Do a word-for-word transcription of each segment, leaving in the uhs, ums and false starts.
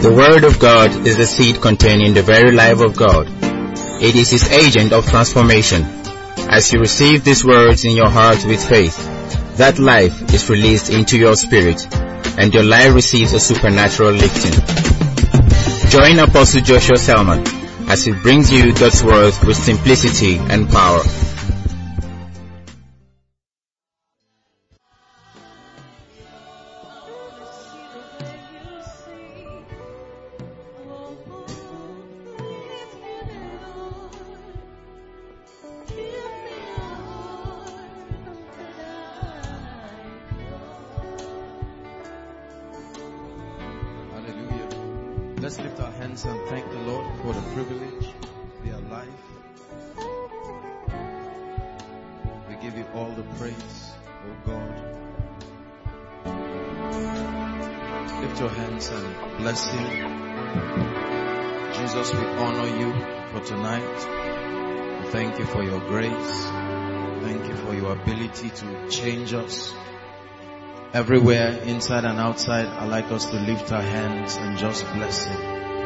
The Word of God is the seed containing the very life of God. It is His agent of transformation. As you receive these words in your heart with faith, that life is released into your spirit, and your life receives a supernatural lifting. Join Apostle Joshua Selman as he brings you God's Word with simplicity and power. Let's lift our hands and thank the Lord for the privilege to be alive. We give you all the praise, oh God. Lift your hands and bless Him. Jesus, we honor you for tonight. We thank you for your grace. Thank you for your ability to change us. Everywhere, inside and outside, I'd like us to lift our hands and just bless Him.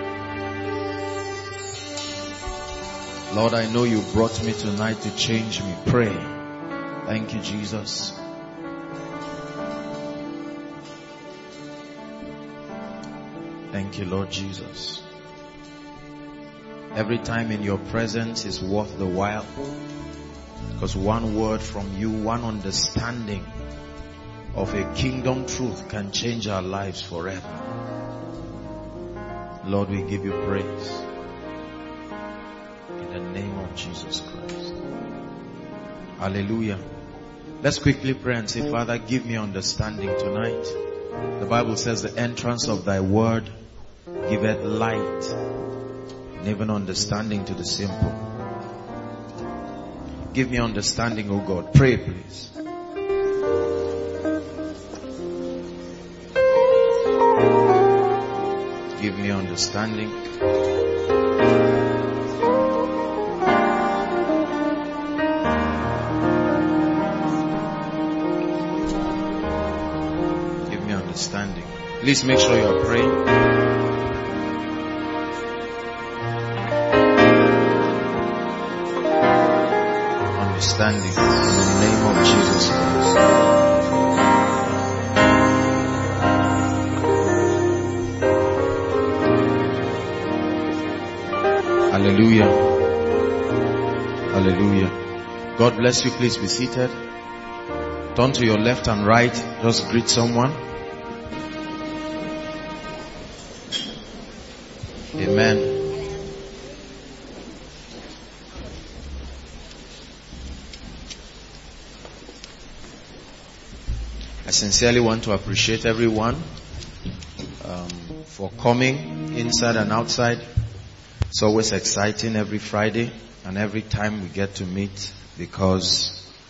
Lord, I know you brought me tonight to change me. Pray. Thank you, Jesus. Thank you, Lord Jesus. Every time in your presence is worth the while, because one word from you, one understanding of a kingdom truth can change our lives forever. Lord, we give you praise in the name of Jesus Christ. Hallelujah. Let's quickly pray and say, Father, give me understanding tonight. The Bible says the entrance of thy word giveth light and even understanding to the simple. Give me understanding, O God. Pray, please. Give me understanding. Give me understanding. Please make sure you're praying. Understanding in the name of Jesus Christ. Hallelujah. Hallelujah. God bless you. Please be seated. Turn to your left and right. Just greet someone. Amen. I sincerely want to appreciate everyone um, for coming inside and outside. It's always exciting every Friday and every time we get to meet, because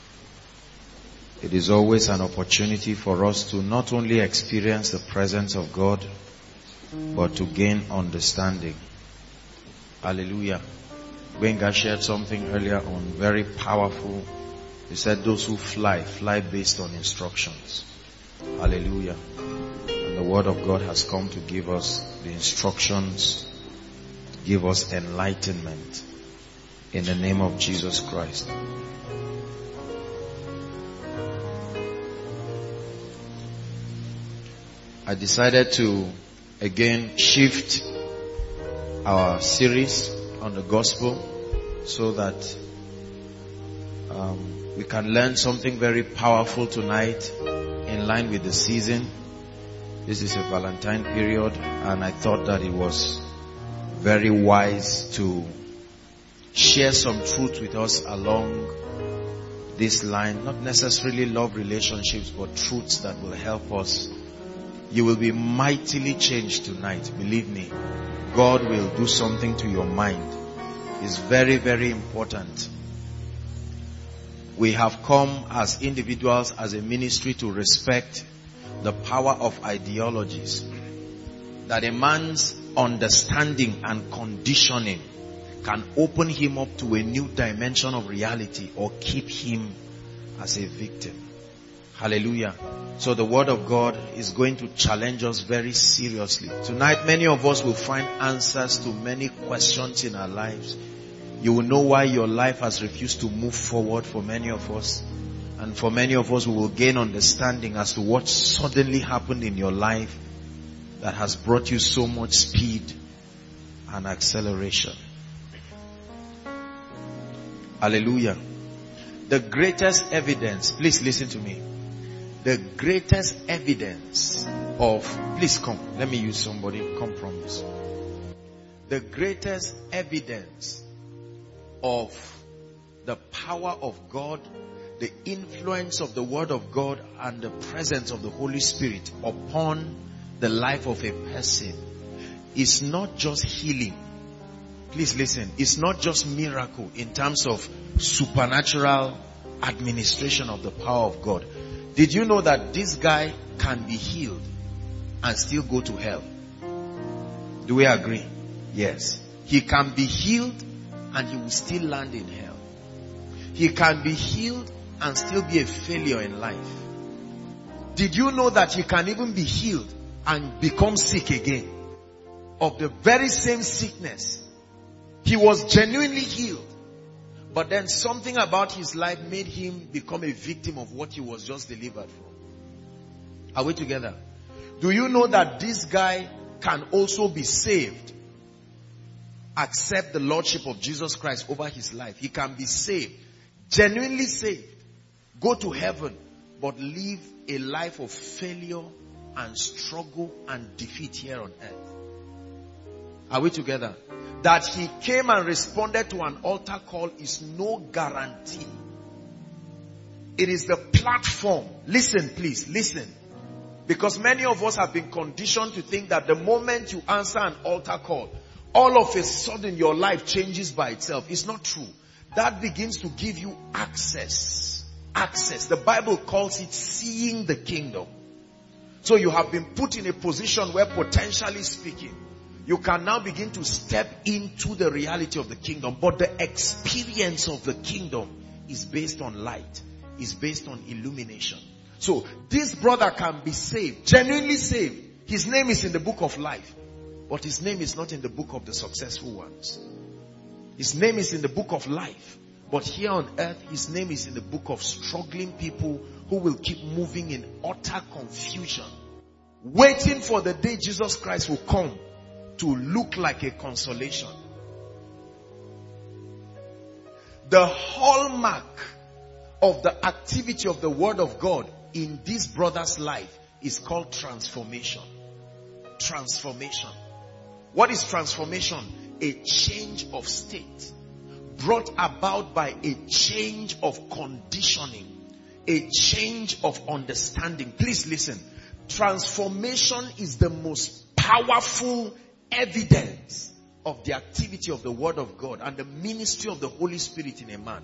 it is always an opportunity for us to not only experience the presence of God, but to gain understanding. Hallelujah. Wenga shared something earlier on, very powerful. He said those who fly, fly based on instructions. Hallelujah. And the word of God has come to give us the instructions, give us enlightenment in the name of Jesus Christ. I decided to again shift our series on the gospel so that um, we can learn something very powerful tonight in line with the season. This is a Valentine period, and I thought that it was very wise to share some truth with us along this line. Not necessarily love relationships, but truths that will help us. You will be mightily changed tonight. Believe me. God will do something to your mind. It's very, very important. We have come as individuals, as a ministry, to respect the power of ideologies. That a man's understanding and conditioning can open him up to a new dimension of reality or keep him as a victim. Hallelujah. So the word of God is going to challenge us very seriously. Tonight, many of us will find answers to many questions in our lives. You will know why your life has refused to move forward for many of us. And for many of us, we will gain understanding as to what suddenly happened in your life that has brought you so much speed and acceleration. Hallelujah. The greatest evidence, please listen to me. The greatest evidence of, please come, let me use somebody, come from this. The greatest evidence of the power of God, the influence of the word of God, and the presence of the Holy Spirit upon the life of a person is not just healing. Please listen. It's not just miracle in terms of supernatural administration of the power of God. Did you know that this guy can be healed and still go to hell? Do we agree? Yes. He can be healed and he will still land in hell. He can be healed and still be a failure in life. Did you know that he can even be healed and become sick again of the very same sickness? He was genuinely healed, but then something about his life made him become a victim of what he was just delivered from. Are we together? Do you know that this guy can also be saved? Accept the lordship of Jesus Christ over his life. He can be saved, genuinely saved, go to heaven, but live a life of failure and struggle and defeat here on earth. Are we together? That he came and responded to an altar call is no guarantee. It is the platform. Listen, please, listen. Because many of us have been conditioned to think that the moment you answer an altar call, all of a sudden your life changes by itself. It's not true. That begins to give you access. Access. The Bible calls it seeing the kingdom. So you have been put in a position where, potentially speaking, you can now begin to step into the reality of the kingdom. But the experience of the kingdom is based on light, is based on illumination. So this brother can be saved, genuinely saved. His name is in the book of life, but his name is not in the book of the successful ones. His name is in the book of life, but here on earth his name is in the book of struggling people who will keep moving in utter confusion, waiting for the day Jesus Christ will come to look like a consolation. The hallmark of the activity of the word of God in this brother's life is called transformation. Transformation. What is transformation? A change of state brought about by a change of conditioning, a change of understanding. Please listen. Transformation is the most powerful evidence of the activity of the word of God and the ministry of the Holy Spirit in a man.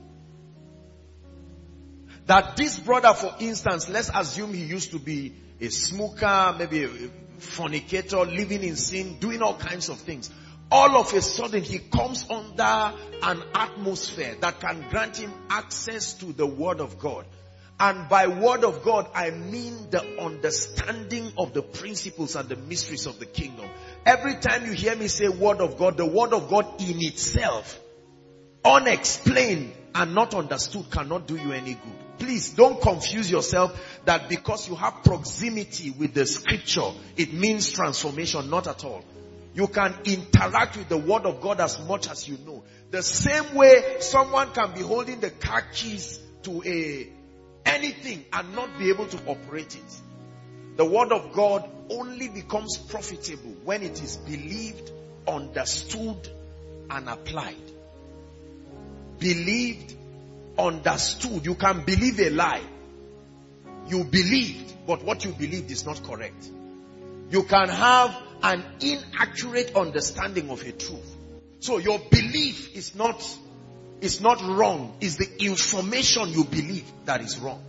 That this brother, for instance, let's assume he used to be a smoker, maybe a fornicator, living in sin, doing all kinds of things. All of a sudden he comes under an atmosphere that can grant him access to the word of God. And by word of God, I mean the understanding of the principles and the mysteries of the kingdom. Every time you hear me say word of God, the word of God in itself, unexplained and not understood, cannot do you any good. Please don't confuse yourself that because you have proximity with the scripture, it means transformation. Not at all. You can interact with the word of God as much as you know. The same way someone can be holding the car keys to a anything and not be able to operate it. The word of God only becomes profitable when it is believed, understood, and applied. Believed, understood. You can believe a lie. You believed, but what you believed is not correct. You can have an inaccurate understanding of a truth. So your belief is not It's not wrong. It's the information you believe that is wrong.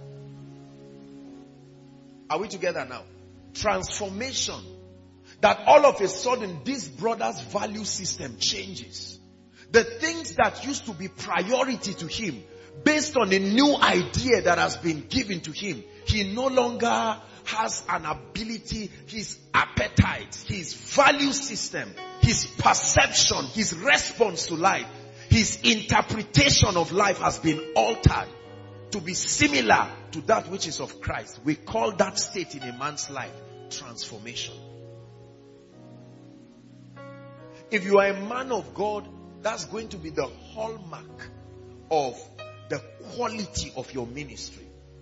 Are we together now? Transformation. That all of a sudden this brother's value system changes. The things that used to be priority to him based on a new idea that has been given to him, he no longer has an ability, his appetite, his value system, his perception, his response to life, his interpretation of life has been altered to be similar to that which is of Christ. We call that state in a man's life transformation. If you are a man of God, that's going to be the hallmark of the quality of your ministry.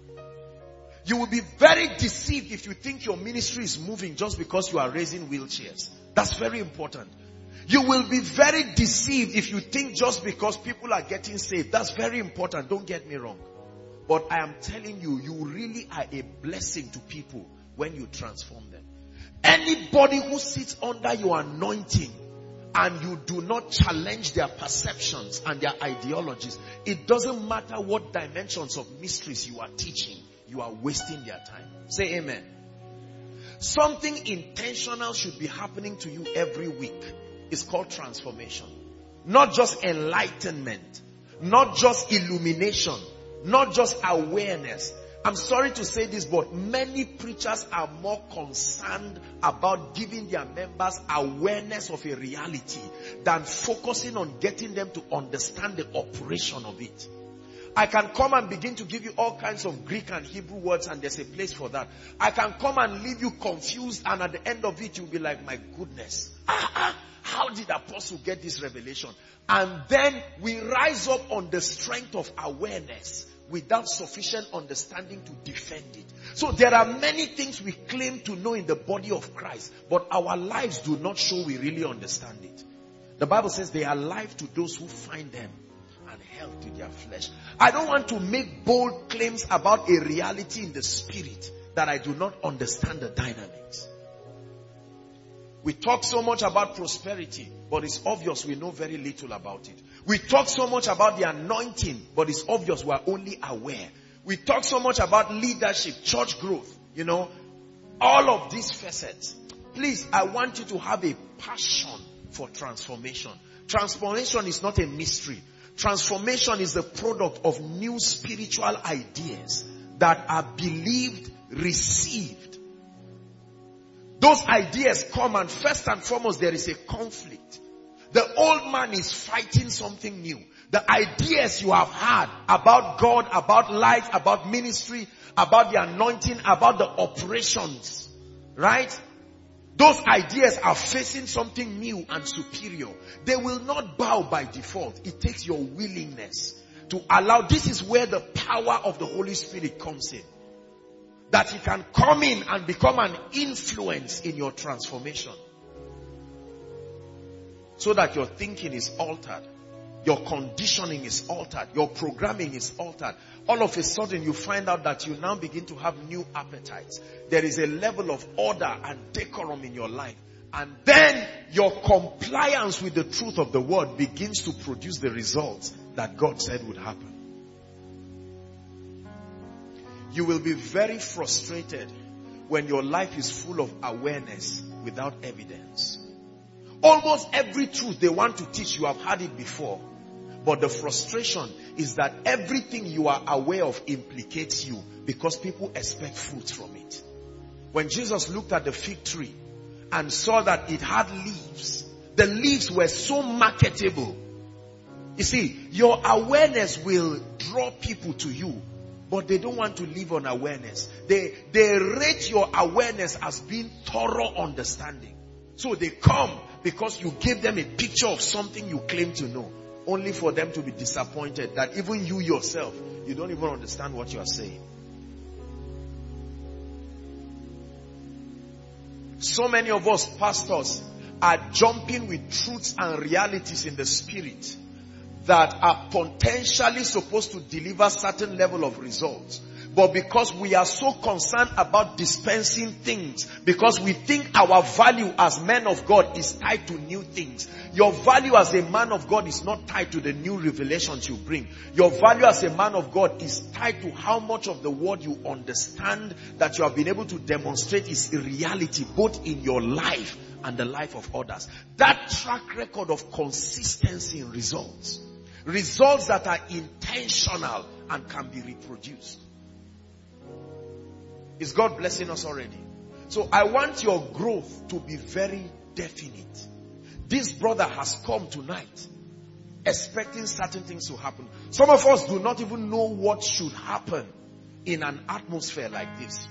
You will be very deceived if you think your ministry is moving just because you are raising wheelchairs. That's very important. You will be very deceived if you think just because people are getting saved. That's very important. Don't get me wrong. But I am telling you, you really are a blessing to people when you transform them. Anybody who sits under your anointing and you do not challenge their perceptions and their ideologies, it doesn't matter what dimensions of mysteries you are teaching, you are wasting their time. Say amen. Something intentional should be happening to you every week. It's called transformation. Not just enlightenment. Not just illumination. Not just awareness. I'm sorry to say this, but many preachers are more concerned about giving their members awareness of a reality than focusing on getting them to understand the operation of it. I can come and begin to give you all kinds of Greek and Hebrew words, and there's a place for that. I can come and leave you confused, and at the end of it you'll be like, my goodness, ah, ah, how did Apostle get this revelation? And then we rise up on the strength of awareness without sufficient understanding to defend it. So there are many things we claim to know in the body of Christ, but our lives do not show we really understand it. The Bible says they are life to those who find them and health to their flesh. I don't want to make bold claims about a reality in the spirit that I do not understand the dynamics. We talk so much about prosperity, but it's obvious we know very little about it. We talk so much about the anointing, but it's obvious we are only aware. We talk so much about leadership, church growth, you know, all of these facets. Please, I want you to have a passion for transformation. Transformation is not a mystery. Transformation is the product of new spiritual ideas that are believed, received. Those ideas come, and first and foremost there is a conflict. The old man is fighting something new. The ideas you have had about God, about life, about ministry, about the anointing, about the operations, right? Those ideas are facing something new and superior. They will not bow by default. It takes your willingness to allow. This is where the power of the Holy Spirit comes in. That He can come in and become an influence in your transformation. So that your thinking is altered. Your conditioning is altered. Your programming is altered. All of a sudden you find out that you now begin to have new appetites. There is a level of order and decorum in your life. And then your compliance with the truth of the word begins to produce the results that God said would happen. You will be very frustrated when your life is full of awareness without evidence. Almost every truth they want to teach, you have had it before. But the frustration is that everything you are aware of implicates you because people expect fruits from it. When Jesus looked at the fig tree and saw that it had leaves, the leaves were so marketable. You see, your awareness will draw people to you, but they don't want to live on awareness. They, they rate your awareness as being thorough understanding. So they come because you gave them a picture of something you claim to know, only for them to be disappointed that even you yourself, you don't even understand what you are saying. So many of us pastors are jumping with truths and realities in the spirit that are potentially supposed to deliver certain level of results. But because we are so concerned about dispensing things, because we think our value as men of God is tied to new things. Your value as a man of God is not tied to the new revelations you bring. Your value as a man of God is tied to how much of the word you understand that you have been able to demonstrate is a reality both in your life and the life of others. That track record of consistency in results. Results that are intentional and can be reproduced. Is God blessing us already? So I want your growth to be very definite. This brother has come tonight expecting certain things to happen. Some of us do not even know what should happen in an atmosphere like this.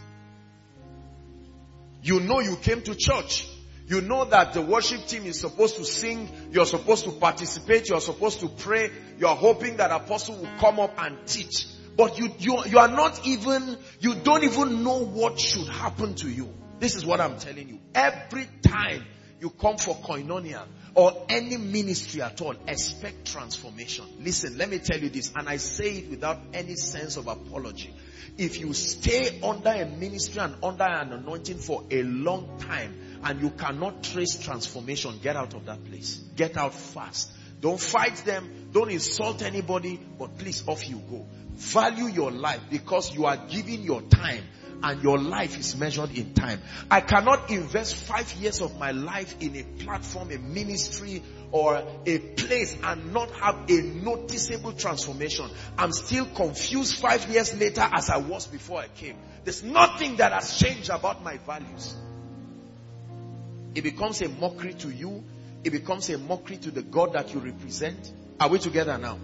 You know you came to church. You know that the worship team is supposed to sing. You're supposed to participate. You're supposed to pray. You're hoping that apostle will come up and teach. But you, you, you are not even, you don't even know what should happen to you. This is what I'm telling you. Every time you come for koinonia or any ministry at all, expect transformation. Listen, let me tell you this, and I say it without any sense of apology. If you stay under a ministry and under an anointing for a long time and you cannot trace transformation, get out of that place. Get out fast. Don't fight them. Don't insult anybody. But please, off you go. Value your life because you are giving your time and your life is measured in time. I cannot invest five years of my life in a platform, a ministry, or a place and not have a noticeable transformation. I'm still confused five years later as I was before I came. There's nothing that has changed about my values. It becomes a mockery to you. It becomes a mockery to the God that you represent. Are we together now?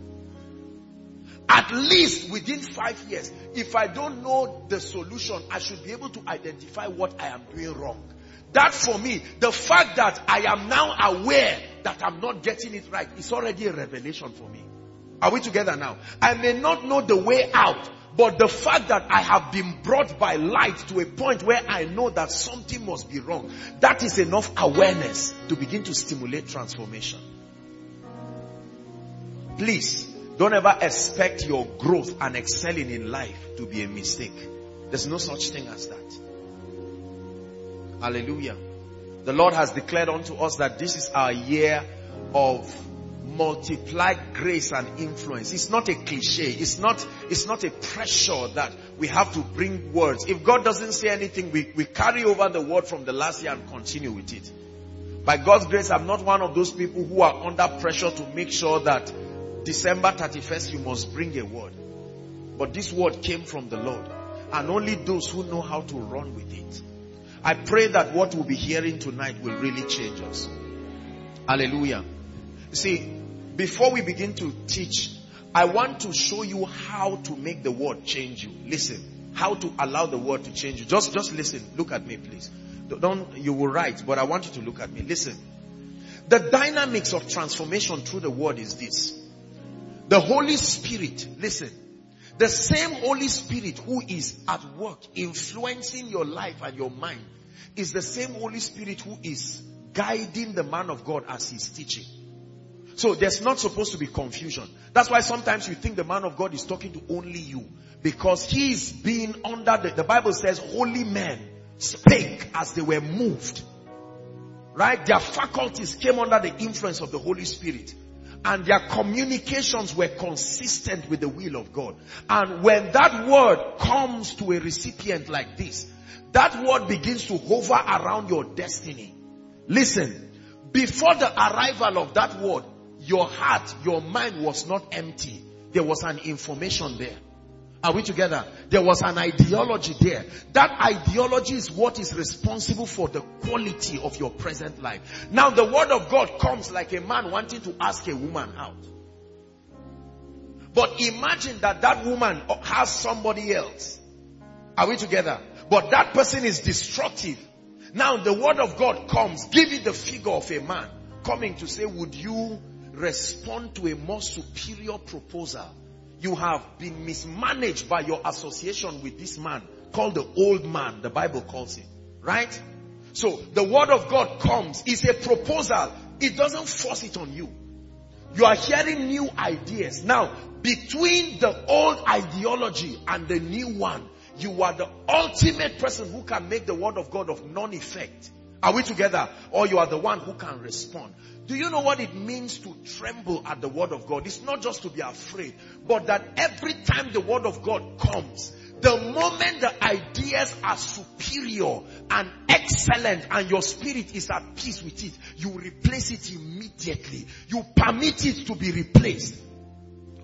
At least within five years, if I don't know the solution, I should be able to identify what I am doing wrong. That for me, the fact that I am now aware that I'm not getting it right is already a revelation for me. Are we together now? I may not know the way out, but the fact that I have been brought by light to a point where I know that something must be wrong, that is enough awareness to begin to stimulate transformation. Please, don't ever expect your growth and excelling in life to be a mistake. There's no such thing as that. Hallelujah. The Lord has declared unto us that this is our year of multiplied grace and influence. It's not a cliche. It's not, it's not a pressure that we have to bring words. If God doesn't say anything, we, we carry over the word from the last year and continue with it. By God's grace, I'm not one of those people who are under pressure to make sure that December thirty-first you must bring a word. But this word came from the Lord, and only those who know how to run with it. I pray that what we'll be hearing tonight will really change us. Hallelujah. You see, before we begin to teach, I want to show you how to make the word change you. Listen, how to allow the word to change you. Just, just listen. Look at me, please. Don't, you will write, but I want you to look at me. Listen. The dynamics of transformation through the word is this. The Holy Spirit, listen, the same Holy Spirit who is at work influencing your life and your mind is the same Holy Spirit who is guiding the man of God as he's teaching. So there's not supposed to be confusion. That's why sometimes you think the man of God is talking to only you, because he is being under the, the Bible says holy men spake as they were moved. Right? Their faculties came under the influence of the Holy Spirit. And their communications were consistent with the will of God. And when that word comes to a recipient like this, that word begins to hover around your destiny. Listen, before the arrival of that word, your heart, your mind was not empty. There was an information there. Are we together? There was an ideology there. That ideology is what is responsible for the quality of your present life. Now the word of God comes like a man wanting to ask a woman out. But imagine that that woman has somebody else. Are we together? But that person is destructive. Now the word of God comes, give it the figure of a man coming to say, would you respond to a more superior proposal? You have been mismanaged by your association with this man called the old man, the Bible calls him. Right? So the word of God comes. It's a proposal. It doesn't force it on you. You are hearing new ideas. Now, between the old ideology and the new one, you are the ultimate person who can make the word of God of non-effect. Are we together? Or you are the one who can respond. Do you know what it means to tremble at the word of God? It's not just to be afraid, but that every time the word of God comes, the moment the ideas are superior and excellent and your spirit is at peace with it, you replace it immediately. You permit it to be replaced.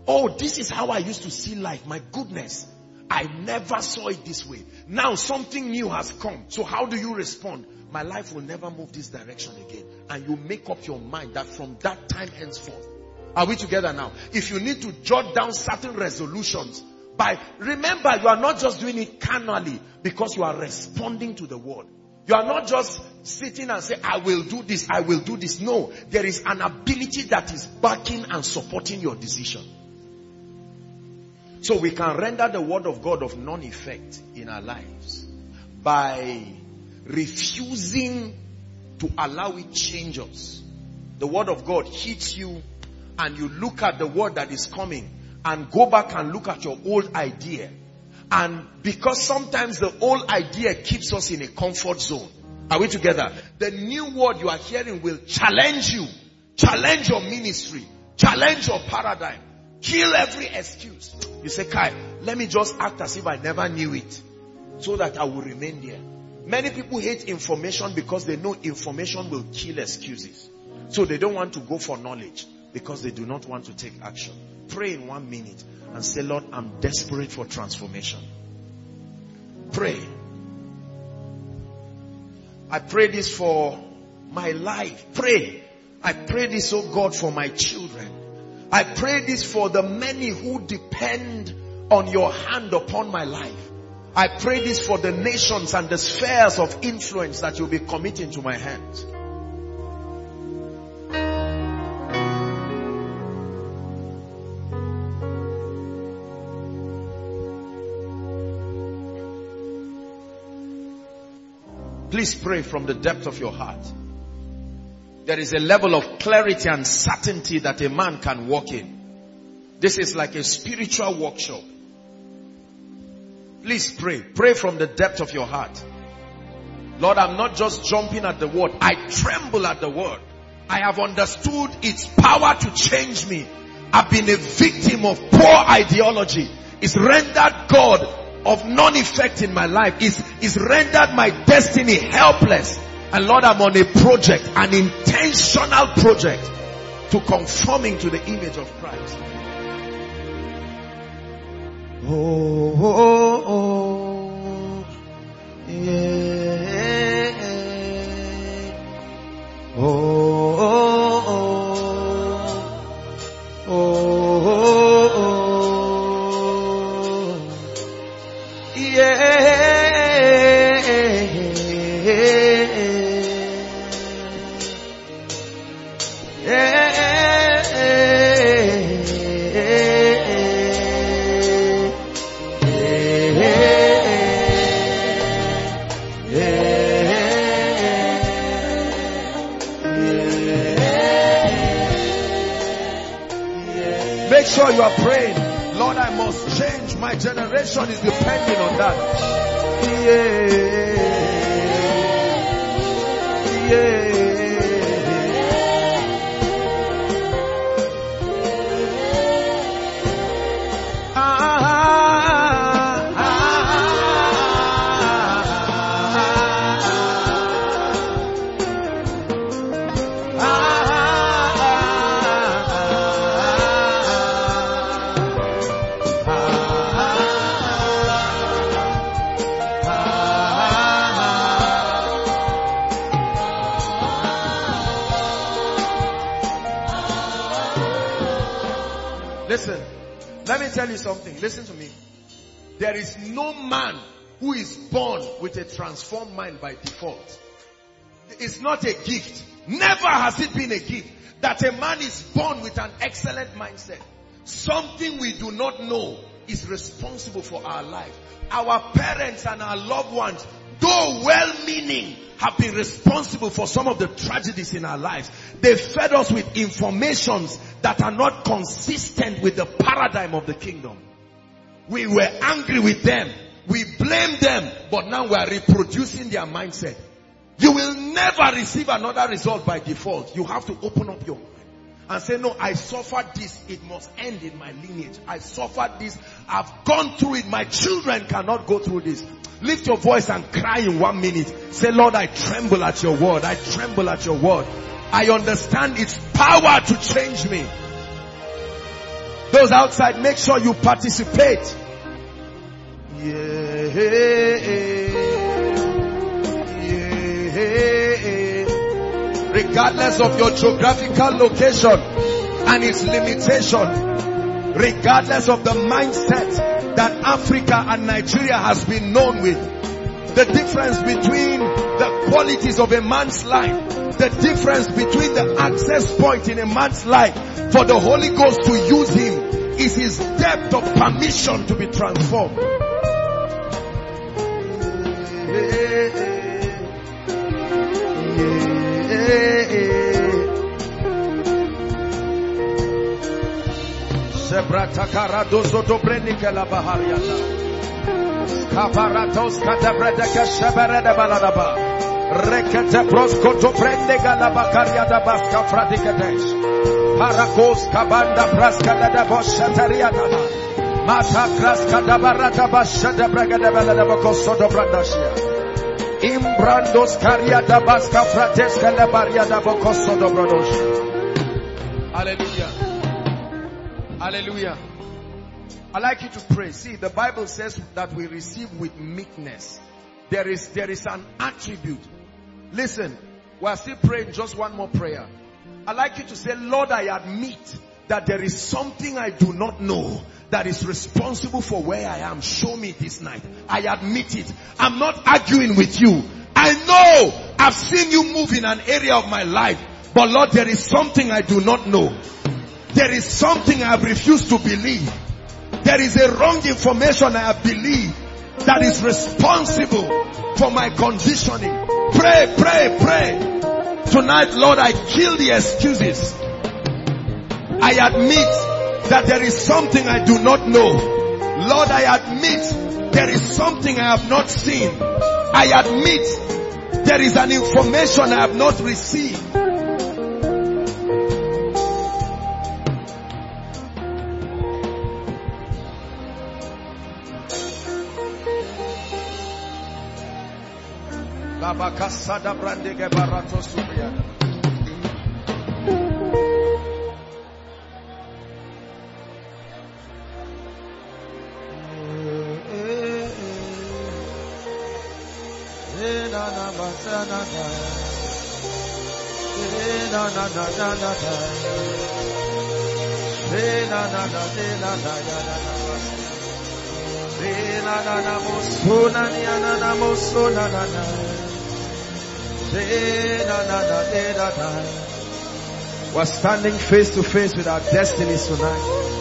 Oh, this is how I used to see life. My goodness. I never saw it this way. Now something new has come. So how do you respond? My life will never move this direction again. And you make up your mind that from that time henceforth. Are we together now? If you need to jot down certain resolutions, by remember, you are not just doing it carnally because you are responding to the word. You are not just sitting and say, I will do this, I will do this. No, there is an ability that is backing and supporting your decision. So we can render the word of God of non-effect in our lives by refusing to allow it change us. The word of God hits you and you look at the word that is coming and go back and look at your old idea. And because sometimes the old idea keeps us in a comfort zone. Are we together? The new word you are hearing will challenge you. Challenge your ministry. Challenge your paradigm. Kill every excuse. You say, Kai, let me just act as if I never knew it, so that I will remain there. Many people hate information because they know information will kill excuses. So they don't want to go for knowledge because they do not want to take action. Pray in one minute and say, Lord, I'm desperate for transformation. Pray. I pray this for my life. Pray. I pray this, oh God, for my children. I pray this for the many who depend on your hand upon my life. I pray this for the nations and the spheres of influence that you'll be committing to my hands. Please pray from the depth of your heart. There is a level of clarity and certainty that a man can walk in. This is like a spiritual workshop. Please pray. Pray from the depth of your heart. Lord, I'm not just jumping at the word. I tremble at the word. I have understood its power to change me. I've been a victim of poor ideology. It's rendered God of non-effect in my life. It's, it's rendered my destiny helpless. And Lord, I'm on a project, an intentional project to conforming to the image of Christ. Oh, oh, oh, yeah. Oh, oh, oh, oh, oh, yeah. Make sure you are praying. Lord, I must change. My generation is depending on that. Yeah. Yeah. Listen, let me tell you something. Listen to me. There is no man who is born with a transformed mind by default. It's not a gift. Never has it been a gift that a man is born with an excellent mindset. Something we do not know is responsible for our life. Our parents and our loved ones, though well-meaning, have been responsible for some of the tragedies in our lives. They fed us with informations that are not consistent with the paradigm of the kingdom. We were angry with them. We blamed them, but now we are reproducing their mindset. You will never receive another result by default. You have to open up your mind and say, no, I suffered this. It must end in my lineage. I suffered this. I've gone through it. My children cannot go through this. Lift your voice and cry in one minute. Say, Lord, I tremble at your word. I tremble at your word. I understand its power to change me. Those outside, make sure you participate. Yeah, yeah. Regardless of your geographical location and its limitation, regardless of the mindset that Africa and Nigeria has been known with, the difference between the qualities of a man's life, the difference between the access point in a man's life for the Holy Ghost to use him is his depth of permission to be transformed. Rekete prosko to prende galaba kariada baska fratiketes. Parakos kabanda praska da bosha tariada. Mata kraska da barata basha da braga da bela da bokoso do brandashia. Imbrandos kariada baska frateska la bariada bokoso do brodosh. Hallelujah. Hallelujah. I like you to pray. See, the Bible says that we receive with meekness. There is, there is an attribute. Listen, we are still praying just one more prayer. I'd like you to say, Lord, I admit that there is something I do not know that is responsible for where I am. Show me this night. I admit it. I'm not arguing with you. I know I've seen you move in an area of my life. But Lord, there is something I do not know. There is something I have refused to believe. There is a wrong information I have believed that is responsible for my conditioning. Pray, pray, pray. Tonight, Lord, I kill the excuses. I admit that there is something I do not know. Lord, I admit there is something I have not seen. I admit there is an information I have not received. Abakasada brandege barato subriada. Na na basana da. Na na na na na da. Na na na na na ya na na. Na na na mosuna ni na na mosuna na na. We're standing face to face with our destinies tonight.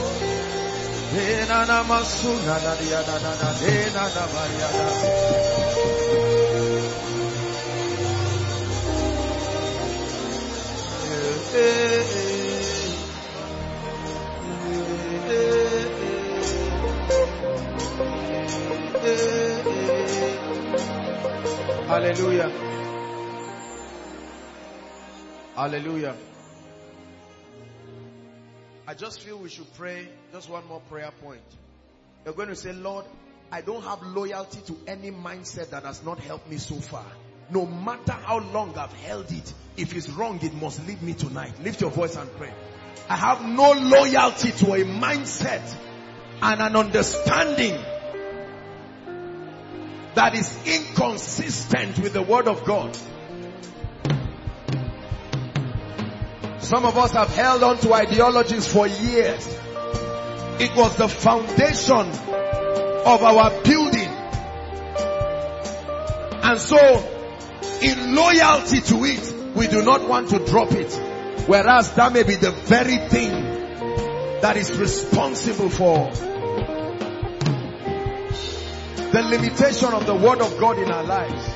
Hallelujah. Hallelujah. I just feel we should pray just one more prayer point. You're going to say, Lord, I don't have loyalty to any mindset that has not helped me so far. No matter how long I've held it, if it's wrong, it must leave me tonight. Lift your voice and pray. I have no loyalty to a mindset and an understanding that is inconsistent with the word of God. Some of us have held on to ideologies for years. It was the foundation of our building. And so, in loyalty to it, we do not want to drop it. Whereas that may be the very thing that is responsible for the limitation of the word of God in our lives.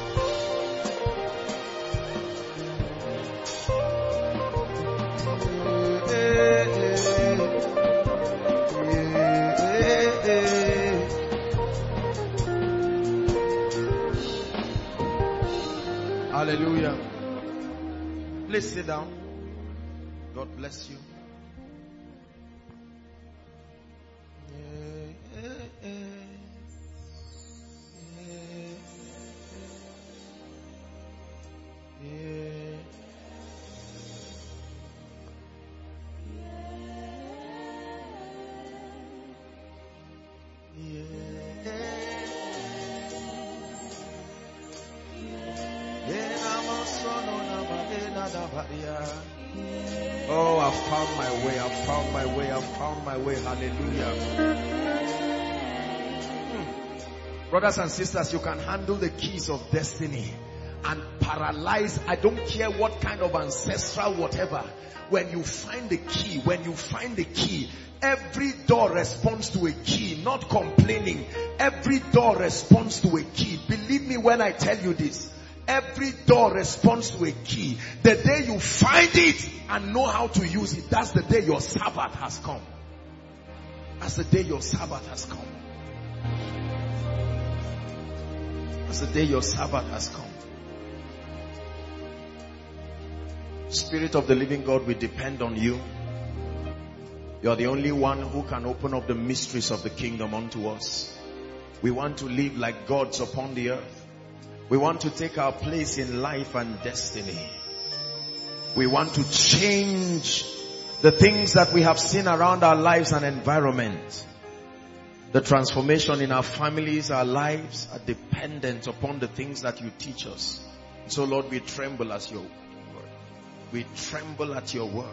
Hallelujah. Please sit down. God bless you. Oh, I've found my way, I've found my way, I've found my way. Hallelujah. Hmm. Brothers and sisters, you can handle the keys of destiny and paralyze. I don't care what kind of ancestral whatever. When you find the key, when you find the key, every door responds to a key, not complaining. Every door responds to a key. Believe me when I tell you this. Every door responds to a key. The day you find it and know how to use it, that's the day your Sabbath has come. That's the day your Sabbath has come. That's the day your Sabbath has come. Spirit of the living God, we depend on you. You are the only one who can open up the mysteries of the kingdom unto us. We want to live like gods upon the earth. We want to take our place in life and destiny. We want to change the things that we have seen around our lives and environment. The transformation in our families, our lives are dependent upon the things that you teach us. So Lord, we tremble at your word. We tremble at your word.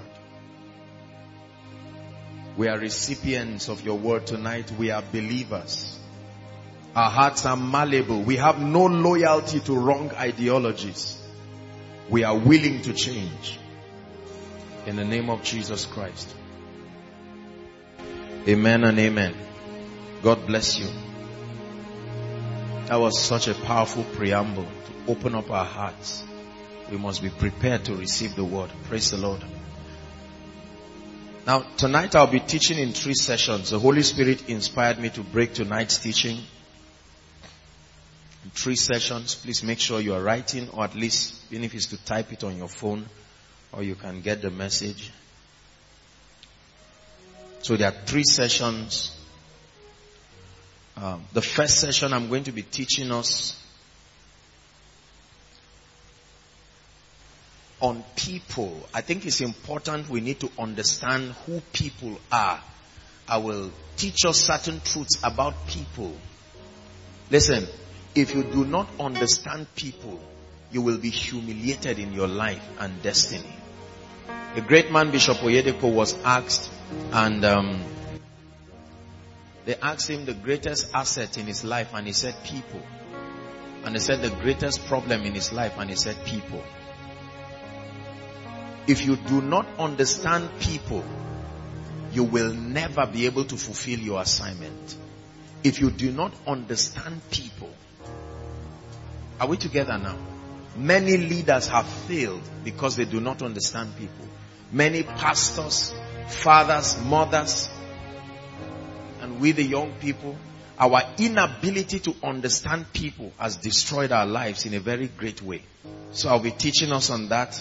We are recipients of your word tonight. We are believers. Our hearts are malleable. We have no loyalty to wrong ideologies. We are willing to change. In the name of Jesus Christ. Amen and amen. God bless you. That was such a powerful preamble to open up our hearts. We must be prepared to receive the word. Praise the Lord. Now, tonight I'll be teaching in three sessions. The Holy Spirit inspired me to break tonight's teaching in three sessions. Please make sure you are writing, or at least, even if it's to type it on your phone, or you can get the message. So there are three sessions. Um, the first session I'm going to be teaching us on people. I think it's important we need to understand who people are. I will teach us certain truths about people. Listen, if you do not understand people, you will be humiliated in your life and destiny. The great man Bishop Oyedepo was asked, and um, they asked him the greatest asset in his life, and he said people. And they said the greatest problem in his life, and he said people. If you do not understand people, you will never be able to fulfill your assignment. If you do not understand people. Are we together now? Many leaders have failed because they do not understand people. Many pastors, fathers, mothers, and we the young people, our inability to understand people has destroyed our lives in a very great way. So I'll be teaching us on that.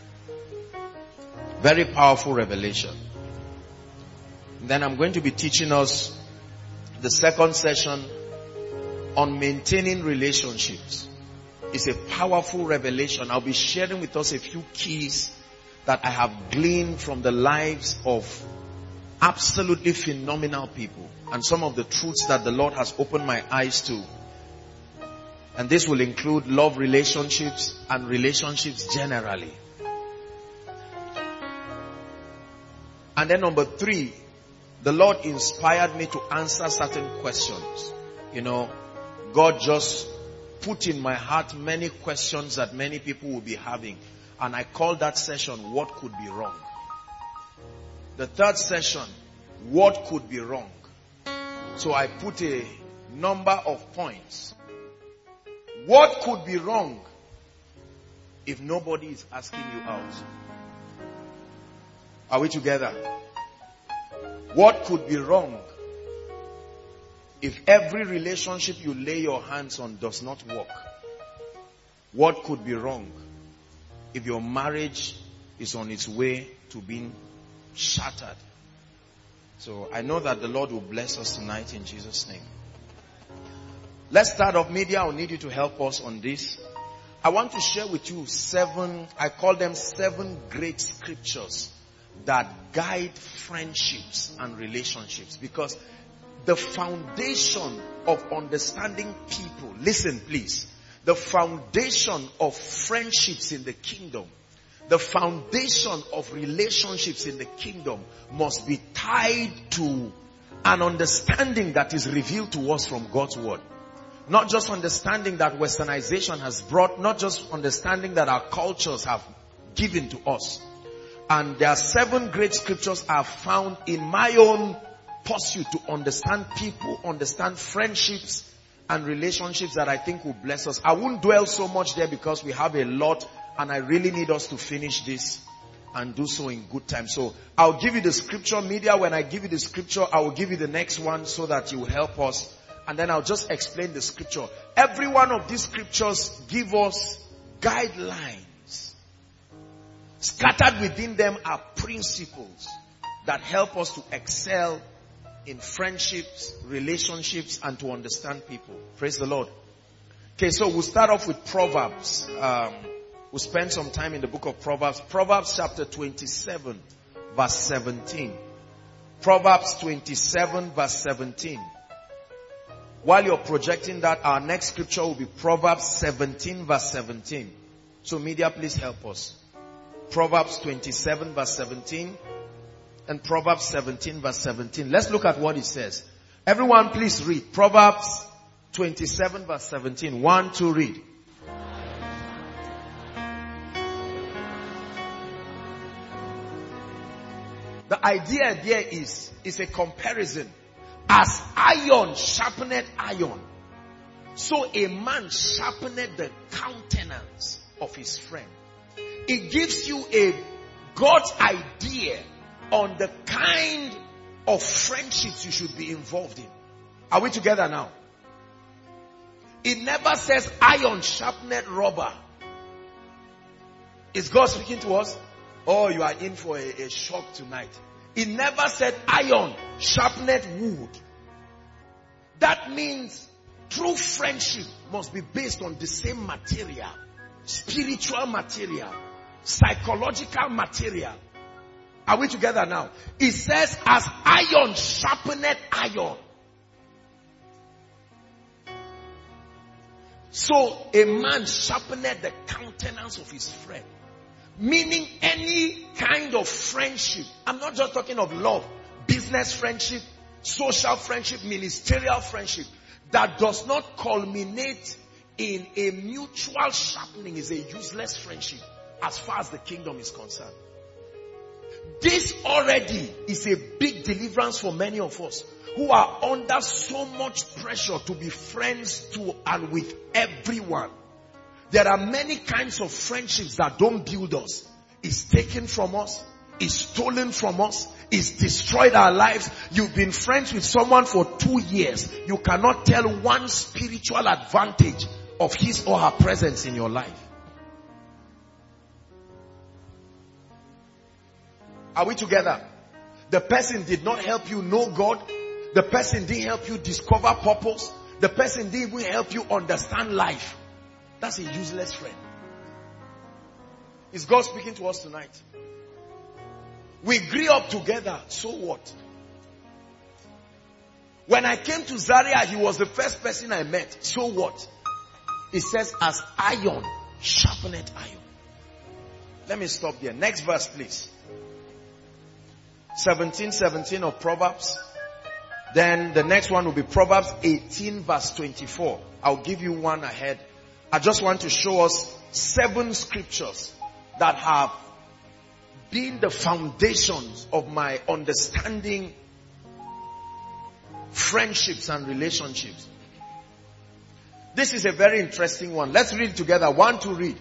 Very powerful revelation. Then I'm going to be teaching us the second session on maintaining relationships. It's a powerful revelation. I'll be sharing with us a few keys that I have gleaned from the lives of absolutely phenomenal people, and some of the truths that the Lord has opened my eyes to. And this will include love relationships and relationships generally. And then number three, the Lord inspired me to answer certain questions. You know, God just put in my heart many questions that many people will be having. And I called that session, what could be wrong? The third session, what could be wrong? So I put a number of points. What could be wrong if nobody is asking you out? Are we together? What could be wrong if every relationship you lay your hands on does not work? What could be wrong if your marriage is on its way to being shattered? So I know that the Lord will bless us tonight in Jesus' name. Let's start off. Media, I'll need you to help us on this. I want to share with you seven, I call them seven great scriptures that guide friendships and relationships. Because the foundation of understanding people, listen please, the foundation of friendships in the kingdom, the foundation of relationships in the kingdom must be tied to an understanding that is revealed to us from God's word. Not just understanding that westernization has brought, not just understanding that our cultures have given to us. And there are seven great scriptures I have found in my own pursuit to understand people, understand friendships and relationships that I think will bless us. I won't dwell so much there because we have a lot and I really need us to finish this and do so in good time. So I'll give you the scripture media. When I give you the scripture, I will give you the next one so that you will help us. And then I'll just explain the scripture. Every one of these scriptures give us guidelines. Scattered within them are principles that help us to excel in friendships, relationships, and to understand people. Praise the Lord. Okay, so we'll start off with Proverbs. Um, we'll spend some time in the book of Proverbs. Proverbs chapter twenty-seven, verse seventeen. Proverbs twenty-seven, verse seventeen. While you're projecting that, our next scripture will be Proverbs seventeen, verse seventeen. So media, please help us. Proverbs twenty-seven, verse seventeen. And Proverbs seventeen, verse seventeen. Let's look at what it says. Everyone please read. Proverbs twenty-seven, verse seventeen. One, two, read. The idea there is, is a comparison. As iron sharpened iron, so a man sharpened the countenance of his friend. It gives you a God's idea on the kind of friendships you should be involved in. Are we together now? It never says iron sharpened rubber. Is God speaking to us? Oh, you are in for a, a shock tonight. It never said iron sharpened wood. That means true friendship must be based on the same material. Spiritual material. Psychological material. Are we together now? It says as iron sharpened iron. So a man sharpened the countenance of his friend. Meaning any kind of friendship. I'm not just talking of love. Business friendship, social friendship, ministerial friendship. That does not culminate in a mutual sharpening is a useless friendship as far as the kingdom is concerned. This already is a big deliverance for many of us who are under so much pressure to be friends to and with everyone. There are many kinds of friendships that don't build us. It's taken from us. It's stolen from us. It's destroyed our lives. You've been friends with someone for two years. You cannot tell one spiritual advantage of his or her presence in your life. Are we together? The person did not help you know God. The person didn't help you discover purpose. The person didn't even help you understand life. That's a useless friend. Is God speaking to us tonight? We grew up together. So what? When I came to Zaria, he was the first person I met. So what? It says as iron sharpened iron. Let me stop there. Next verse please. seventeen seventeen of Proverbs. Then the next one will be Proverbs eighteen verse twenty-four. I'll give you one ahead. I just want to show us seven scriptures that have been the foundations of my understanding friendships and relationships. This is a very interesting one. Let's read together. One to read.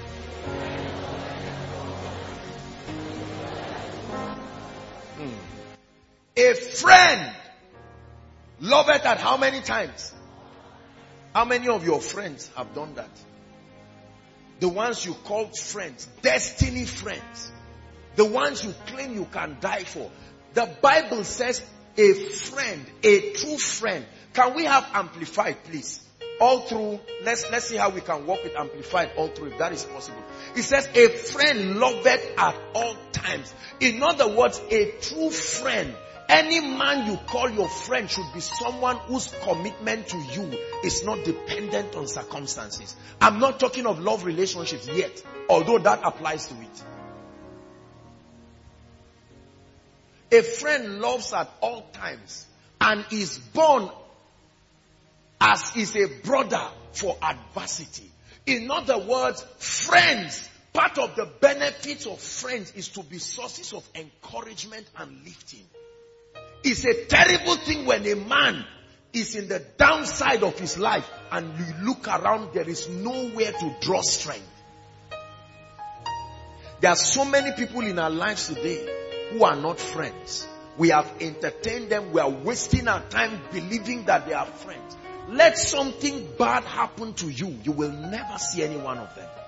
Hmm. A friend loveth at how many times? How many of your friends have done that? The ones you called friends, destiny friends. The ones you claim you can die for. The Bible says a friend, a true friend. Can we have amplified please? All through, let's, let's see how we can work with amplified all through if that is possible. It says a friend loveth at all times. In other words, a true friend. Any man you call your friend should be someone whose commitment to you is not dependent on circumstances. I'm not talking of love relationships yet, although that applies to it. A friend loves at all times and is born as is a brother for adversity. In other words, friends, part of the benefits of friends is to be sources of encouragement and lifting. It's a terrible thing when a man is in the downside of his life and you look around, there is nowhere to draw strength. There are so many people in our lives today who are not friends. We have entertained them. We are wasting our time believing that they are friends. Let something bad happen to you, you will never see any one of them.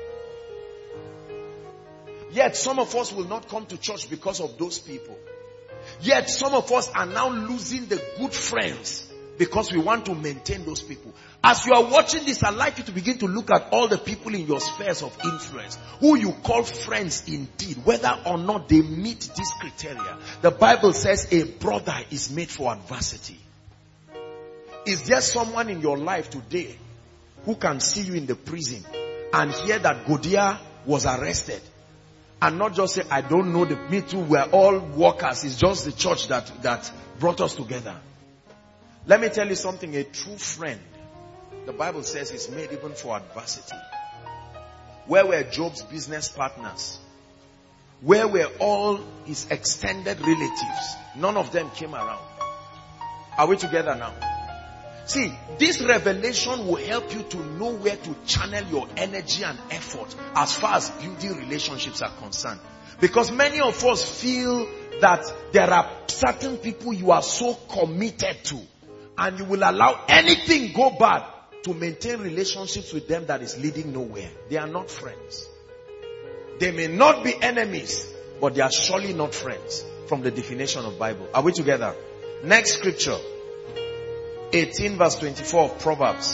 Yet some of us will not come to church because of those people. Yet some of us are now losing the good friends because we want to maintain those people. As you are watching this, I'd like you to begin to look at all the people in your spheres of influence who you call friends indeed, whether or not they meet this criteria. The Bible says a brother is made for adversity. Is there someone in your life today who can see you in the prison and hear that Godia was arrested and not just say, I don't know, the me too, we're all workers, it's just the church that, that brought us together? Let me tell you something, a true friend, the Bible says, is made even for adversity. Where were Job's business partners? Where were all his extended relatives? None of them came around. Are we together now? See, this revelation will help you to know where to channel your energy and effort as far as building relationships are concerned. Because many of us feel that there are certain people you are so committed to and you will allow anything go bad to maintain relationships with them that is leading nowhere. They are not friends. They may not be enemies, but they are surely not friends from the definition of Bible. Are we together? Next scripture. eighteen verse twenty-four of Proverbs.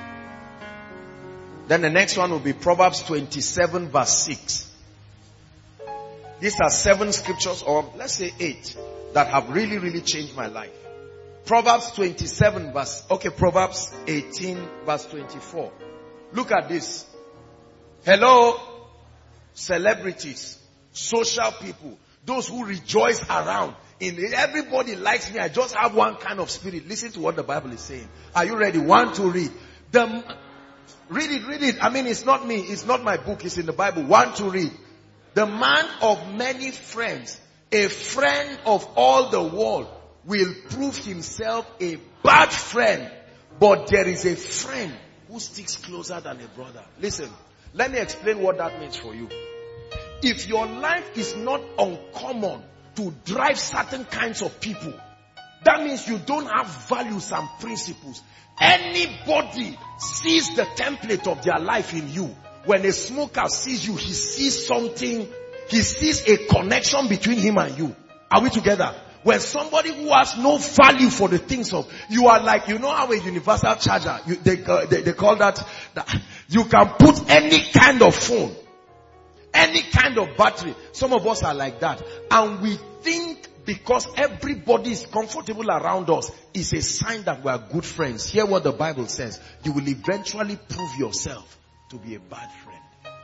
Then the next one will be Proverbs twenty-seven verse six. These are seven scriptures, or let's say eight, that have really, really changed my life. Proverbs twenty-seven verse, okay, Proverbs eighteen verse twenty-four. Look at this. Hello, celebrities, social people, those who rejoice around. In everybody likes me. I just have one kind of spirit. Listen to what the Bible is saying. Are you ready? One to read. The, read it, read it. I mean, it's not me. It's not my book. It's in the Bible. One to read. The man of many friends, a friend of all the world, will prove himself a bad friend. But there is a friend who sticks closer than a brother. Listen, let me explain what that means for you. If your life is not uncommon to drive certain kinds of people, that means you don't have values and principles. Anybody sees the template of their life in you. When a smoker sees you, he sees something, he sees a connection between him and you. Are we together? When somebody who has no value for the things of, you are like, you know how a universal charger, you, they, uh, they, they call that, that, you can put any kind of phone, any kind of battery. Some of us are like that. And we think because everybody is comfortable around us is a sign that we are good friends. Hear what the Bible says. You will eventually prove yourself to be a bad friend.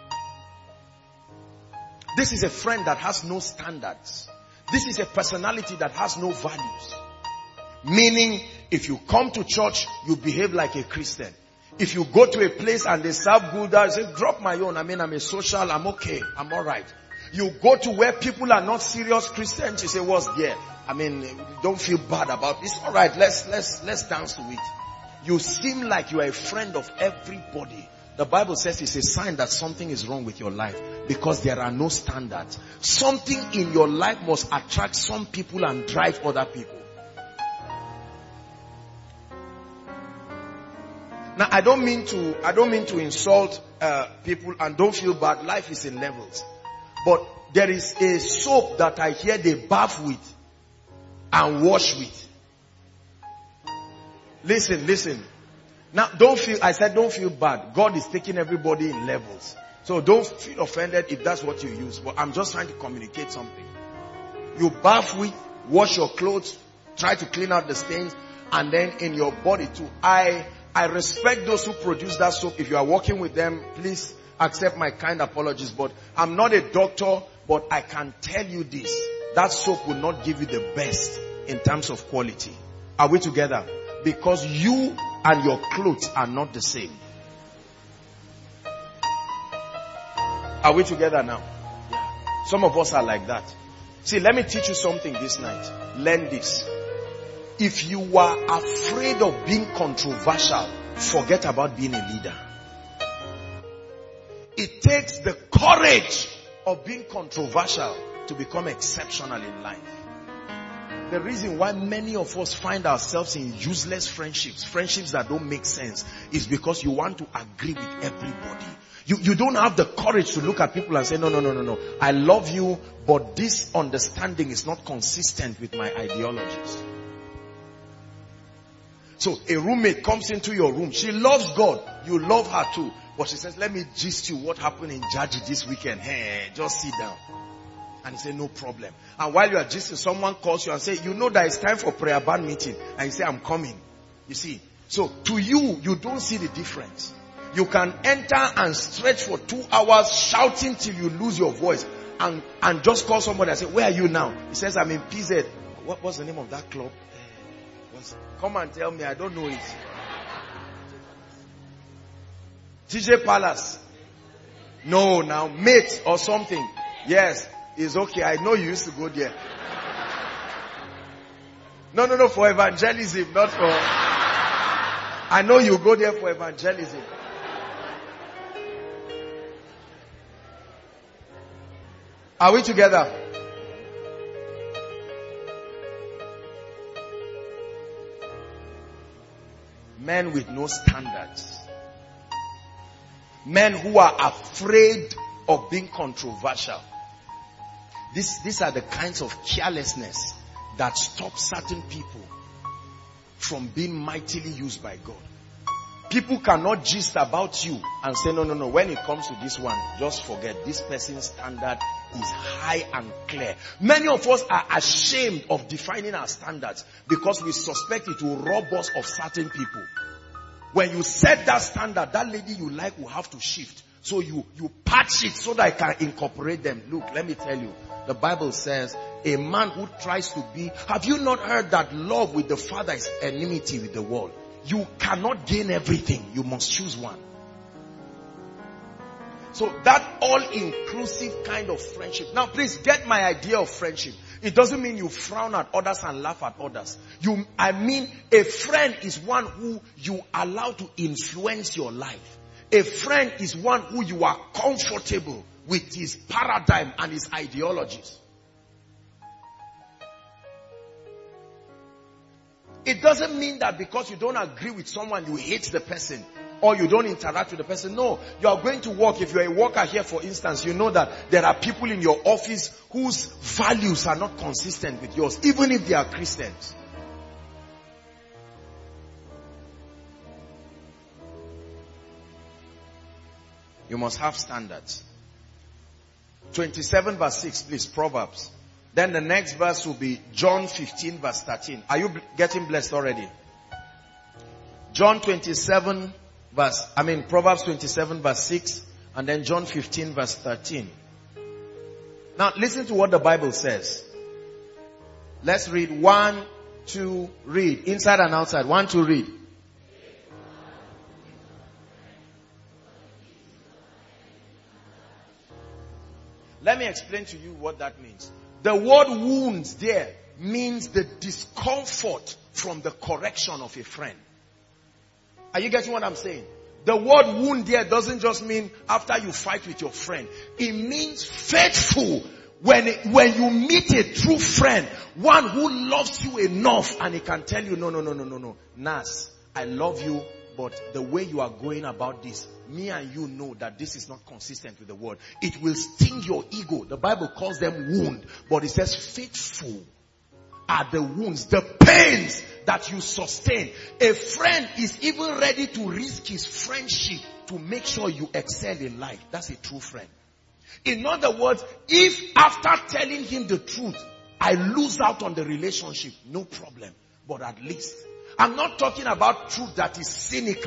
This is a friend that has no standards. This is a personality that has no values. Meaning, if you come to church, you behave like a Christian. If you go to a place and they serve good, I say, drop my own. I mean, I'm a social, I'm okay, I'm alright. You go to where people are not serious Christians, you say, what's there? I mean, don't feel bad about this. Alright, let's, let's, let's dance to it. You seem like you are a friend of everybody. The Bible says it's a sign that something is wrong with your life because there are no standards. Something in your life must attract some people and drive other people. Now, I don't mean to, I don't mean to insult uh, people, and don't feel bad. Life is in levels. But there is a soap that I hear they bath with and wash with. Listen, listen. Now, don't feel, I said don't feel bad. God is taking everybody in levels. So don't feel offended if that's what you use. But I'm just trying to communicate something. You bath with, wash your clothes, try to clean out the stains, and then in your body too. I... I respect those who produce that soap. If you are working with them, please accept my kind apologies. But I'm not a doctor, but I can tell you this. that soap will not give you the best in terms of quality. Are we together? Because you and your clothes are not the same. Are we together now? Yeah. Some of us are like that. See, let me teach you something this night. Learn this. If you are afraid of being controversial, forget about being a leader. It takes the courage of being controversial to become exceptional in life. The reason why many of us find ourselves in useless friendships, friendships that don't make sense, is because you want to agree with everybody. You, you don't have the courage to look at people and say, no, no, no, no, no. I love you, but this understanding is not consistent with my ideologies. So a roommate comes into your room. She loves God. You love her too. But she says, let me gist you what happened in Jaji this weekend. Hey, just sit down. And you say, no problem. And while you are gisting, someone calls you and say, you know that it's time for prayer band meeting. And you say, I'm coming. You see. So to you, you don't see the difference. You can enter and stretch for two hours shouting till you lose your voice. And, and just call somebody and say, where are you now? He says, I'm in P Z. What, what's the name of that club? What's, come and tell me, I don't know it. T J Palace. No, now, mate or something. Yes, it's okay. I know you used to go there. No, no, no, for evangelism, not for... I know you go there for evangelism. Are we together? Men with no standards. Men who are afraid of being controversial. This, these are the kinds of carelessness that stop certain people from being mightily used by God. People cannot gist about you and say, no, no, no, when it comes to this one, just forget. This person's standard is high and clear. Many of us are ashamed of defining our standards because we suspect it will rob us of certain people. When you set that standard, that lady you like will have to shift. So you, you patch it so that I can incorporate them. Look, let me tell you. The Bible says, a man who tries to be... Have you not heard that love with the Father is enmity with the world? You cannot gain everything. You must choose one. So that all-inclusive kind of friendship. Now please get my idea of friendship. It doesn't mean you frown at others and laugh at others. You, I mean, a friend is one who you allow to influence your life. A friend is one who you are comfortable with his paradigm and his ideologies. It doesn't mean that because you don't agree with someone, you hate the person or you don't interact with the person. No, you are going to work. If you're a worker here, for instance, you know that there are people in your office whose values are not consistent with yours, even if they are Christians. You must have standards. twenty-seven verse six, please, Proverbs. Then the next verse will be John fifteen verse thirteen. Are you getting blessed already? John twenty-seven verse, I mean Proverbs twenty-seven verse six, and then John fifteen verse thirteen. Now listen to what the Bible says. Let's read. One, two, read. Inside and outside. One, two, read. Let me explain to you what that means. The word wounds there means the discomfort from the correction of a friend. Are you getting what I'm saying? The word wound there doesn't just mean after you fight with your friend. It means faithful. When, when you meet a true friend, one who loves you enough and he can tell you, no, no, no, no, no, no. Nas, I love you, but the way you are going about this, me and you know that this is not consistent with the word. It will sting your ego. The Bible calls them wound, but it says faithful are the wounds, the pains that you sustain. A friend is even ready to risk his friendship to make sure you excel in life. That's a true friend. In other words, if after telling him the truth, I lose out on the relationship, no problem. But at least, I'm not talking about truth that is cynical.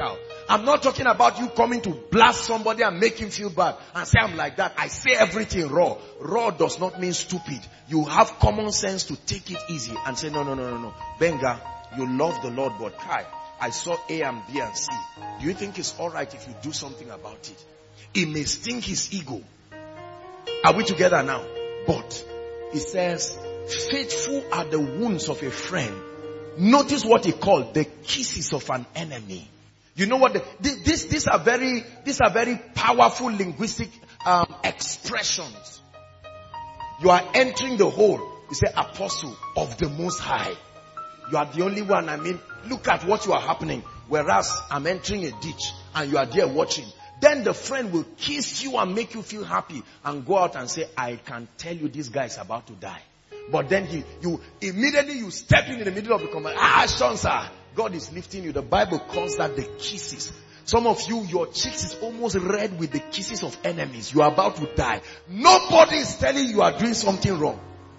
I'm not talking about you coming to blast somebody and make him feel bad and say I'm like that. I say everything raw. Raw does not mean stupid. You have common sense to take it easy and say, no, no, no, no, no. Benga, you love the Lord, but Kai, I saw A and B and C. Do you think it's alright if you do something about it? It may sting his ego. Are we together now? But he says, faithful are the wounds of a friend. Notice what he called the kisses of an enemy. You know what? The, this, these are very, these are very powerful linguistic um, expressions. You are entering the hole. You say, apostle of the Most High. You are the only one. I mean, look at what you are happening. Whereas I'm entering a ditch and you are there watching. Then the friend will kiss you and make you feel happy and go out and say, I can tell you this guy is about to die. But then he, you immediately you step in in the middle of the conversation. Ah, Sean, sir, God is lifting you. The Bible calls that the kisses. Some of you, your cheeks is almost red with the kisses of enemies. You are about to die. Nobody is telling you are doing something wrong.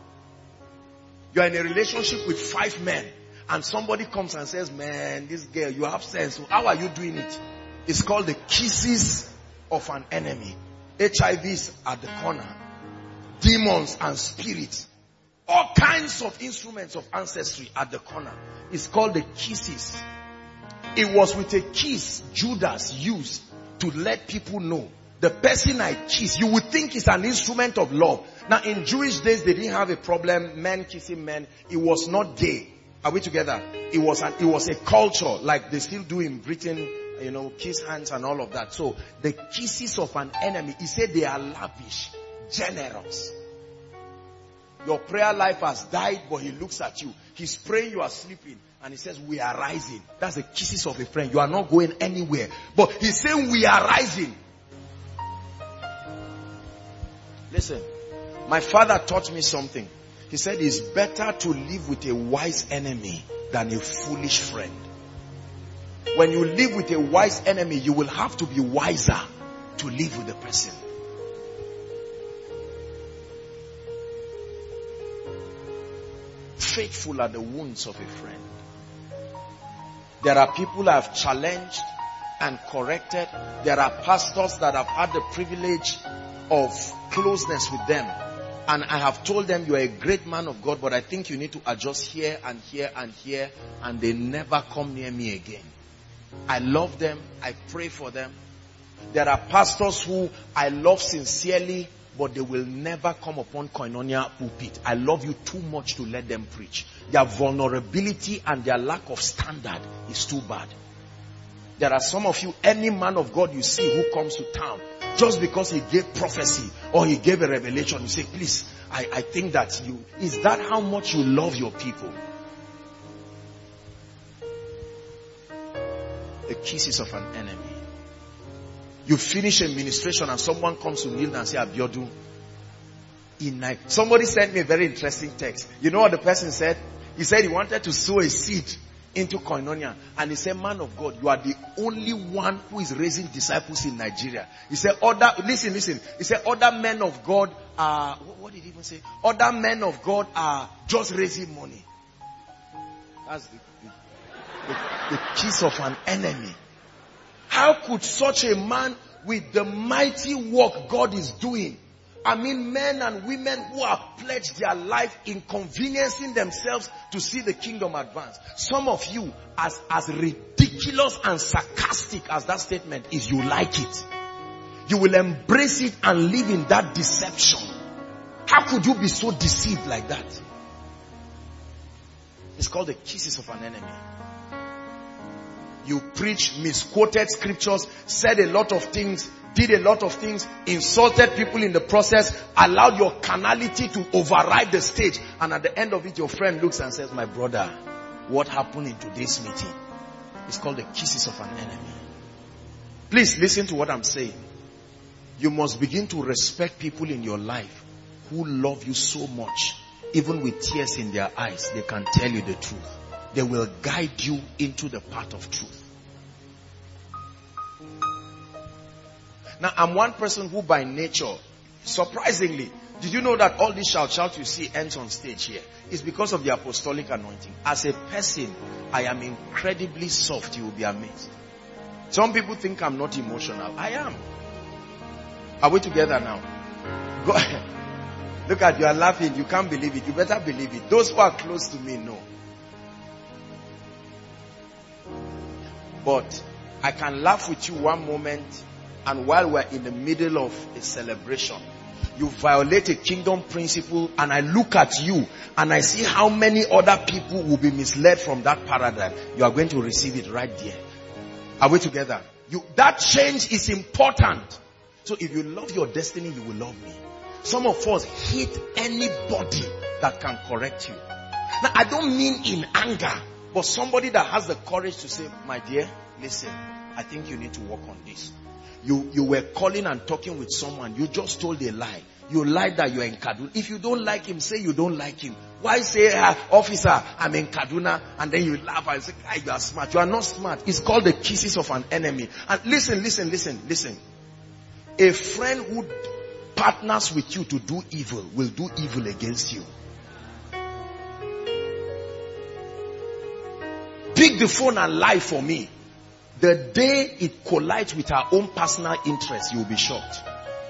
You are in a relationship with five men, and somebody comes and says, "Man, this girl, you have sense. How are you doing it?" It's called the kisses of an enemy. H I Vs at the corner, demons and spirits. All kinds of instruments of ancestry at the corner. It's called the kisses. It was with a kiss Judas used to let people know the person I kiss. You would think it's an instrument of love. Now in Jewish days they didn't have a problem, men kissing men. It was not gay. Are we together? It was an, it was a culture like they still do in Britain, you know, kiss hands and all of that. So the kisses of an enemy, he said they are lavish, generous. Your prayer life has died, but he looks at you. He's praying, you are sleeping. And he says, we are rising. That's the kisses of a friend. You are not going anywhere. But he's saying, we are rising. Listen, my father taught me something. He said, it's better to live with a wise enemy than a foolish friend. When you live with a wise enemy, you will have to be wiser to live with the person. Faithful are the wounds of a friend. There are people I have challenged and corrected. There are pastors that have had the privilege of closeness with them. And I have told them, you are a great man of God, but I think you need to adjust here and here and here. And they never come near me again. I love them. I pray for them. There are pastors who I love sincerely, but they will never come upon Koinonia pulpit. I love you too much to let them preach. Their vulnerability and their lack of standard is too bad. There are some of you, any man of God you see who comes to town, just because he gave prophecy or he gave a revelation, you say, please, I, I think that you, is that how much you love your people? The kisses of an enemy. You finish a ministration and someone comes to kneel and say, Abiodun, in night. Somebody sent me a very interesting text. You know what the person said? He said he wanted to sow a seed into Koinonia. And he said, man of God, you are the only one who is raising disciples in Nigeria. He said, other, listen, listen. He said, other men of God are, what, what did he even say? Other men of God are just raising money. That's the, the, the, the kiss of an enemy. How could such a man with the mighty work God is doing, I mean men and women who have pledged their life inconveniencing themselves to see the kingdom advance. Some of you, as, as ridiculous and sarcastic as that statement is, you like it. You will embrace it and live in that deception. How could you be so deceived like that? It's called the kisses of an enemy. You preach misquoted scriptures, said a lot of things, did a lot of things, insulted people in the process, allowed your carnality to override the stage. And at the end of it, your friend looks and says, my brother, what happened in today's meeting? It's called the kisses of an enemy. Please listen to what I'm saying. You must begin to respect people in your life who love you so much. Even with tears in their eyes, they can tell you the truth. They will guide you into the path of truth. Now, I'm one person who by nature, surprisingly, did you know that all this shout shout you see ends on stage here? It's because of the apostolic anointing. As a person, I am incredibly soft. You will be amazed. Some people think I'm not emotional. I am. Are we together now? Go ahead. Look at you are laughing. You can't believe it. You better believe it. Those who are close to me know. But I can laugh with you one moment, and while we're in the middle of a celebration, you violate a kingdom principle, and I look at you and I see how many other people will be misled from that paradigm. You are going to receive it right there. Are we together? You, that change is important. So if you love your destiny, you will love me. Some of us hate anybody that can correct you. Now, I don't mean in anger, but somebody that has the courage to say, my dear, listen, I think you need to work on this. You, you were calling and talking with someone. You just told a lie. You lied that you are in Kaduna. If you don't like him, say you don't like him. Why say, ah, officer, I'm in Kaduna, and then you laugh and say, ah, you are smart. You are not smart. It's called the kisses of an enemy. And listen, listen, listen, listen. A friend who partners with you to do evil will do evil against you. Pick the phone and lie for me. The day it collides with our own personal interest, you will be shocked.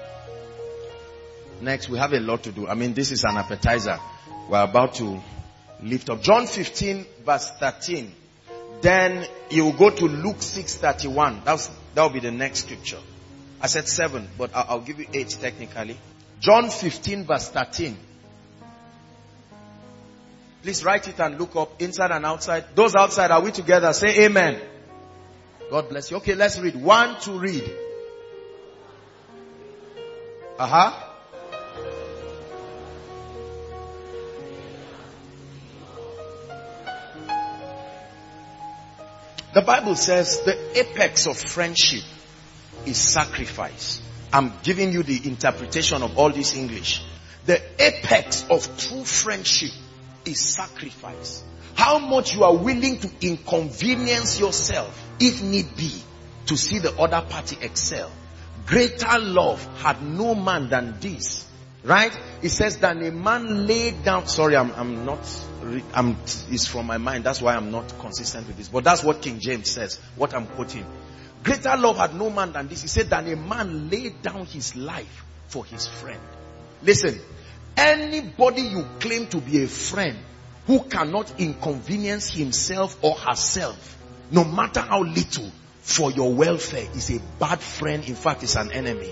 Next, we have a lot to do. I mean, this is an appetizer. We're about to lift up. John fifteen verse thirteen. Then you will go to Luke six thirty-one. That's, that will be the next scripture. I said seven, but I'll, I'll give you eight technically. John fifteen verse thirteen. Please write it and look up inside and outside. Those outside, are we together? Say amen. God bless you. Okay, let's read. One, two, read. Uh-huh. The Bible says the apex of friendship is sacrifice. I'm giving you the interpretation of all this English. The apex of true friendship is sacrifice. How much you are willing to inconvenience yourself, if need be, to see the other party excel. Greater love had no man than this. Right? It says that a man laid down. Sorry, I'm, I'm not. I'm, it's from my mind. That's why I'm not consistent with this. But that's what King James says. What I'm quoting. Greater love had no man than this. He said that a man laid down his life for his friend. Listen. Anybody you claim to be a friend who cannot inconvenience himself or herself, no matter how little, for your welfare is a bad friend. In fact, it's an enemy.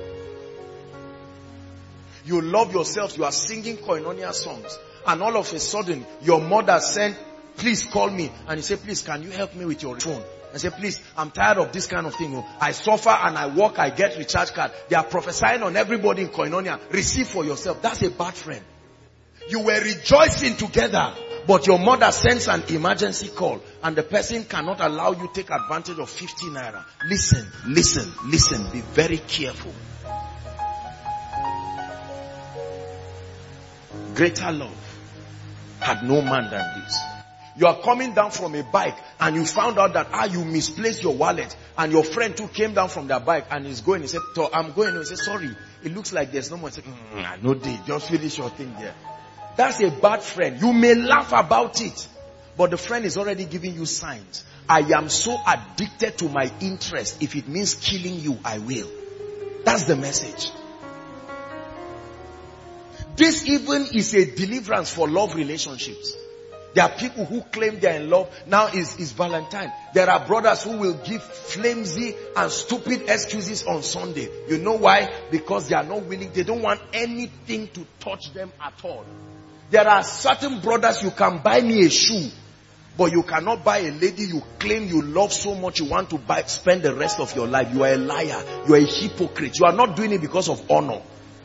You love yourself. You are singing Koinonia songs. And all of a sudden, your mother sent, please call me. And you say, please, can you help me with your phone? I say, please, I'm tired of this kind of thing. I suffer and I work, I get recharge card. They are prophesying on everybody in Koinonia. Receive for yourself. That's a bad friend. You were rejoicing together, but your mother sends an emergency call and the person cannot allow you to take advantage of fifty naira. Listen, listen, listen. Be very careful. Greater love had no man than this. You are coming down from a bike and you found out that ah you misplaced your wallet, and your friend too came down from their bike and is going. He said, I'm going. He said, sorry, it looks like there's no more. He said, mm, no day, just finish your thing there. That's a bad friend. You may laugh about it, but the friend is already giving you signs. I am so addicted to my interest. If it means killing you, I will. That's the message. This even is a deliverance for love relationships. There are people who claim they are in love. Now is, is Valentine. There are brothers who will give flimsy and stupid excuses on Sunday. You know why? Because they are not willing. They don't want anything to touch them at all. There are certain brothers, you can buy me a shoe, but you cannot buy a lady you claim you love so much you want to buy, spend the rest of your life. You are a liar. You are a hypocrite. You are not doing it because of honor.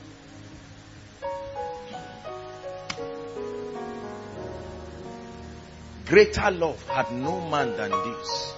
Greater love had no man than this.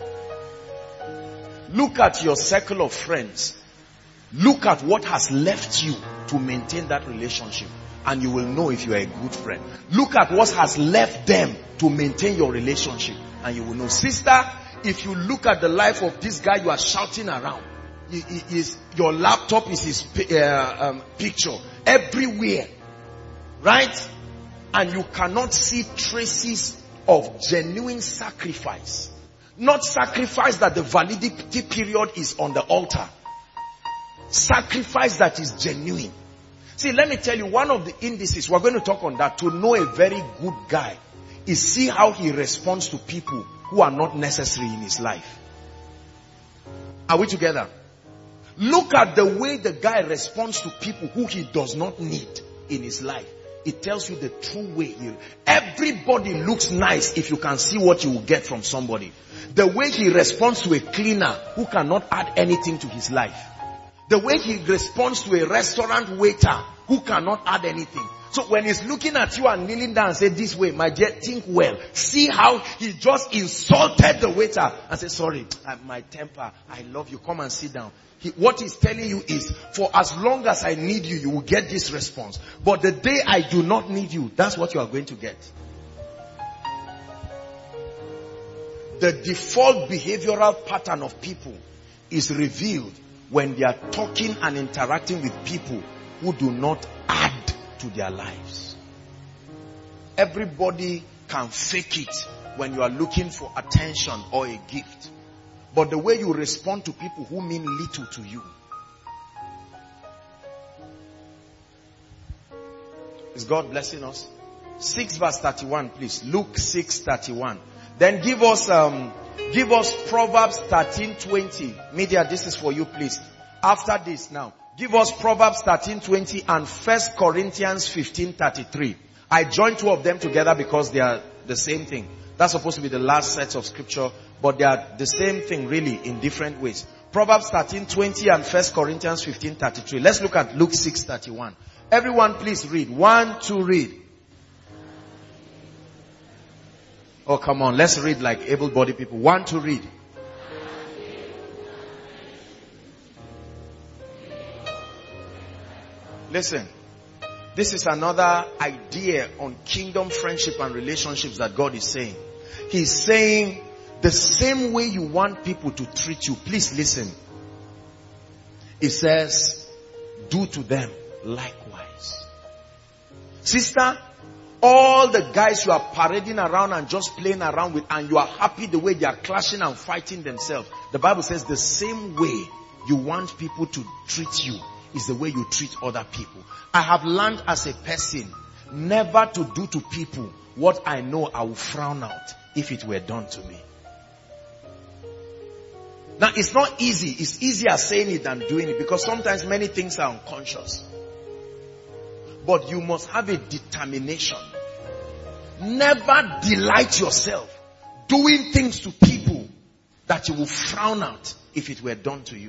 Look at your circle of friends. Look at what has left you to maintain that relationship, and you will know if you are a good friend. Look at what has left them to maintain your relationship, and you will know. Sister, if you look at the life of this guy you are shouting around, he, he is, your laptop is his uh, um, picture everywhere, right? And you cannot see traces of genuine sacrifice. Not sacrifice that the validity period is on the altar. Sacrifice that is genuine. See, let me tell you, one of the indices, we're going to talk on that, to know a very good guy, is see how he responds to people who are not necessary in his life. Are we together? Look at the way the guy responds to people who he does not need in his life. It tells you the true way. He, everybody looks nice if you can see what you will get from somebody. The way he responds to a cleaner who cannot add anything to his life. The way he responds to a restaurant waiter who cannot add anything. So when he's looking at you and kneeling down and say, this way, my dear, think well. See how he just insulted the waiter and say, sorry, my temper, I love you, come and sit down. He, what he's telling you is, for as long as I need you, you will get this response. But the day I do not need you, that's what you are going to get. The default behavioral pattern of people is revealed when they are talking and interacting with people who do not add to their lives. Everybody can fake it when you are looking for attention or a gift. But the way you respond to people who mean little to you. Is God blessing us? six verse thirty-one, please. Luke six thirty-one. Then give us um give us Proverbs thirteen twenty. Media, this is for you, please. After this now, give us Proverbs thirteen twenty and First Corinthians fifteen thirty-three. I joined two of them together because they are the same thing. That's supposed to be the last set of scripture, but they are the same thing really in different ways. Proverbs thirteen twenty and First Corinthians fifteen thirty-three. Let's look at Luke six thirty-one. Everyone please read. One, two, read. Oh, come on. Let's read like able-bodied people. One, two, read. Listen. This is another idea on kingdom friendship and relationships that God is saying. He's saying the same way you want people to treat you. Please listen. It says, do to them likewise. Sister, all the guys you are parading around and just playing around with, and you are happy the way they are clashing and fighting themselves. The Bible says the same way you want people to treat you is the way you treat other people. I have learned as a person never to do to people what I know I will frown out if it were done to me. Now it's not easy. It's easier saying it than doing it because sometimes many things are unconscious. But you must have a determination. Never delight yourself doing things to people that you will frown out if it were done to you.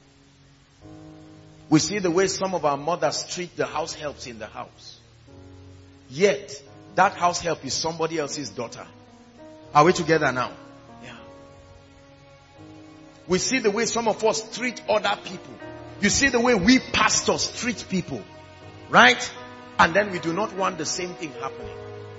We see the way some of our mothers treat the house helps in the house. Yet, that house help is somebody else's daughter. Are we together now? Yeah. We see the way some of us treat other people. You see the way we pastors treat people. Right? And then we do not want the same thing happening.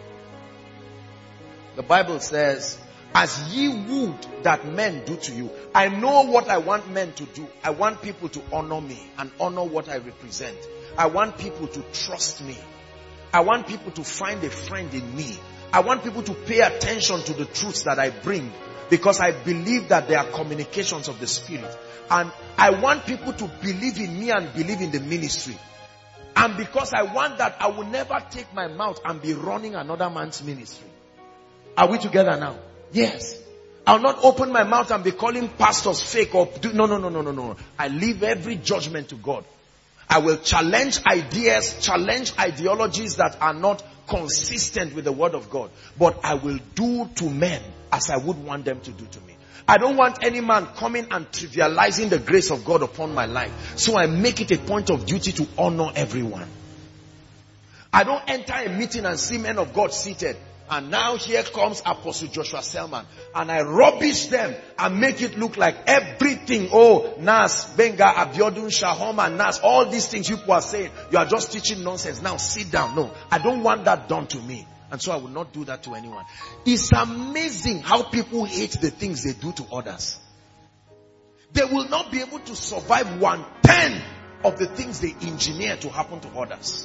The Bible says, as ye would that men do to you. I know what I want men to do. I want people to honor me and honor what I represent. I want people to trust me. I want people to find a friend in me. I want people to pay attention to the truths that I bring because I believe that they are communications of the Spirit. And I want people to believe in me and believe in the ministry. And because I want that, I will never take my mouth and be running another man's ministry. Are we together now? Yes. I'll not open my mouth and be calling pastors fake or do, no, no, no, no, no, no. I leave every judgment to God. I will challenge ideas, challenge ideologies that are not consistent with the word of God. But I will do to men as I would want them to do to me. I don't want any man coming and trivializing the grace of God upon my life. So I make it a point of duty to honor everyone. I don't enter a meeting and see men of God seated. And now here comes Apostle Joshua Selman. And I rubbish them and make it look like everything. Oh, Nas, Benga, Abiodun, Shahoma, Nas. All these things you people are saying. You are just teaching nonsense. Now sit down. No, I don't want that done to me. And so I will not do that to anyone. It's amazing how people hate the things they do to others. They will not be able to survive one tenth of the things they engineer to happen to others.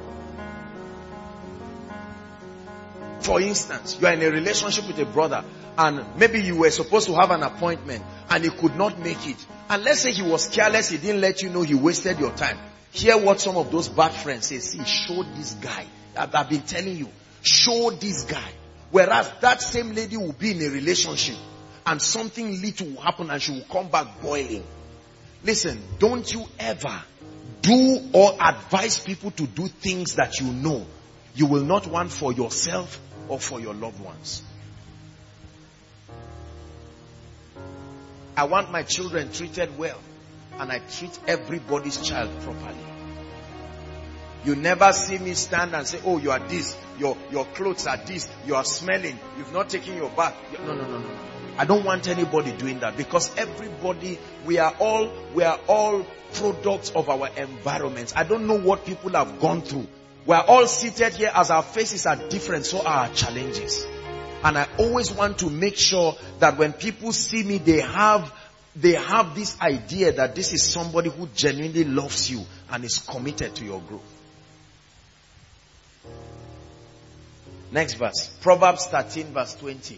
For instance, you are in a relationship with a brother and maybe you were supposed to have an appointment and he could not make it. And let's say he was careless, he didn't let you know, he wasted your time. Hear what some of those bad friends say. See, show this guy. I've, I've been telling you, show this guy. Whereas that same lady will be in a relationship and something little will happen and she will come back boiling. Listen, don't you ever do or advise people to do things that you know you will not want for yourself or for your loved ones. I want my children treated well, and I treat everybody's child properly. You never see me stand and say, oh, you are this, your, your clothes are this, you are smelling, you've not taken your bath. No, no, no, no. I don't want anybody doing that, because everybody, we are all, we are all products of our environments. I don't know what people have gone through. We are all seated here, as our faces are different, so are our challenges. And I always want to make sure that when people see me, they have, they have this idea that this is somebody who genuinely loves you and is committed to your growth. Next verse. Proverbs thirteen verse twenty.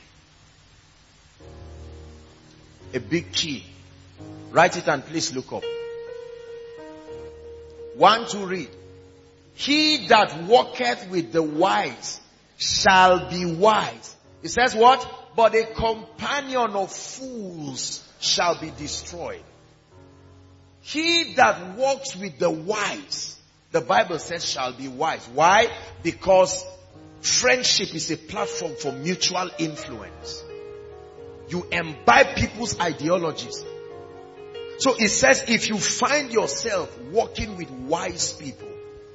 A big key. Write it and please look up. One to read. He that walketh with the wise shall be wise. It says what? But a companion of fools shall be destroyed. He that walks with the wise, the Bible says, shall be wise. Why? Because friendship is a platform for mutual influence. You imbibe people's ideologies. So it says, if you find yourself walking with wise people,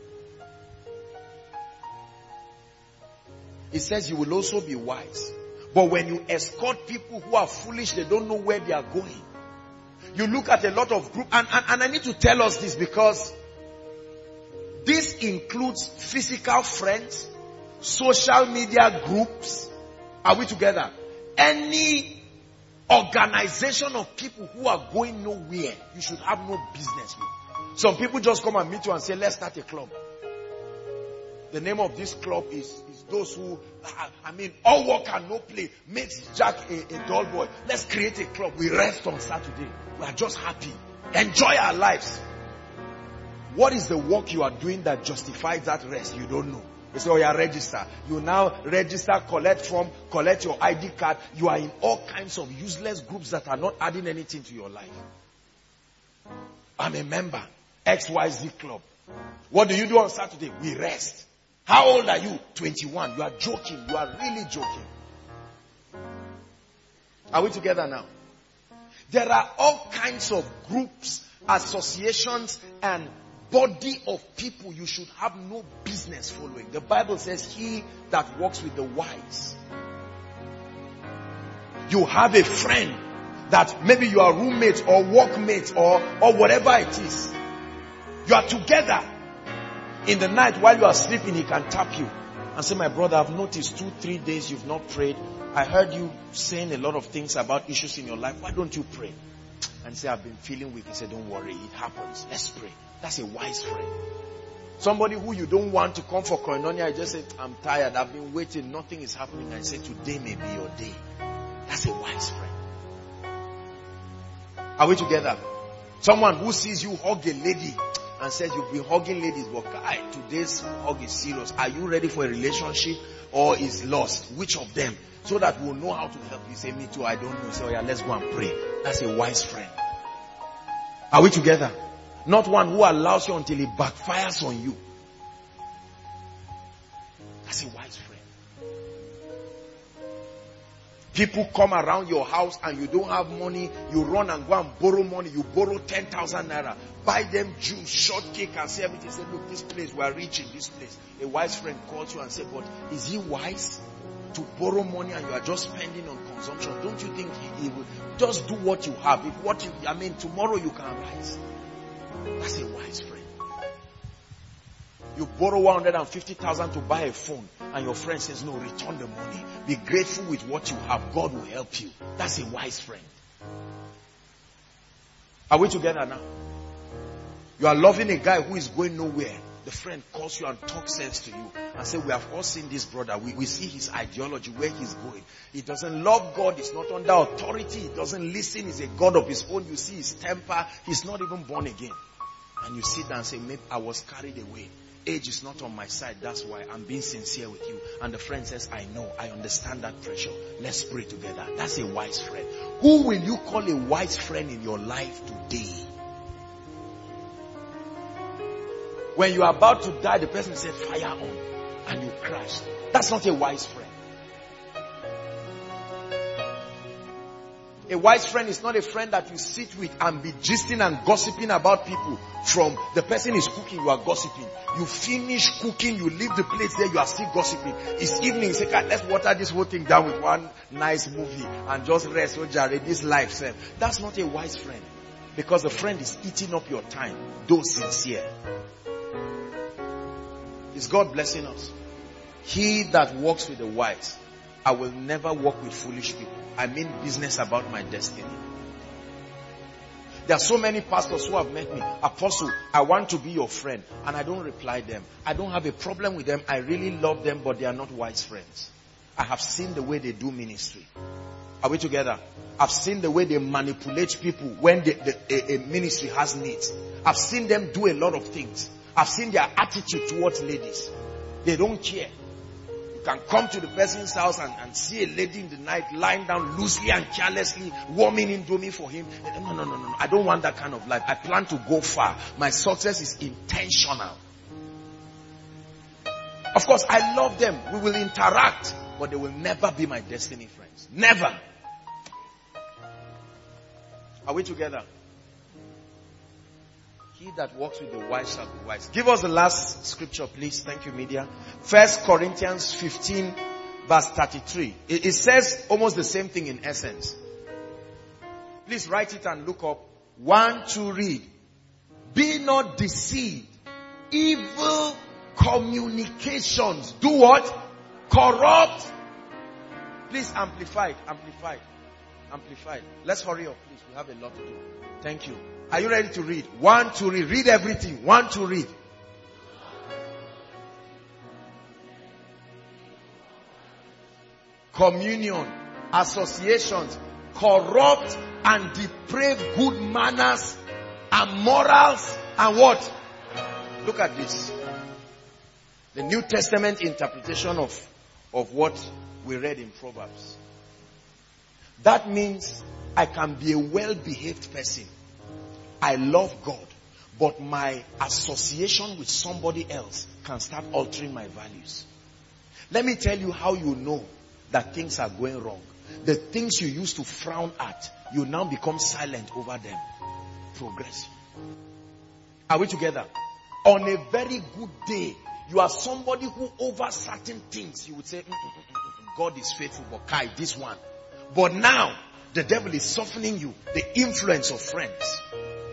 it says you will also be wise. But when you escort people who are foolish, they don't know where they are going. You look at a lot of groups, and, and, and I need to tell us this, because this includes physical friends, social media groups. Are we together? Any organization of people who are going nowhere, you should have no business with. Some people just come and meet you and say, let's start a club. The name of this club is, is those who, I mean, all work and no play makes Jack a, a dull boy. Let's create a club. We rest on Saturday. We are just happy. Enjoy our lives. What is the work you are doing that justifies that rest? You don't know. You say, oh, you are registered. You now register, collect form, collect your I D card. You are in all kinds of useless groups that are not adding anything to your life. I'm a member. X Y Z club. What do you do on Saturday? We rest. How old are you? twenty-one. You are joking. You are really joking. Are we together now? There are all kinds of groups, associations, and body of people you should have no business following. The Bible says, he that walks with the wise. You have a friend that maybe you are roommates or workmates or, or whatever it is. You are together. In the night while you are sleeping, he can tap you and say, my brother, I've noticed two, three days you've not prayed. I heard you saying a lot of things about issues in your life. Why don't you pray? And say, I've been feeling weak. He said, don't worry, it happens. Let's pray. That's a wise friend. Somebody who you don't want to come for koinonia, I just said, I'm tired. I've been waiting. Nothing is happening. I say, today may be your day. That's a wise friend. Are we together? Someone who sees you hug a lady and says, you've been hugging ladies, but guy, today's hug is serious. Are you ready for a relationship or is lost? Which of them? So that we'll know how to help you. Say, me too, I don't know. Say, oh yeah, let's go and pray. That's a wise friend. Are we together? Not one who allows you until it backfires on you. That's a wise friend. People come around your house and you don't have money. You run and go and borrow money. You borrow ten thousand naira. Buy them juice, shortcake and say everything. Say, look, this place, we are reaching this place. A wise friend calls you and says, but is he wise to borrow money and you are just spending on consumption? Don't you think he, he will just do what you have? If what you, I mean, tomorrow you can rise. That's a wise friend. You borrow one hundred fifty thousand to buy a phone and your friend says, no, return the money. Be grateful with what you have. God will help you. That's a wise friend. Are we together now? You are loving a guy who is going nowhere the friend calls you and talks sense to you and say, we have all seen this brother. We, we see his ideology, where he's going. He doesn't love God. He's not under authority. He doesn't listen. He's a God of his own. You see his temper. He's not even born again. And you sit down and say, maybe I was carried away. Age is not on my side. That's why I'm being sincere with you. And the friend says, I know. I understand that pressure. Let's pray together. That's a wise friend. Who will you call a wise friend in your life today? When you are about to die, the person said, fire on. And you crashed. That's not a wise friend. A wise friend is not a friend that you sit with and be gisting and gossiping about people. From the person is cooking, you are gossiping. You finish cooking, you leave the plate there, you are still gossiping. It's evening, say, let's water this whole thing down with one nice movie and just rest. Oh, Jared, this life, sir. That's not a wise friend. Because the friend is eating up your time, though sincere. Is God blessing us? He that walks with the wise, I will never walk with foolish people. I mean business about my destiny. There are so many pastors who have met me. Apostle, I want to be your friend. And I don't reply them. I don't have a problem with them. I really love them, but they are not wise friends. I have seen the way they do ministry. Are we together? I've seen the way they manipulate people when the, the, a, a ministry has needs. I've seen them do a lot of things. I've seen their attitude towards ladies. They don't care. You can come to the person's house and, and see a lady in the night lying down loosely and carelessly, warming indomie for him. No, no, no, no. I don't want that kind of life. I plan to go far. My success is intentional. Of course, I love them. We will interact, but they will never be my destiny friends. Never. Are we together? He that walks with the wise shall be wise. Give us the last scripture, please. Thank you, media. First Corinthians fifteen, verse thirty-three. It, it says almost the same thing in essence. Please write it and look up. One, two, read. Be not deceived. Evil communications do what? Corrupt. Please amplify it. Amplify it. Amplify it. Let's hurry up, please. We have a lot to do. Thank you. Are you ready to read? One, two, read. Read everything. One, two, read. Communion, associations, corrupt and depraved good manners and morals and what? Look at this. The New Testament interpretation of, of what we read in Proverbs. That means I can be a well-behaved person. I love God, but my association with somebody else can start altering my values. Let me tell you how you know that things are going wrong. The things you used to frown at, you now become silent over them. Progression. Are we together? On a very good day, you are somebody who over certain things, you would say, mm, mm, mm, mm, God is faithful, but Kai, this one. But now, the devil is softening you. The influence of friends.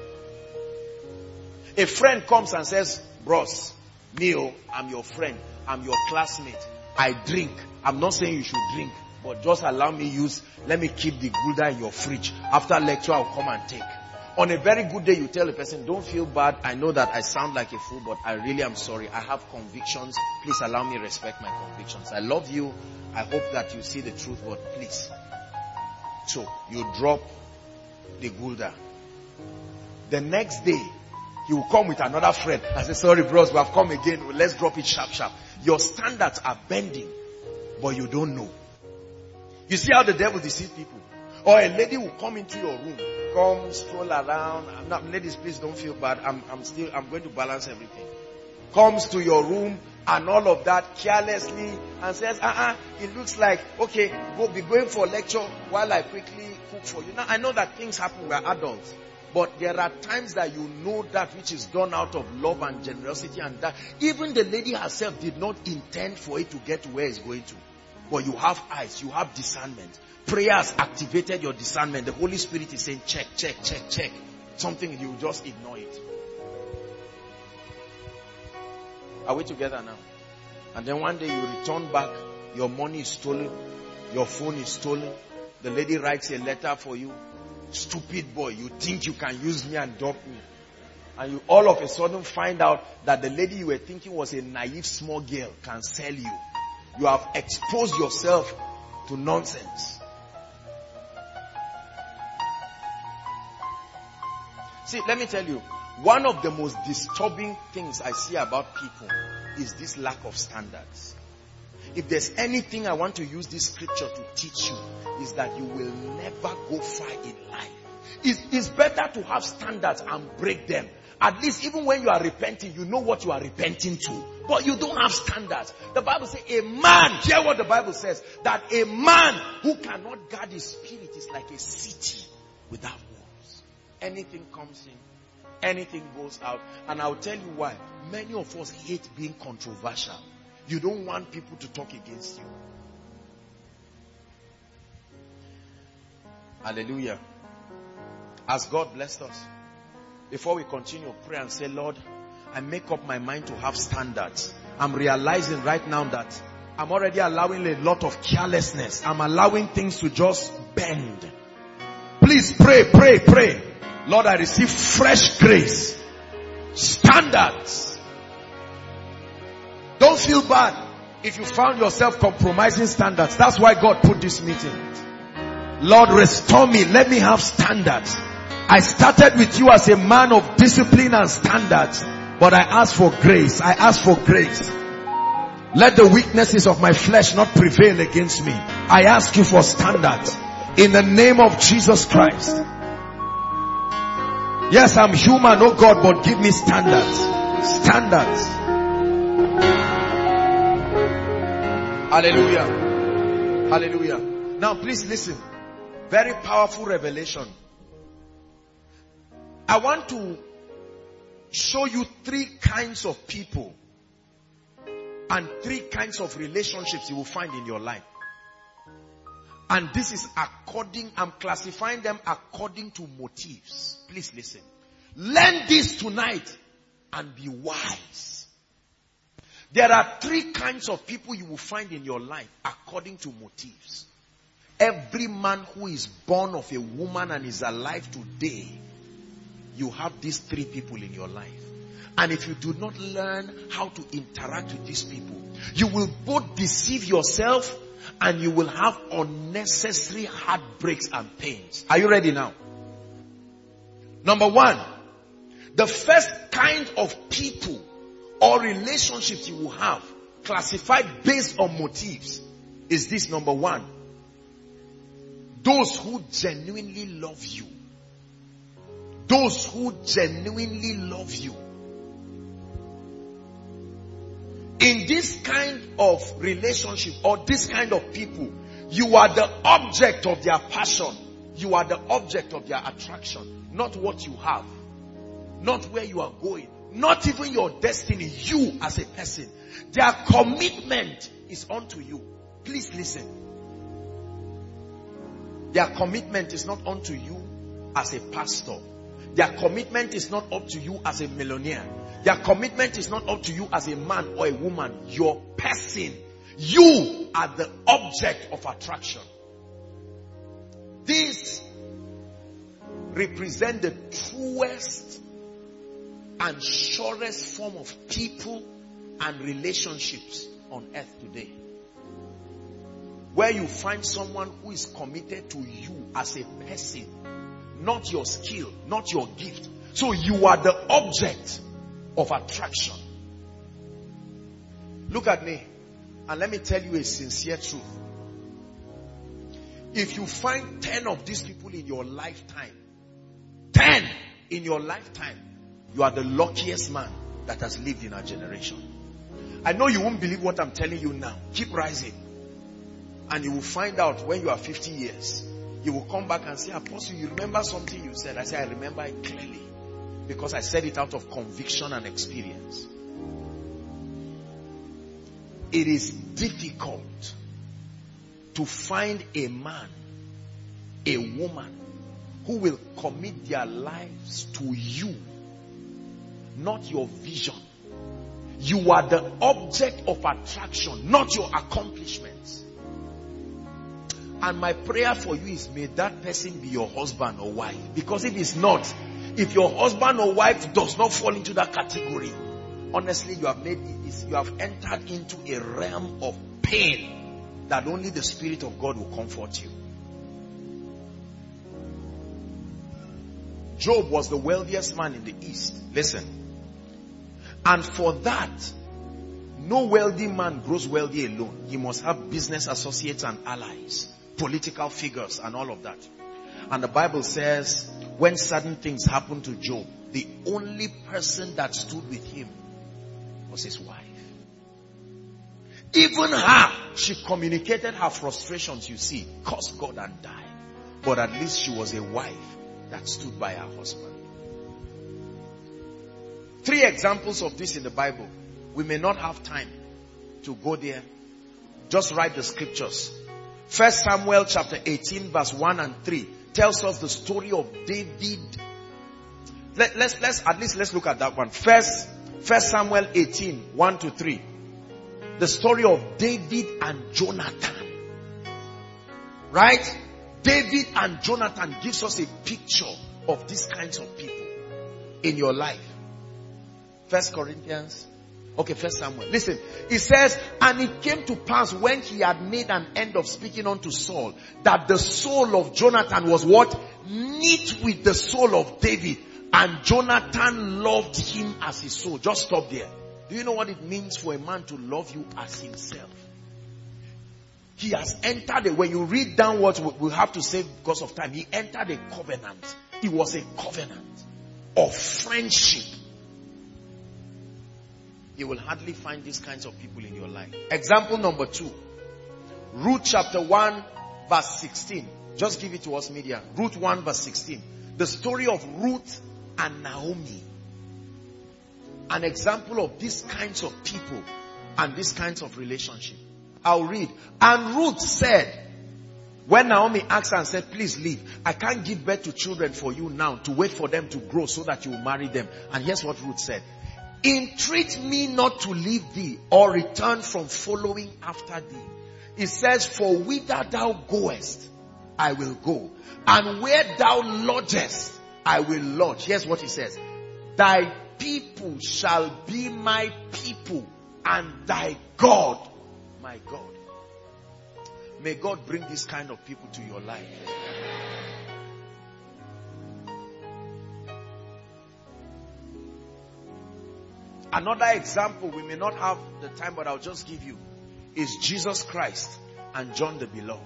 A friend comes and says, bros, Neo, I'm your friend. I'm your classmate. I drink. I'm not saying you should drink, but just allow me use, let me keep the Gouda in your fridge. After lecture, I'll come and take. On a very good day, you tell a person, don't feel bad. I know that I sound like a fool, but I really am sorry. I have convictions. Please allow me respect my convictions. I love you. I hope that you see the truth, but please. So, you drop the Gouda. The next day, he will come with another friend and say, sorry bros, we have come again. Let's drop it sharp, sharp. Your standards are bending, but you don't know. You see how the devil deceives people? Or a lady will come into your room, come stroll around. I'm not, ladies, please don't feel bad. I'm, I'm still, I'm going to balance everything. Comes to your room and all of that carelessly and says, uh-uh, it looks like, okay, we'll be going for a lecture while I quickly cook for you. Now, I know that things happen, we're adults. But there are times that you know that which is done out of love and generosity, and that even the lady herself did not intend for it to get to where it's going to. But you have eyes, you have discernment. Prayer has activated your discernment. The Holy Spirit is saying, check, check, check, check. Something, you just ignore it. Are we together now? And then one day you return back, your money is stolen, your phone is stolen, the lady writes a letter for you. Stupid boy, you think you can use me and dump me. And you all of a sudden find out that the lady you were thinking was a naive small girl can sell you. You have exposed yourself to nonsense. See, let me tell you, one of the most disturbing things I see about people is this lack of standards. If there's anything I want to use this scripture to teach you, is that you will never go far in life. It's, it's better to have standards and break them. At least even when you are repenting, you know what you are repenting to. But you don't have standards. The Bible says a man, hear what the Bible says, that a man who cannot guard his spirit is like a city without walls. Anything comes in, anything goes out. And I'll tell you why. Many of us hate being controversial. You don't want people to talk against you. Hallelujah. As God blessed us. Before we continue, pray and say, Lord, I make up my mind to have standards. I'm realizing right now that I'm already allowing a lot of carelessness. I'm allowing things to just bend. Please pray, pray, pray. Lord, I receive fresh grace. Standards. Don't feel bad if you found yourself compromising standards. That's why God put this meeting. Lord, restore me. Let me have standards. I started with you as a man of discipline and standards, but I ask for grace. I ask for grace. Let the weaknesses of my flesh not prevail against me. I ask you for standards in the name of Jesus Christ. Yes, I'm human, oh God, but give me standards. Standards. Hallelujah. Hallelujah. Now please listen. Very powerful revelation. I want to show you three kinds of people and three kinds of relationships you will find in your life. And this is according, I'm classifying them according to motives. Please listen. Learn this tonight and be wise. There are three kinds of people you will find in your life according to motives. Every man who is born of a woman and is alive today, you have these three people in your life. And if you do not learn how to interact with these people, you will both deceive yourself and you will have unnecessary heartbreaks and pains. Are you ready now? Number one, the first kind of people or relationships you will have, classified based on motives, is this. Number one, those who genuinely love you. Those who genuinely love you. In this kind of relationship or this kind of people, you are the object of their passion. You are the object of their attraction. Not what you have. Not where you are going. Not even your destiny. You as a person. Their commitment is unto you. Please listen. Their commitment is not unto you as a pastor. Their commitment is not up to you as a millionaire. Their commitment is not up to you as a man or a woman. Your person. You are the object of attraction. These represent the truest and surest form of people and relationships on earth today. Where you find someone who is committed to you as a person. Not your skill, not your gift. So you are the object of attraction. Look at me and let me tell you a sincere truth. If you find ten of these people in your lifetime, ten in your lifetime, you are the luckiest man that has lived in our generation. I know you won't believe what I'm telling you now. Keep rising. And you will find out when you are fifty years. You will come back and say, Apostle, you remember something you said? I say, I remember it clearly. Because I said it out of conviction and experience. It is difficult to find a man, a woman, who will commit their lives to you. Not your vision. You are the object of attraction, not your accomplishments. And my prayer for you is, may that person be your husband or wife. Because if it's not, If your husband or wife does not fall into that category, honestly, you have made you have entered into a realm of pain that only the Spirit of God will comfort you. Job was the wealthiest man in the East. Listen. And for that, no wealthy man grows wealthy alone. He must have business associates and allies, political figures and all of that. And the Bible says, when certain things happened to Job, the only person that stood with him was his wife. Even her, she communicated her frustrations, you see, cursed God and died. But at least she was a wife that stood by her husband. Three examples of this in the Bible. We may not have time to go there. Just write the scriptures. First Samuel chapter eighteen verse one and three tells us the story of David. Let, let's, let's, at least let's look at that one. First, First Samuel eighteen, one to three. The story of David and Jonathan. Right? David and Jonathan gives us a picture of these kinds of people in your life. First Corinthians. Okay, First Samuel. Listen, it says, and it came to pass when he had made an end of speaking unto Saul, that the soul of Jonathan was what? Knit with the soul of David. And Jonathan loved him as his soul. Just stop there. Do you know what it means for a man to love you as himself? He has entered a, when you read down what we'll have to say because of time, he entered a covenant. It was a covenant of friendship. You will hardly find these kinds of people in your life. Example number two. Ruth chapter one verse sixteen. Just give it to us, media. Ruth one verse sixteen. The story of Ruth and Naomi. An example of these kinds of people and these kinds of relationship. I'll read. And Ruth said, when Naomi asked her and said, please leave. I can't give birth to children for you now to wait for them to grow so that you will marry them. And here's what Ruth said. Entreat me not to leave thee or return from following after thee. It says, for whither thou goest, I will go. And where thou lodgest, I will lodge. Here's what he says. Thy people shall be my people, and thy God, my God. May God bring this kind of people to your life. Another example, we may not have the time, but I'll just give you, is Jesus Christ and John the Beloved.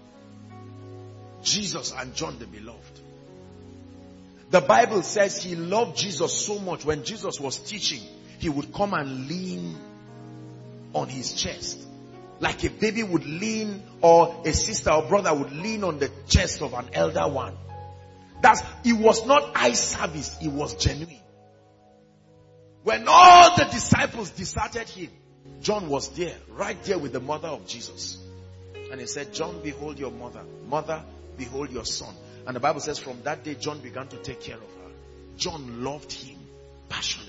Jesus and John the Beloved. The Bible says he loved Jesus so much. When Jesus was teaching, he would come and lean on his chest. Like a baby would lean, or a sister or brother would lean on the chest of an elder one. That's, it was not eye service, it was genuine. When all the disciples deserted him, John was there, right there with the mother of Jesus. And he said, John, behold your mother. Mother, behold your son. And the Bible says from that day, John began to take care of her. John loved him passionately.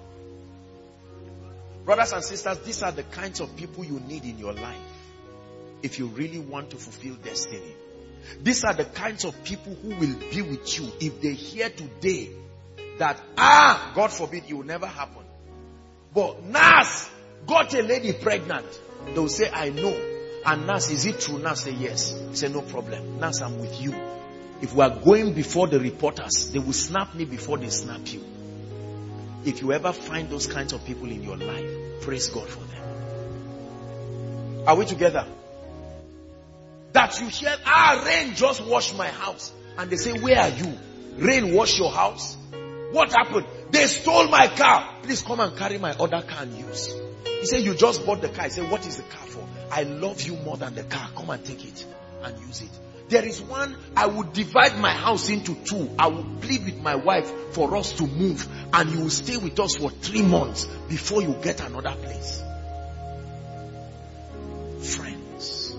Brothers and sisters, these are the kinds of people you need in your life if you really want to fulfill destiny. These are the kinds of people who will be with you if they hear today that, ah, God forbid, it will never happen. But Nas got a lady pregnant. They will say, I know. And Nas, is it true? Nas say, yes. Say, no problem. Nas, I'm with you. If we are going before the reporters, they will snap me before they snap you. If you ever find those kinds of people in your life, praise God for them. Are we together? That you hear, ah, rain just washed my house. And they say, where are you? Rain washed your house? What happened? They stole my car. Please come and carry my other car and use. He said, you just bought the car. I said, what is the car for? I love you more than the car. Come and take it and use it. There is one, I would divide my house into two. I would plead with my wife for us to move. And you will stay with us for three months before you get another place. Friends.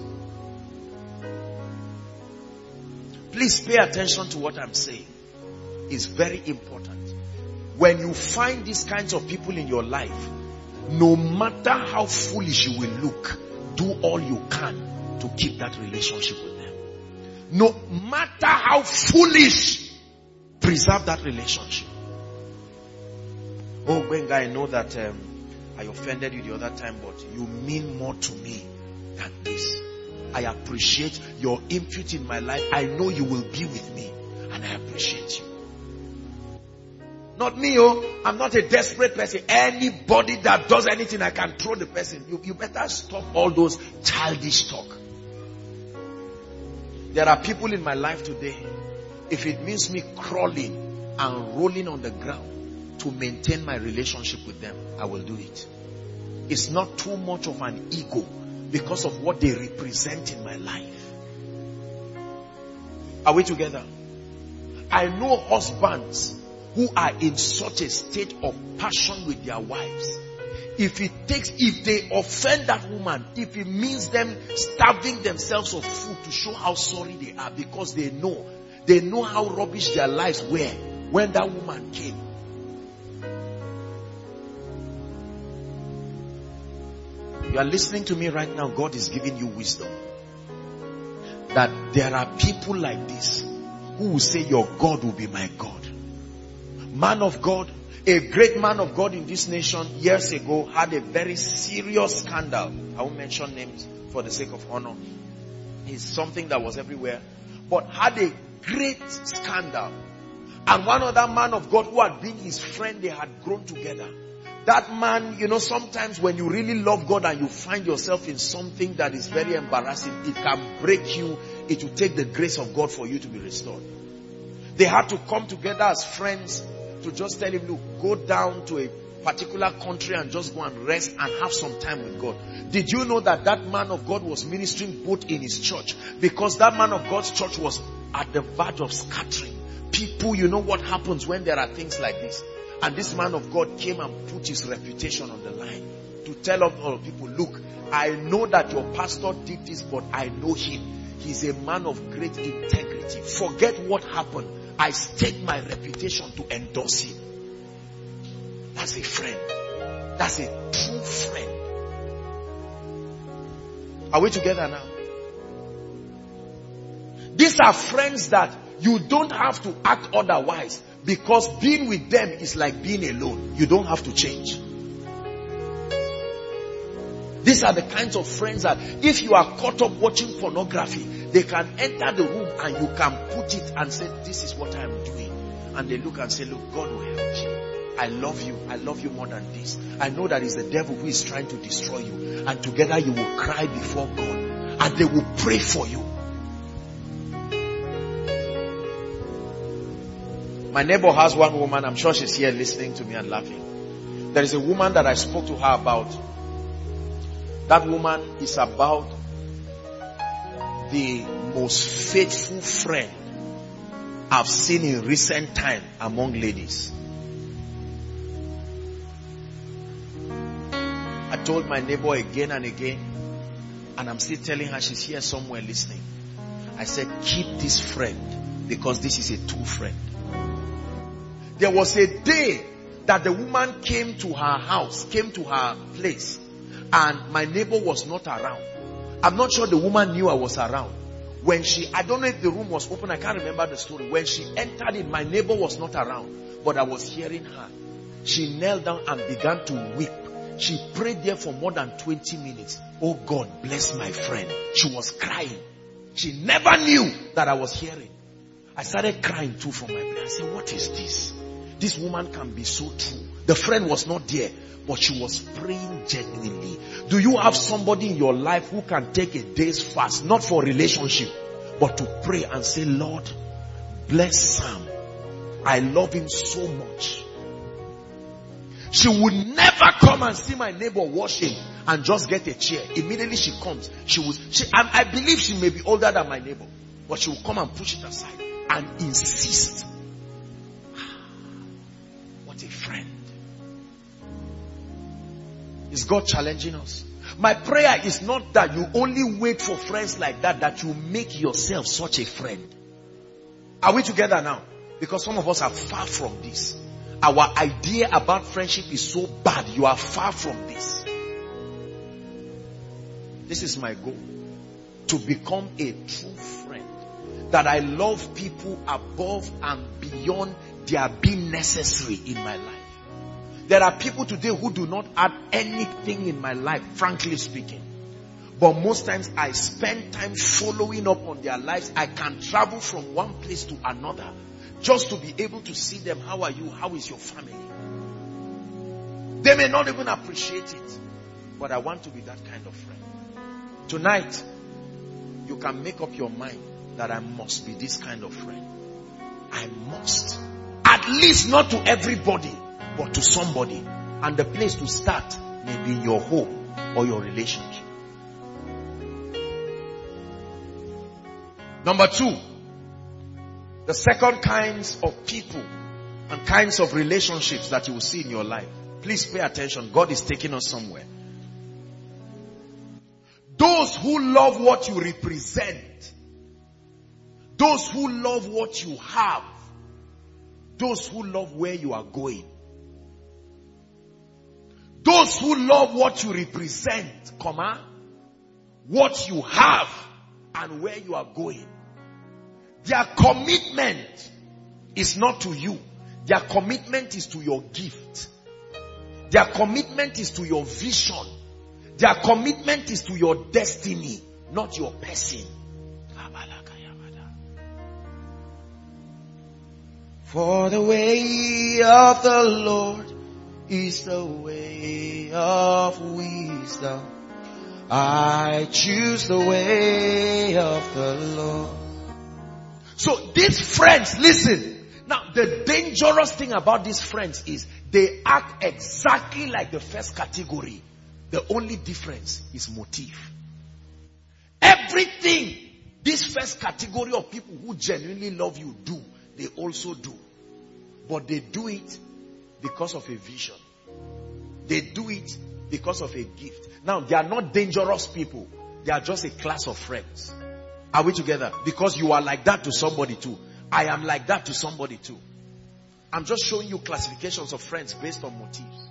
Please pay attention to what I'm saying. It's very important. When you find these kinds of people in your life, no matter how foolish you will look, do all you can to keep that relationship with them. No matter how foolish, Preserve that relationship. Oh, Gwenga, I know that um, I offended you the other time, but you mean more to me than this. I appreciate your input in my life. I know you will be with me, and I appreciate you. Not me, oh. I'm not a desperate person. Anybody that does anything, I can throw the person. You, you better stop all those childish talk. There are people in my life today, if it means me crawling and rolling on the ground to maintain my relationship with them, I will do it. It's not too much of an ego because of what they represent in my life. Are we together? I know husbands who are in such a state of passion with their wives. If it takes, if they offend that woman, if it means them starving themselves of food to show how sorry they are, because they know, they know how rubbish their lives were when that woman came. You are listening to me right now. God is giving you wisdom. That there are people like this who will say your God will be my God. Man of God, a great man of God in this nation years ago had a very serious scandal. I won't mention names for the sake of honor. It's something that was everywhere. But had a great scandal. And one other man of God who had been his friend, they had grown together. That man, you know, sometimes when you really love God and you find yourself in something that is very embarrassing, it can break you. It will take the grace of God for you to be restored. They had to come together as friends to just tell him, look, go down to a particular country and just go and rest and have some time with God. Did you know that that man of God was ministering both in his church? Because that man of God's church was at the verge of scattering. People, you know what happens when there are things like this. And this man of God came and put his reputation on the line to tell all people, look, I know that your pastor did this, but I know him. He's a man of great integrity. Forget what happened. I stake my reputation to endorse him. That's a friend. That's a true friend. Are we together now? These are friends that you don't have to act otherwise, because being with them is like being alone. You don't have to change. These are the kinds of friends that if you are caught up watching pornography, they can enter the room and you can put it and say, this is what I am doing. And they look and say, look, God will help you. I love you. I love you more than this. I know that it's the devil who is trying to destroy you. And together you will cry before God. And they will pray for you. My neighbor has one woman. I'm sure she's here listening to me and laughing. There is a woman that I spoke to her about. That woman is about the most faithful friend I've seen in recent time among ladies. I told my neighbor again and again, and I'm still telling her, she's here somewhere listening. I said, keep this friend, because this is a true friend. There was a day that the woman came to her house, came to her place, and my neighbor was not around. I'm not sure the woman knew I was around. When she, I don't know if the room was open, I can't remember the story. When she entered it, my neighbor was not around, but I was hearing her. She knelt down and began to weep. She prayed there for more than twenty minutes. Oh God, bless my friend. She was crying. She never knew that I was hearing. I started crying too from my prayer. I said, what is this? This woman can be so true. The friend was not there, but she was praying genuinely. Do you have somebody in your life who can take a day's fast, not for relationship, but to pray and say, Lord, bless Sam. I love him so much. She would never come and see my neighbor washing and just get a chair. Immediately she comes. She was, she, I, I believe she may be older than my neighbor, but she will come and push it aside and insist. What a friend. Is God challenging us? My prayer is not that you only wait for friends like that, that you make yourself such a friend. Are we together now? Because some of us are far from this. Our idea about friendship is so bad. You are far from this. This is my goal. To become a true friend. that I love people above and beyond their being necessary in my life. There are people today who do not add anything in my life, frankly speaking. But most times I spend time following up on their lives. I can travel from one place to another just to be able to see them. How are you? How is your family? They may not even appreciate it, but I want to be that kind of friend. Tonight, you can make up your mind that I must be this kind of friend. I must. At least not to everybody, but to somebody. And the place to start may be in your home or your relationship. Number two, the second kinds of people and kinds of relationships that you will see in your life. Please pay attention. God is taking us somewhere. Those who love what you represent. Those who love what you have. Those who love where you are going. Those who love what you represent, comma, what you have and where you are going. Their commitment is not to you. Their commitment is to your gift. Their commitment is to your vision. Their commitment is to your destiny, not your person. For the way of the Lord is the way of wisdom. I choose the way of the Lord. So these friends, listen. Now the dangerous thing about these friends is they act exactly like the first category. The only difference is motive. Everything this first category of people who genuinely love you do, they also do. But they do it because of a vision. They do it because of a gift. Now, they are not dangerous people. They are just a class of friends. Are we together? Because you are like that to somebody too. I am like that to somebody too. I'm just showing you classifications of friends based on motives.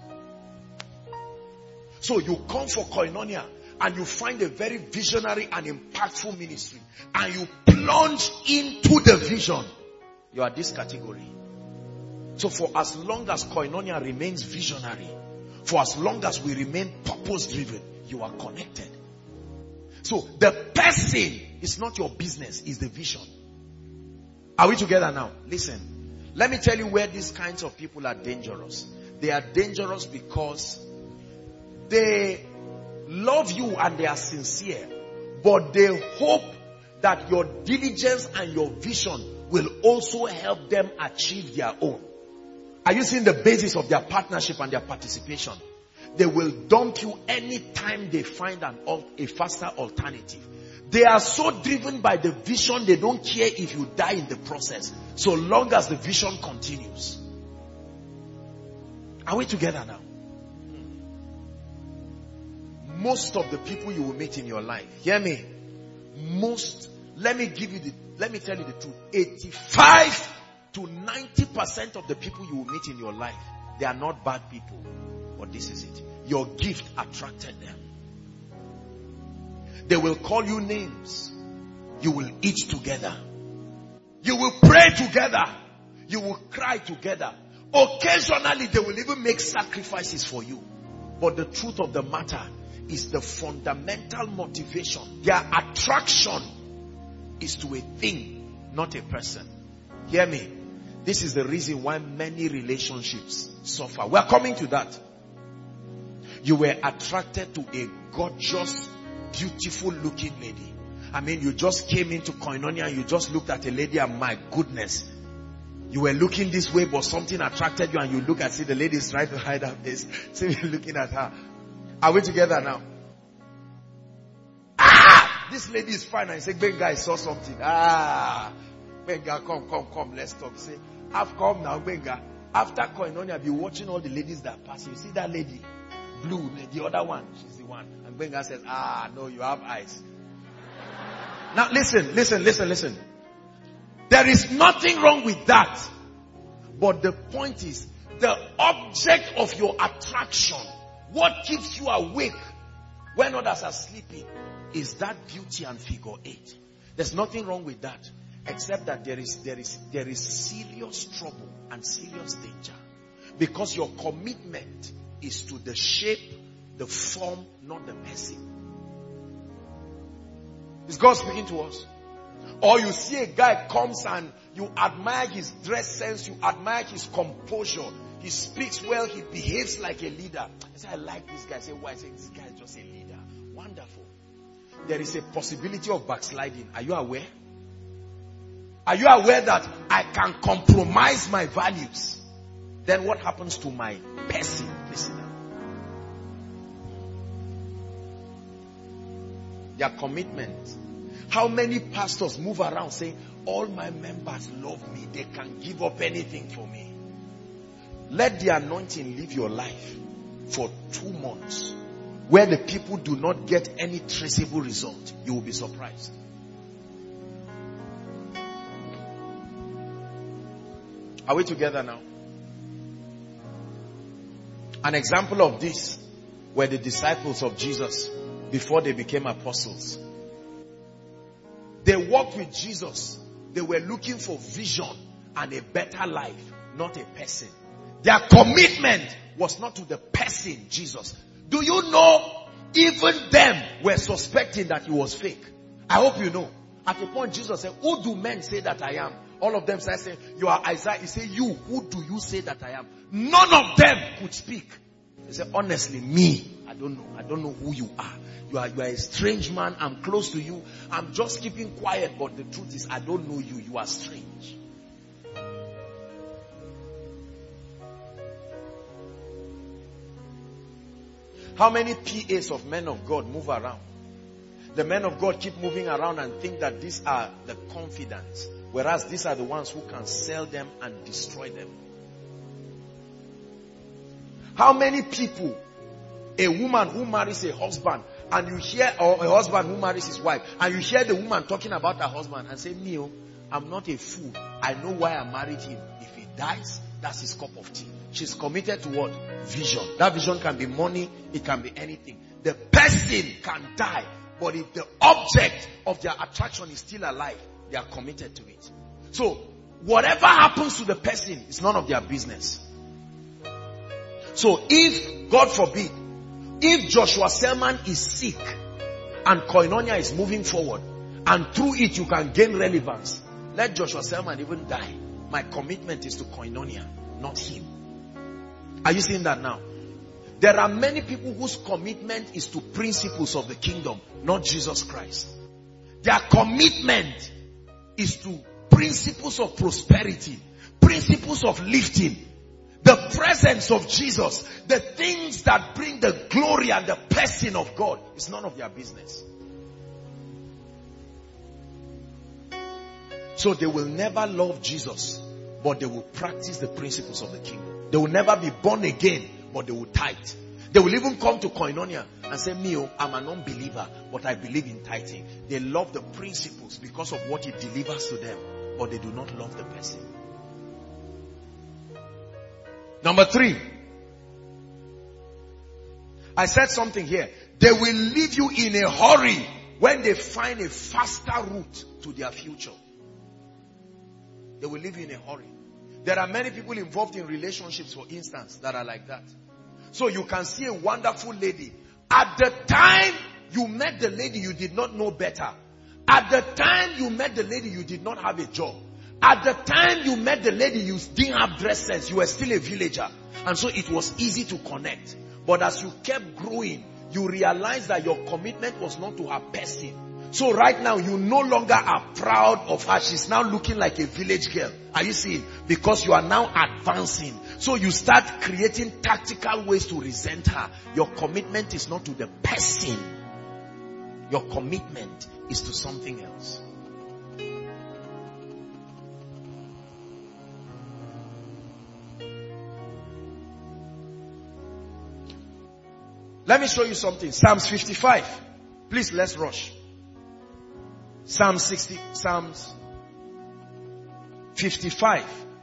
So you come for Koinonia and you find a very visionary and impactful ministry and you plunge into the vision. You are this category. So for as long as Koinonia remains visionary, for as long as we remain purpose driven, you are connected. So the person is not your business, is the vision. Are we together now? Listen, let me tell you where these kinds of people are dangerous. They are dangerous because they love you and they are sincere, but they hope that your diligence and your vision will also help them achieve their own. Are you seeing the basis of their partnership and their participation? They will dump you anytime they find an a faster alternative. They are so driven by the vision, they don't care if you die in the process, so long as the vision continues. Are we together now? Most of the people you will meet in your life, hear me, most, let me give you the, let me tell you the truth, eighty-five to ninety percent of the people you will meet in your life, they are not bad people. But this is it. Your gift attracted them. They will call you names. You will eat together. You will pray together. You will cry together. Occasionally they will even make sacrifices for you. But the truth of the matter is the fundamental motivation. Their attraction is to a thing, not a person. Hear me. This is the reason why many relationships suffer. We are coming to that. You were attracted to a gorgeous, beautiful looking lady. I mean, you just came into Koinonia and you just looked at a lady and my goodness, you were looking this way but something attracted you and you look and see the lady is trying to hide her face. So you're looking at her. Are we together now? Ah! This lady is fine. And you say, Benga, I saw something. Ah! Benga, come, come, come. Let's talk. Say, I've come now, Benga. After Koinonia, I've been watching all the ladies that pass. You see that lady? Blue, the other one. She's the one. And Benga says, ah, no, you have eyes. Now listen, listen, listen, listen. There is nothing wrong with that. But the point is, the object of your attraction, what keeps you awake when others are sleeping, is that beauty and figure eight. There's nothing wrong with that. Except that there is, there is, there is serious trouble and serious danger. Because your commitment is to the shape, the form, not the person. Is God speaking to us? Or you see a guy comes and you admire his dress sense, you admire his composure. He speaks well, he behaves like a leader. I say, I like this guy. I say, why? I say, this guy is just a leader. Wonderful. There is a possibility of backsliding. Are you aware? Are you aware that I can compromise my values? Then what happens to my person? Listen now. Their commitment. How many pastors move around saying, all my members love me. They can give up anything for me. Let the anointing live your life for two months. Where the people do not get any traceable result. You will be surprised. Are we together now? An example of this were the disciples of Jesus before they became apostles. They walked with Jesus. They were looking for vision and a better life, not a person. Their commitment was not to the person, Jesus. Do you know, even them were suspecting that he was fake. I hope you know. At a point, Jesus said, who do men say that I am? All of them started saying, you are Isaiah. He said, you, who do you say that I am? None of them could speak. He said, honestly, me, I don't know. I don't know who you are. You are, you are a strange man. I'm close to you. I'm just keeping quiet, but the truth is, I don't know you. You are strange. How many P As of men of God move around? The men of God keep moving around and think that these are the confidants, whereas these are the ones who can sell them and destroy them. How many people, a woman who marries a husband, and you hear, or a husband who marries his wife, and you hear the woman talking about her husband and say, me, I'm not a fool. I know why I married him. If he dies, that's his cup of tea. She's committed to what? Vision. That vision can be money. It can be anything. The person can die. But if the object of their attraction is still alive, they are committed to it. So, whatever happens to the person is none of their business. So, if, God forbid, if Joshua Selman is sick and Koinonia is moving forward, and through it you can gain relevance, let Joshua Selman even die. My commitment is to Koinonia, not him. Are you seeing that now? There are many people whose commitment is to principles of the kingdom, not Jesus Christ. Their commitment is to principles of prosperity, principles of lifting, the presence of Jesus, the things that bring the glory and the person of God. It's none of their business. So they will never love Jesus, but they will practice the principles of the kingdom. They will never be born again, but they will tithe. They will even come to Koinonia and say, Mio, I'm an unbeliever, but I believe in tithing. They love the principles because of what it delivers to them, but they do not love the person. Number three. I said something here. They will leave you in a hurry when they find a faster route to their future. They will leave you in a hurry. There are many people involved in relationships, for instance, that are like that. So you can see a wonderful lady. At the time you met the lady, you did not know better. At the time you met the lady, you did not have a job. At the time you met the lady, you didn't have dress sense. You were still a villager. And so it was easy to connect. But as you kept growing, you realized that your commitment was not to her person. So right now, you no longer are proud of her. She's now looking like a village girl. Are you seeing? Because you are now advancing. So you start creating tactical ways to resent her. Your commitment is not to the person. Your commitment is to something else. Let me show you something. Psalms fifty-five. Please, let's rush. Psalm sixty, Psalms fifty-five.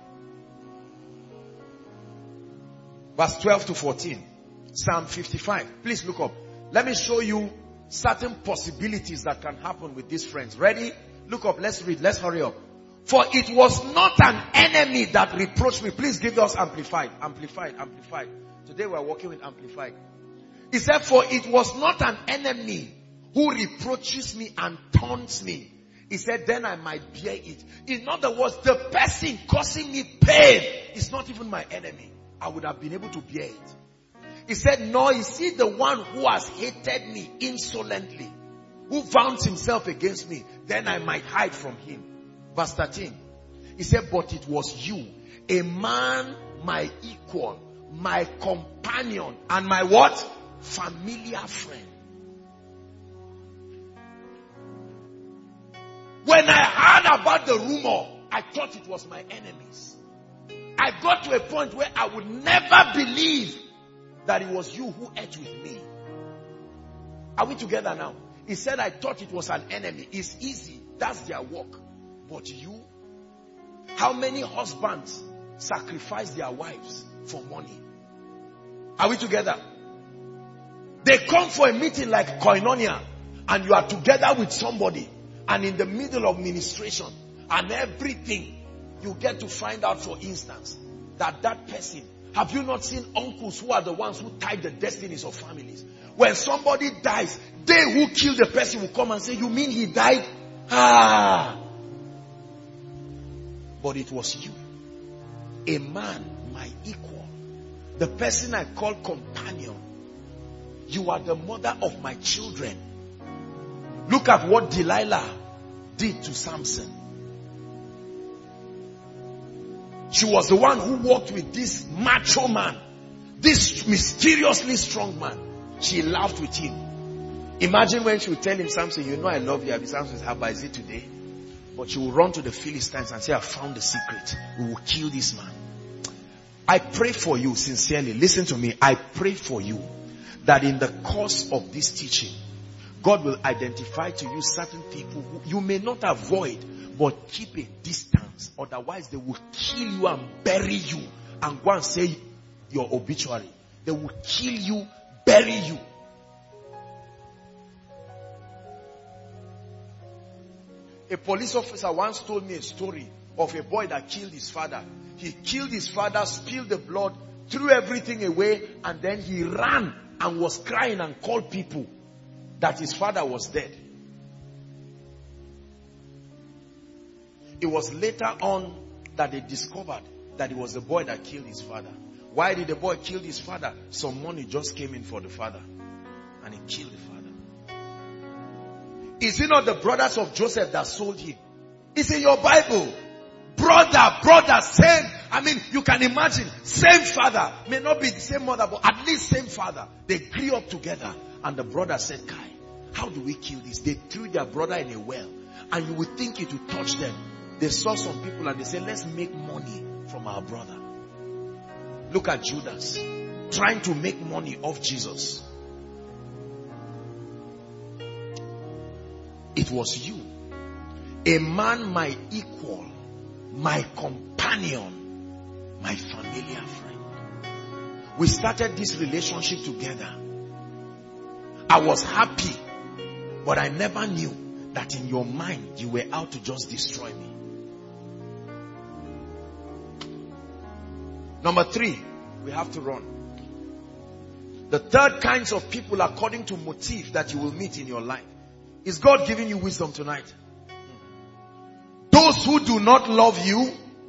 Verse twelve to fourteen. Psalm fifty-five. Please look up. Let me show you certain possibilities that can happen with these friends. Ready? Look up. Let's read. Let's hurry up. For it was not an enemy that reproached me. Please give us amplified, amplified, amplified. Today we are working with amplified. He said, for it was not an enemy who reproaches me and taunts me. He said, then I might bear it. In other words, the person causing me pain is not even my enemy. I would have been able to bear it. He said, no, is he the one who has hated me insolently, who vowed himself against me, then I might hide from him. Verse thirteen. He said, but it was you, a man, my equal, my companion, and my what? Familiar friend. When I heard about the rumor, I thought it was my enemies. I got to a point where I would never believe that it was you who ate with me. Are we together now? He said, I thought it was an enemy. It's easy. That's their work. But you, how many husbands sacrifice their wives for money? Are we together? They come for a meeting like Koinonia, and you are together with somebody, and in the middle of ministration and everything, you get to find out, for instance, that that person, have you not seen uncles who are the ones who tie the destinies of families? When somebody dies, they who killed the person will come and say, you mean he died? Ah! But it was you, a man, my equal, the person I call companion. You are the mother of my children. Look at what Delilah did to Samson. She was the one who walked with this macho man, this mysteriously strong man. She laughed with him. Imagine when she would tell him, Samson, you know I love you. Samson says, how is it today? But she will run to the Philistines and say, I found the secret. We will kill this man. I pray for you sincerely. Listen to me. I pray for you that in the course of this teaching, God will identify to you certain people who you may not avoid, but keep a distance. Otherwise, they will kill you and bury you and go and say your obituary. They will kill you, bury you. A police officer once told me a story of a boy that killed his father. He killed his father, spilled the blood, threw everything away, and then he ran and was crying and called people that his father was dead. It was later on that they discovered that it was the boy that killed his father. Why did the boy kill his father? Some money just came in for the father, and he killed the father. Is it not the brothers of Joseph that sold him? It's in your Bible. Brother, brother, same. I mean, you can imagine, same father. May not be the same mother, but at least same father. They grew up together. And the brother said, Kai, how do we kill this? They threw their brother in a well. And you would think it would touch them. They saw some people and they said, let's make money from our brother. Look at Judas, trying to make money off Jesus. It was you, a man my equal, my companion, my familiar friend. We started this relationship together. I was happy, but I never knew that in your mind you were out to just destroy me. Number three, we have to run. The third kinds of people according to motive that you will meet in your life. Is God giving you wisdom tonight? Those who do not love you,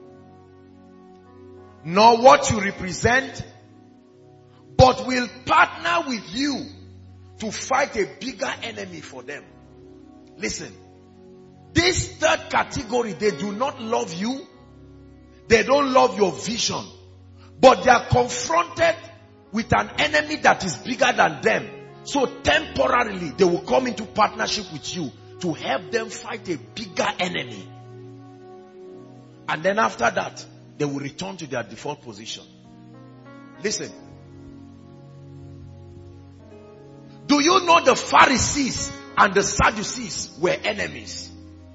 nor what you represent, but will partner with you to fight a bigger enemy for them. Listen, this third category, they do not love you, they don't love your vision, but they are confronted with an enemy that is bigger than them. So temporarily, they will come into partnership with you to help them fight a bigger enemy. And then after that, they will return to their default position. Listen. Do you know the Pharisees and the Sadducees were enemies?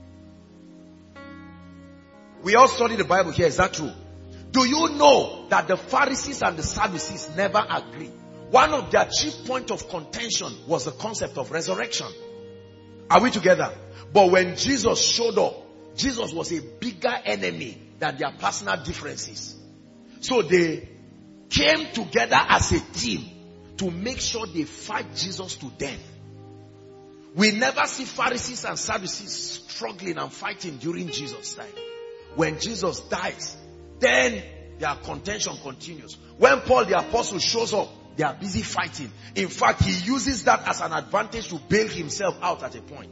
We all study the Bible here. Is that true? Do you know that the Pharisees and the Sadducees never agreed? One of their chief point of contention was the concept of resurrection. Are we together? But when Jesus showed up, Jesus was a bigger enemy than their personal differences. So they came together as a team to make sure they fight Jesus to death. We never see Pharisees and Sadducees struggling and fighting during Jesus' time. When Jesus dies, then their contention continues. When Paul the apostle shows up, they are busy fighting. In fact, he uses that as an advantage to bail himself out at a point.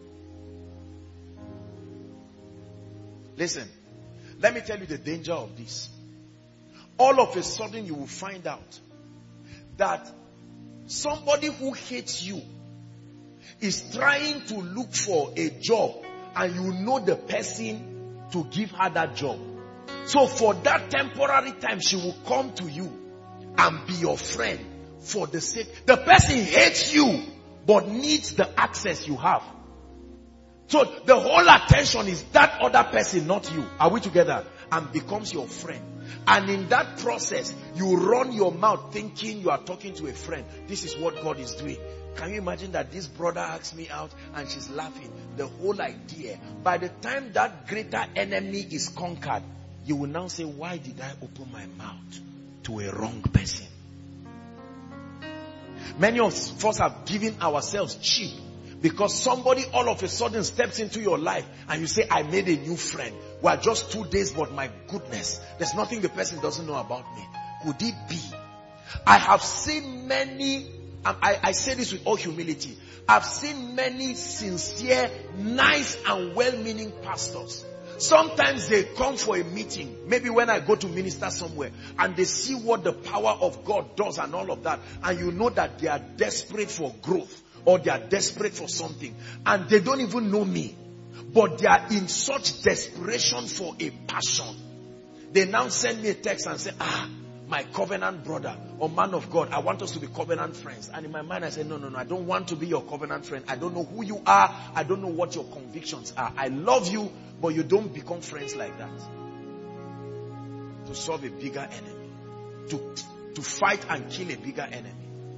Listen, let me tell you the danger of this. All of a sudden you will find out that somebody who hates you is trying to look for a job, and you know the person to give her that job. So for that temporary time, she will come to you and be your friend for the sake. The person hates you but needs the access you have. So the whole attention is that other person, not you. Are we together? And becomes your friend. And in that process, you run your mouth thinking you are talking to a friend. This is what God is doing. Can you imagine that this brother asks me out and she's laughing? The whole idea. By the time that greater enemy is conquered, you will now say, why did I open my mouth to a wrong person? Many of us have given ourselves cheap because somebody all of a sudden steps into your life and you say, I made a new friend. Well, just two days, but my goodness, there's nothing the person doesn't know about me. Could it be? I have seen many, I, I say this with all humility, I've seen many sincere, nice and well-meaning pastors. Sometimes they come for a meeting, maybe when I go to minister somewhere, and they see what the power of God does and all of that, and you know that they are desperate for growth, or they are desperate for something, and they don't even know me, but they are in such desperation for a passion. They now send me a text and say, ah, my covenant brother or man of God, I want us to be covenant friends. And in my mind I say, no, no, no, I don't want to be your covenant friend. I don't know who you are. I don't know what your convictions are. I love you, but you don't become friends like that. To solve a bigger enemy. To, to fight and kill a bigger enemy.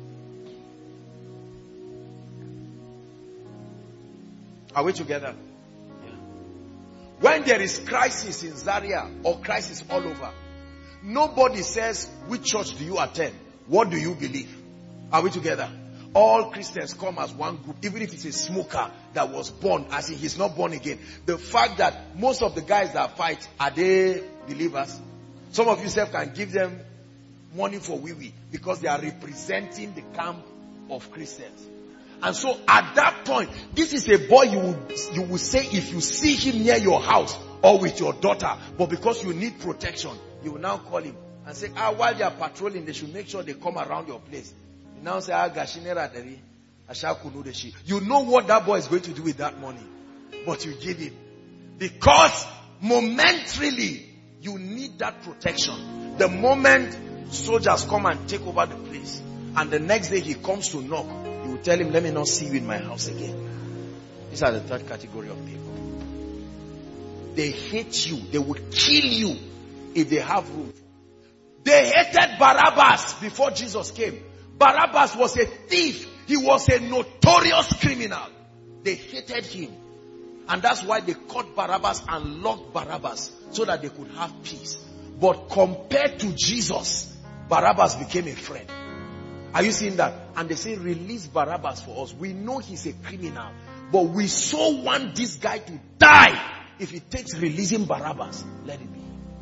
Are we together? Yeah. When there is crisis in Zaria or crisis all over, nobody says, which church do you attend? What do you believe? Are we together? All Christians come as one group, even if it's a smoker that was born, as in he's not born again. The fact that most of the guys that fight, are they believers? Some of you self can give them money for wee-wee because they are representing the camp of Christians. And so at that point, this is a boy you would, you would say if you see him near your house or with your daughter, but because you need protection, you will now call him and say, ah, while they are patrolling, they should make sure they come around your place. You now say, ah, Gashinera Deri, Ashakunudeshi. You know what that boy is going to do with that money, but you give him. Because momentarily, you need that protection. The moment soldiers come and take over the place, and the next day he comes to knock, you will tell him, let me not see you in my house again. These are the third category of people. They hate you. They will kill you if they have room. They hated Barabbas before Jesus came. Barabbas was a thief. He was a notorious criminal. They hated him. And that's why they caught Barabbas and locked Barabbas so that they could have peace. But compared to Jesus, Barabbas became a friend. Are you seeing that? And they say, release Barabbas for us. We know he's a criminal, but we so want this guy to die. If it takes releasing Barabbas, let it be.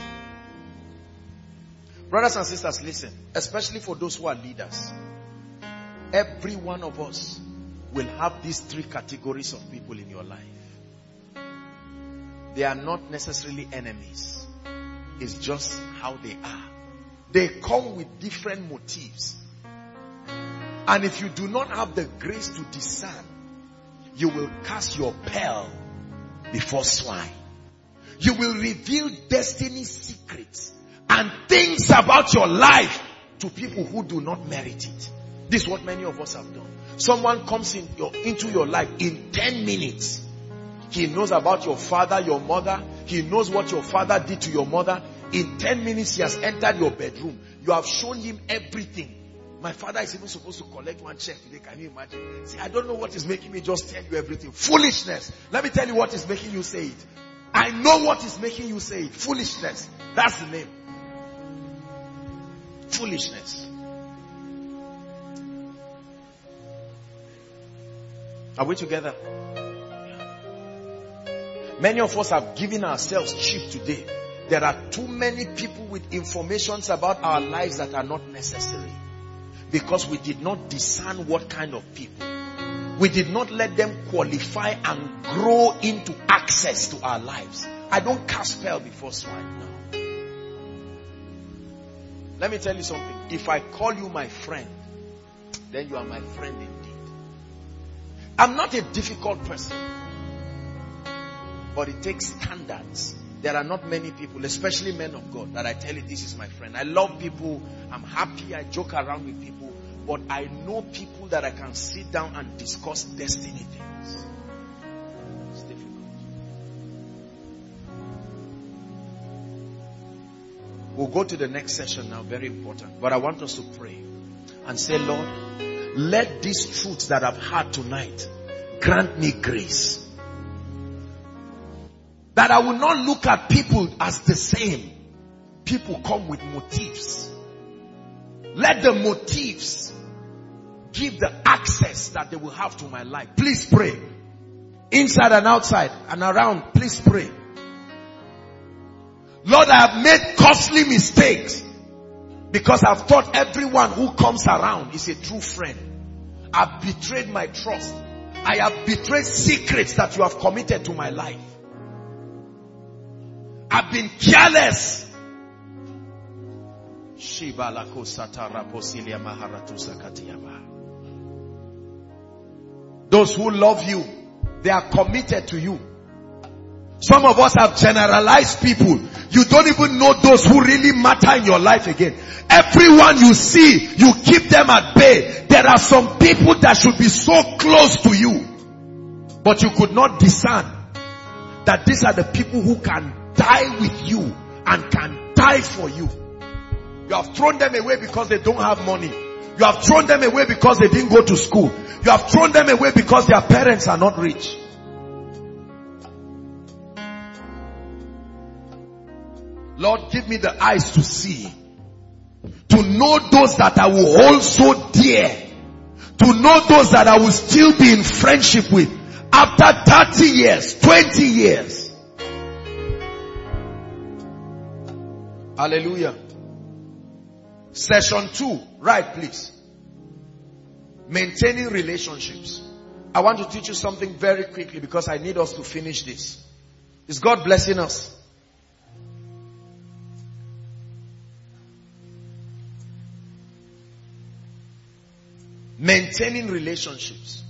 Brothers and sisters, listen, especially for those who are leaders. Every one of us will have these three categories of people in your life. They are not necessarily enemies. It's just how they are. They come with different motives. And if you do not have the grace to discern, you will cast your pearl before swine. You will reveal destiny secrets and things about your life to people who do not merit it. This is what many of us have done. Someone comes in your, into your life in ten minutes. He knows about your father, your mother. He knows what your father did to your mother. In ten minutes, he has entered your bedroom. You have shown him everything. My father is even supposed to collect one check today. Can you imagine? See, I don't know what is making me just tell you everything. Foolishness. Let me tell you what is making you say it. I know what is making you say it. Foolishness. That's the name. Foolishness. Are we together? Many of us have given ourselves cheap today. There are too many people with informations about our lives that are not necessary. Because we did not discern what kind of people. We did not let them qualify and grow into access to our lives. I don't cast spell before swine now. Let me tell you something. If I call you my friend, then you are my friend indeed. I'm not a difficult person. But it takes standards. There are not many people, especially men of God, that I tell you this is my friend. I love people. I'm happy. I joke around with people. But I know people that I can sit down and discuss destiny things. It's difficult. We'll go to the next session now. Very important. But I want us to pray and say, Lord, let these truths that I've heard tonight grant me grace. That I will not look at people as the same. People come with motives. Let the motives give the access that they will have to my life. Please pray. Inside and outside and around, please pray. Lord, I have made costly mistakes because I've thought everyone who comes around is a true friend. I've betrayed my trust. I have betrayed secrets that you have committed to my life. I've been careless. Those who love you, they are committed to you. Some of us have generalized people. You don't even know those who really matter in your life again. Everyone you see, you keep them at bay. There are some people that should be so close to you, but you could not discern that these are the people who can die with you and can die for you. You have thrown them away because they don't have money. You have thrown them away because they didn't go to school. You have thrown them away because their parents are not rich. Lord, give me the eyes to see, to know those that I will hold so dear, to know those that I will still be in friendship with after thirty years, twenty years. Hallelujah. Session two. Right, please. Maintaining relationships. I want to teach you something very quickly because I need us to finish this. Is God blessing us? Maintaining relationships.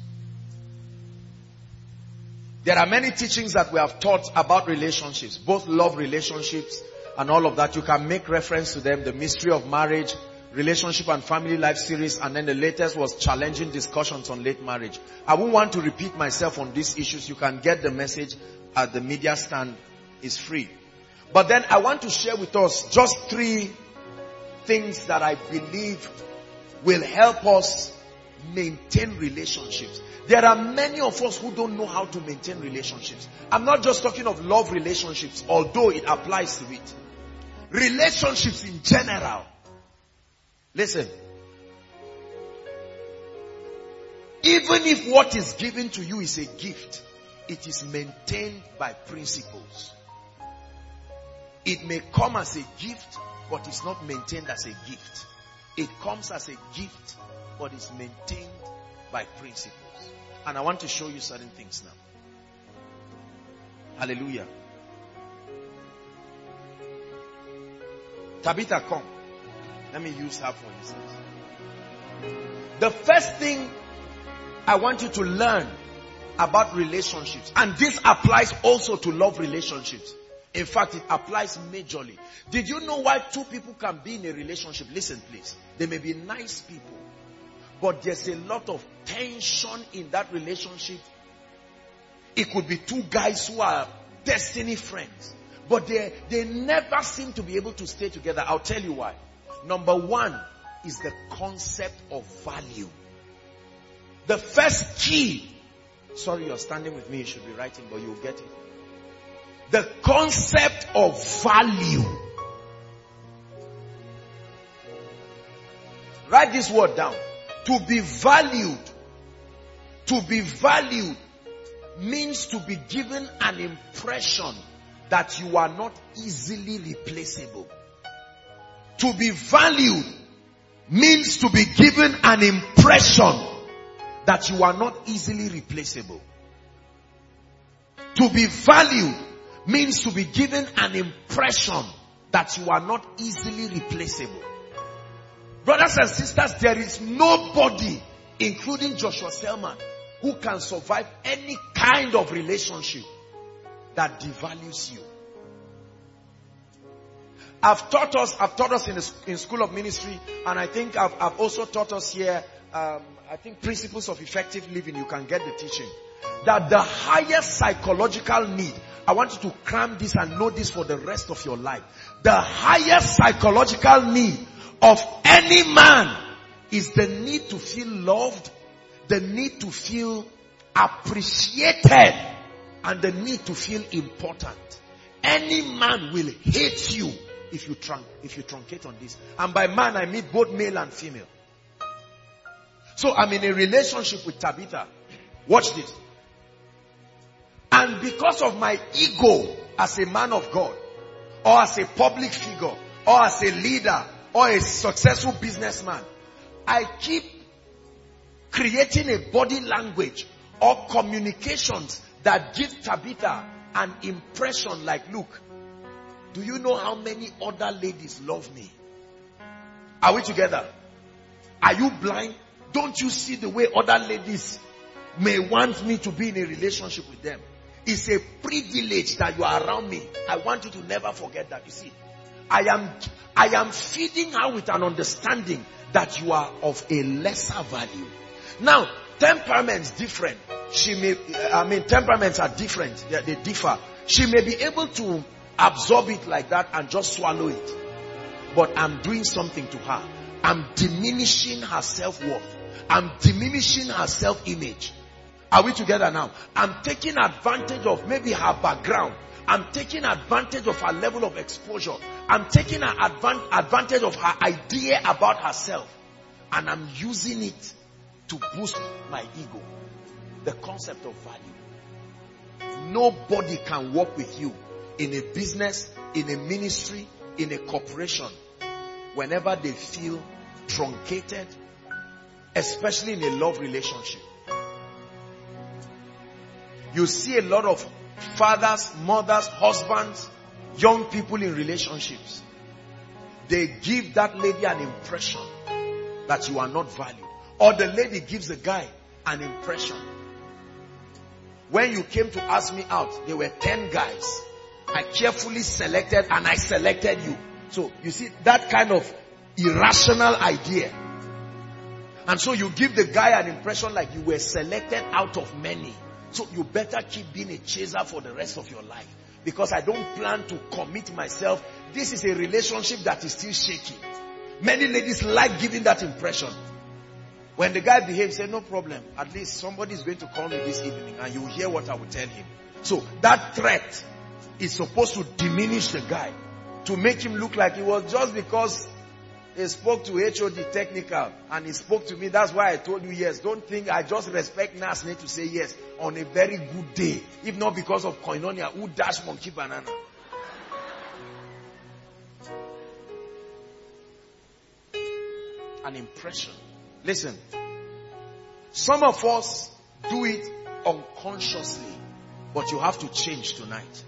There are many teachings that we have taught about relationships, both love relationships and all of that. You can make reference to them. The mystery of marriage, relationship and family life series, and then the latest was challenging discussions on late marriage. I won't want to repeat myself on these issues. You can get the message at the media stand. It's free. But then I want to share with us just three things that I believe will help us maintain relationships. There are many of us who don't know how to maintain relationships. I'm not just talking of love relationships, although it applies to it. Relationships in general. Listen. Even if what is given to you is a gift, it is maintained by principles. It may come as a gift, but it's not maintained as a gift. It comes as a gift, but it's maintained by principles. And I want to show you certain things now. Hallelujah. Tabitha, come. Let me use her for instance. The first thing I want you to learn about relationships, and this applies also to love relationships. In fact, it applies majorly. Did you know why two people can be in a relationship? Listen, please. They may be nice people, but there's a lot of tension in that relationship. It could be two guys who are destiny friends, but they, they never seem to be able to stay together. I'll tell you why. Number one is the concept of value. The first key. Sorry, you're standing with me. You should be writing, but you'll get it. The concept of value. Write this word down. To be valued. To be valued means to be given an impression that you are not easily replaceable. To be valued means to be given an impression that you are not easily replaceable. To be valued means to be given an impression that you are not easily replaceable. Brothers and sisters, there is nobody, including Joshua Selman, who can survive any kind of relationship that devalues you. I've taught us, I've taught us in the in School of Ministry, and I think I've, I've also taught us here, um, I think Principles of Effective Living, you can get the teaching. That the highest psychological need, I want you to cram this and know this for the rest of your life. The highest psychological need of any man is the need to feel loved, the need to feel appreciated, and the need to feel important. Any man will hate you if you trunk, if you truncate on this. And by man, I mean both male and female. So I'm in a relationship with Tabitha. Watch this. And because of my ego as a man of God, or as a public figure, or as a leader, or a successful businessman, I keep creating a body language or communications that give Tabitha an impression like, look, do you know how many other ladies love me? Are we together? Are you blind? Don't you see the way other ladies may want me to be in a relationship with them? It's a privilege that you are around me. I want you to never forget that. You see, I am, I am feeding her with an understanding that you are of a lesser value. Now, temperaments different. She may, I mean, temperaments are different. They, they differ. She may be able to absorb it like that and just swallow it. But I'm doing something to her. I'm diminishing her self-worth. I'm diminishing her self-image. Are we together now? I'm taking advantage of maybe her background. I'm taking advantage of her level of exposure. I'm taking advan- advantage of her idea about herself. And I'm using it to boost my ego. The concept of value. Nobody can work with you in a business, in a ministry, in a corporation, whenever they feel truncated, especially in a love relationship. You see a lot of fathers, mothers, husbands, young people in relationships. They give that lady an impression that you are not valued. Or the lady gives the guy an impression. When you came to ask me out, there were ten guys. I carefully selected and I selected you. So you see that kind of irrational idea. And so you give the guy an impression like you were selected out of many. So you better keep being a chaser for the rest of your life. Because I don't plan to commit myself. This is a relationship that is still shaky. Many ladies like giving that impression. When the guy behaves, say no problem. At least somebody is going to call me this evening and you will hear what I will tell him. So that threat is supposed to diminish the guy. To make him look like it was just because he spoke to H O D technical and he spoke to me. That's why I told you yes. Don't think I just respect Nasne to say yes on a very good day. If not because of koinonia, who dash monkey banana? An impression. Listen. Some of us do it unconsciously, but you have to change tonight.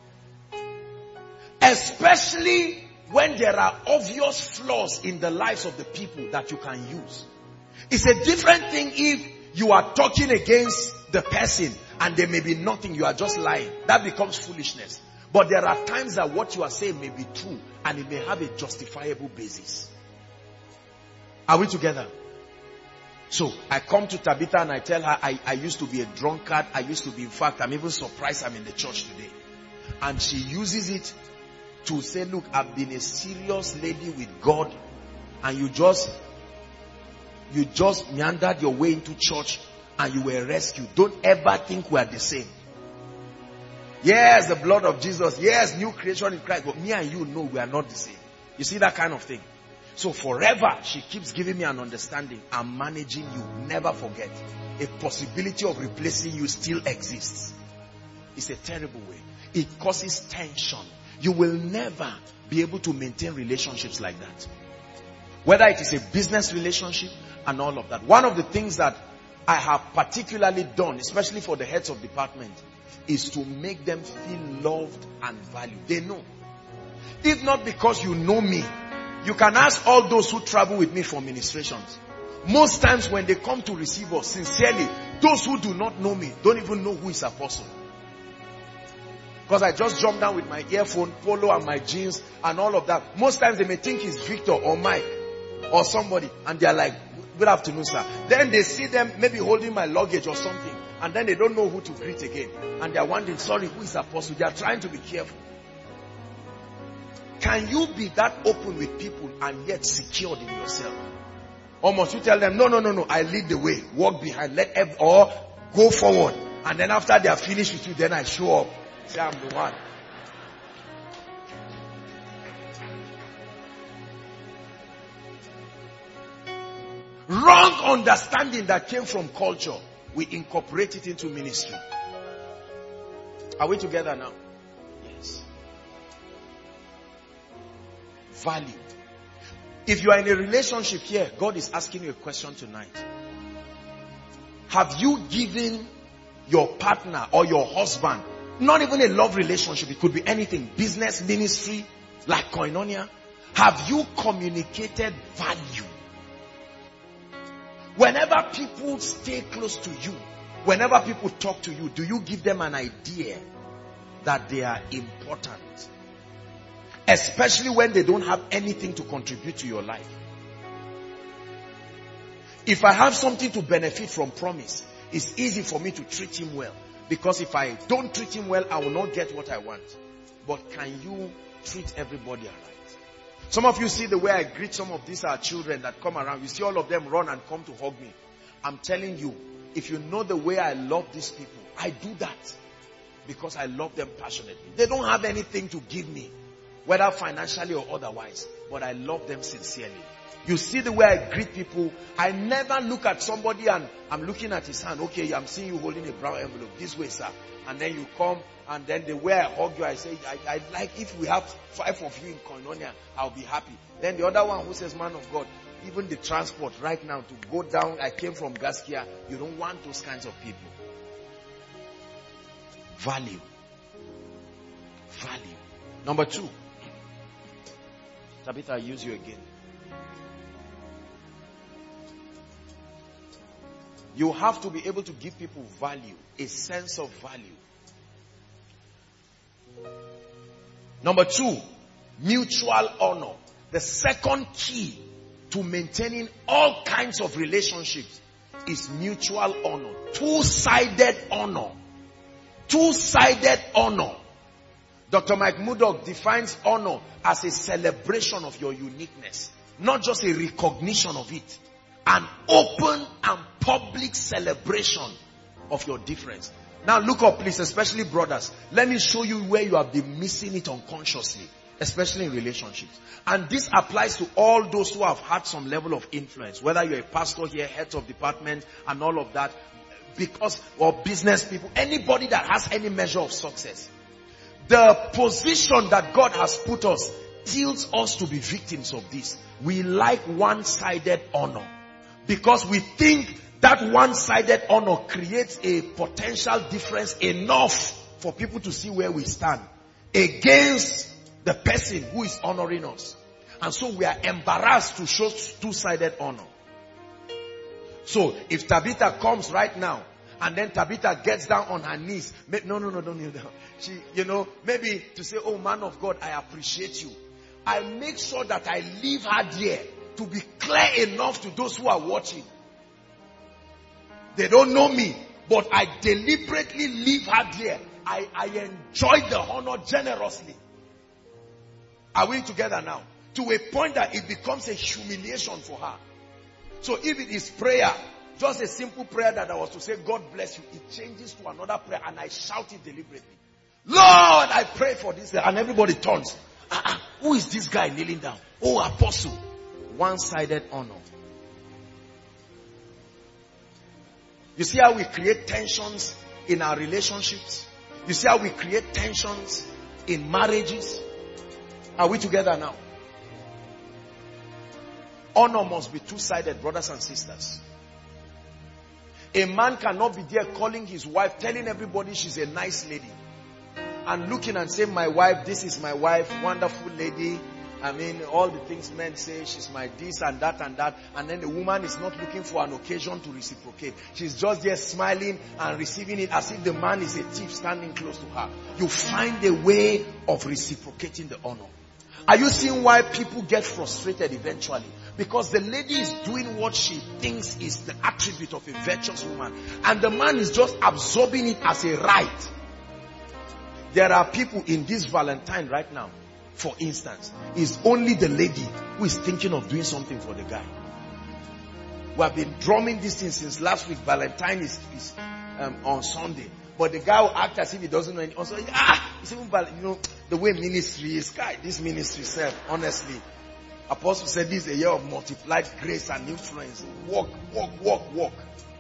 Especially when there are obvious flaws in the lives of the people that you can use. It's a different thing if you are talking against the person and there may be nothing, you are just lying. That becomes foolishness. But there are times that what you are saying may be true and it may have a justifiable basis. Are we together? So I come to Tabitha and I tell her I, I used to be a drunkard. I used to be, in fact, I'm even surprised I'm in the church today. And she uses it to say, look, I've been a serious lady with God, and you just, you just meandered your way into church and you were rescued. Don't ever think we are the same. Yes, the blood of Jesus. Yes, new creation in Christ. But me and you know we are not the same. You see that kind of thing? So forever, she keeps giving me an understanding. I'm managing you. Never forget. A possibility of replacing you still exists. It's a terrible way. It causes tension. You will never be able to maintain relationships like that. Whether it is a business relationship and all of that. One of the things that I have particularly done, especially for the heads of department, is to make them feel loved and valued. They know. If not because you know me, you can ask all those who travel with me for ministrations. Most times when they come to receive us, sincerely, those who do not know me don't even know who is Apostle. Because I just jump down with my earphone, polo and my jeans and all of that. Most times they may think it's Victor or Mike or somebody, and they're like, good afternoon, sir. Then they see them maybe holding my luggage or something, and then they don't know who to greet again. And they're wondering, sorry, who is Apostle? They are trying to be careful. Can you be that open with people and yet secured in yourself? Or must you tell them, no, no, no, no, I lead the way. Walk behind, let every, or go forward. And then after they are finished with you, then I show up. Say I'm the one. Wrong understanding that came from culture, we incorporate it into ministry. Are we together now? Yes. Valued. If you are in a relationship here, God is asking you a question tonight. Have you given your partner or your husband, not even a love relationship, it could be anything, business, ministry, like koinonia, have you communicated value? Whenever people stay close to you, whenever people talk to you, do you give them an idea that they are important? Especially when they don't have anything to contribute to your life. If I have something to benefit from Promise, it's easy for me to treat him well. Because if I don't treat him well, I will not get what I want. But can you treat everybody alright? Some of you see the way I greet some of these our children that come around. You see all of them run and come to hug me. I'm telling you, if you know the way I love these people, I do that because I love them passionately. They don't have anything to give me, whether financially or otherwise, but I love them sincerely. You see the way I greet people. I never look at somebody and I'm looking at his hand. Okay, I'm seeing you holding a brown envelope. This way, sir. And then you come and then the way I hug you, I say, I, I like if we have five of you in koinonia, I'll be happy. Then the other one who says, man of God, even the transport right now to go down, I came from Gaskia. You don't want those kinds of people. Value. Value. Number two. Tabitha, I'll use you again. You have to be able to give people value, a sense of value. Number two, mutual honor. The second key to maintaining all kinds of relationships is mutual honor. Two-sided honor. Two-sided honor. Doctor Mike Murdoch defines honor as a celebration of your uniqueness, not just a recognition of it. An open and public celebration of your difference. Now look up please, especially brothers. Let me show you where you have been missing it unconsciously, especially in relationships. And this applies to all those who have had some level of influence, whether you're a pastor here, head of department and all of that, because, or business people, anybody that has any measure of success. The position that God has put us tilts us to be victims of this. We like one-sided honor. Because we think that one-sided honor creates a potential difference enough for people to see where we stand against the person who is honoring us. And so we are embarrassed to show two-sided honor. So if Tabitha comes right now and then Tabitha gets down on her knees, no, no, no, don't kneel down. She, you know, maybe to say, oh man of God, I appreciate you. I make sure that I leave her there to be clear enough to those who are watching. They don't know me, but I deliberately leave her there. I, I enjoy the honor generously. Are we together now? To a point that it becomes a humiliation for her. So if it is prayer, just a simple prayer that I was to say, God bless you, it changes to another prayer and I shout it deliberately. Lord, I pray for this. And everybody turns. Uh-uh. Who is this guy kneeling down? Oh, apostle. One-sided honor. You see how we create tensions in our relationships? You see how we create tensions in marriages? Are we together now? Honor must be two-sided, brothers and sisters. A man cannot be there calling his wife, telling everybody she's a nice lady, and looking and saying, my wife, this is my wife, wonderful lady. I mean, all the things men say, she's my this and that and that. And then the woman is not looking for an occasion to reciprocate. She's just there smiling and receiving it as if the man is a thief standing close to her. You find a way of reciprocating the honor. Are you seeing why people get frustrated eventually? Because the lady is doing what she thinks is the attribute of a virtuous woman. And the man is just absorbing it as a right. There are people in this Valentine right now, for instance, it's only the lady who is thinking of doing something for the guy. We have been drumming this thing since last week. Valentine is, is um, on Sunday. But the guy will act as if he doesn't know anything. Also, ah, it's even, you know, the way ministry is, guy, this ministry self, honestly. Apostle said this is a year of multiplied grace and influence. Walk, walk, walk, walk.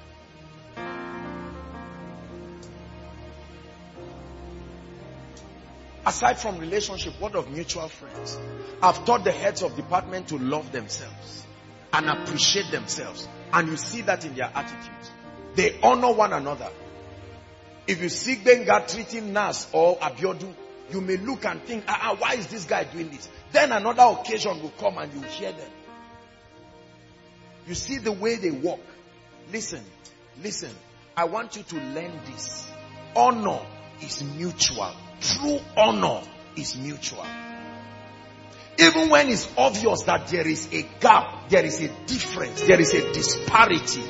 Aside from relationship, what of mutual friends? I've taught the heads of department to love themselves and appreciate themselves. And you see that in their attitudes. They honor one another. If you see Benga treating Nas or Abiodun, you may look and think, ah, ah, why is this guy doing this? Then another occasion will come and you hear them. You see the way they walk. Listen, listen. I want you to learn this. Honor is mutual. True honor is mutual. Even when it's obvious that there is a gap, there is a difference, there is a disparity,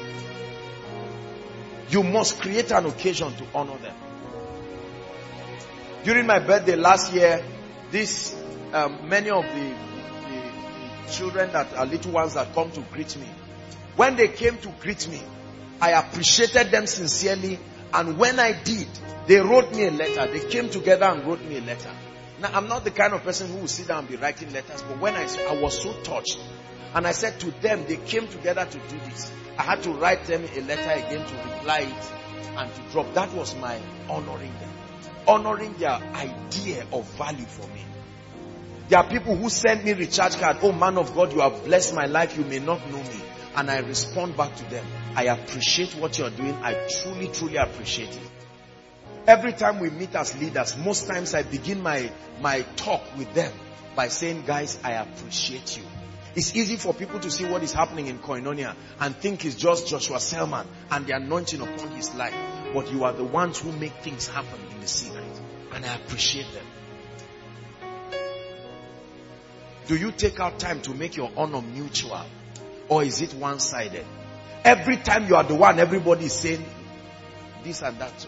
you must create an occasion to honor them. During my birthday last year, this um, many of the, the, the children that are little ones that come to greet me, when they came to greet me, I appreciated them sincerely. And when I did, they wrote me a letter. They came together and wrote me a letter. Now, I'm not the kind of person who will sit down and be writing letters, but when I, I was so touched, and I said to them, they came together to do this. I had to write them a letter again to reply it and to drop. That was my honoring them. Honoring their idea of value for me. There are people who send me recharge card. Oh, man of God, you have blessed my life. You may not know me. And I respond back to them. I appreciate what you're doing. I truly, truly appreciate it. Every time we meet as leaders, most times I begin my, my talk with them by saying, guys, I appreciate you. It's easy for people to see what is happening in Koinonia and think it's just Joshua Selman and the anointing upon his life. But you are the ones who make things happen in the secret. And I appreciate them. Do you take out time to make your honor mutual? Or is it one-sided? Every time you are the one, everybody is saying this and that.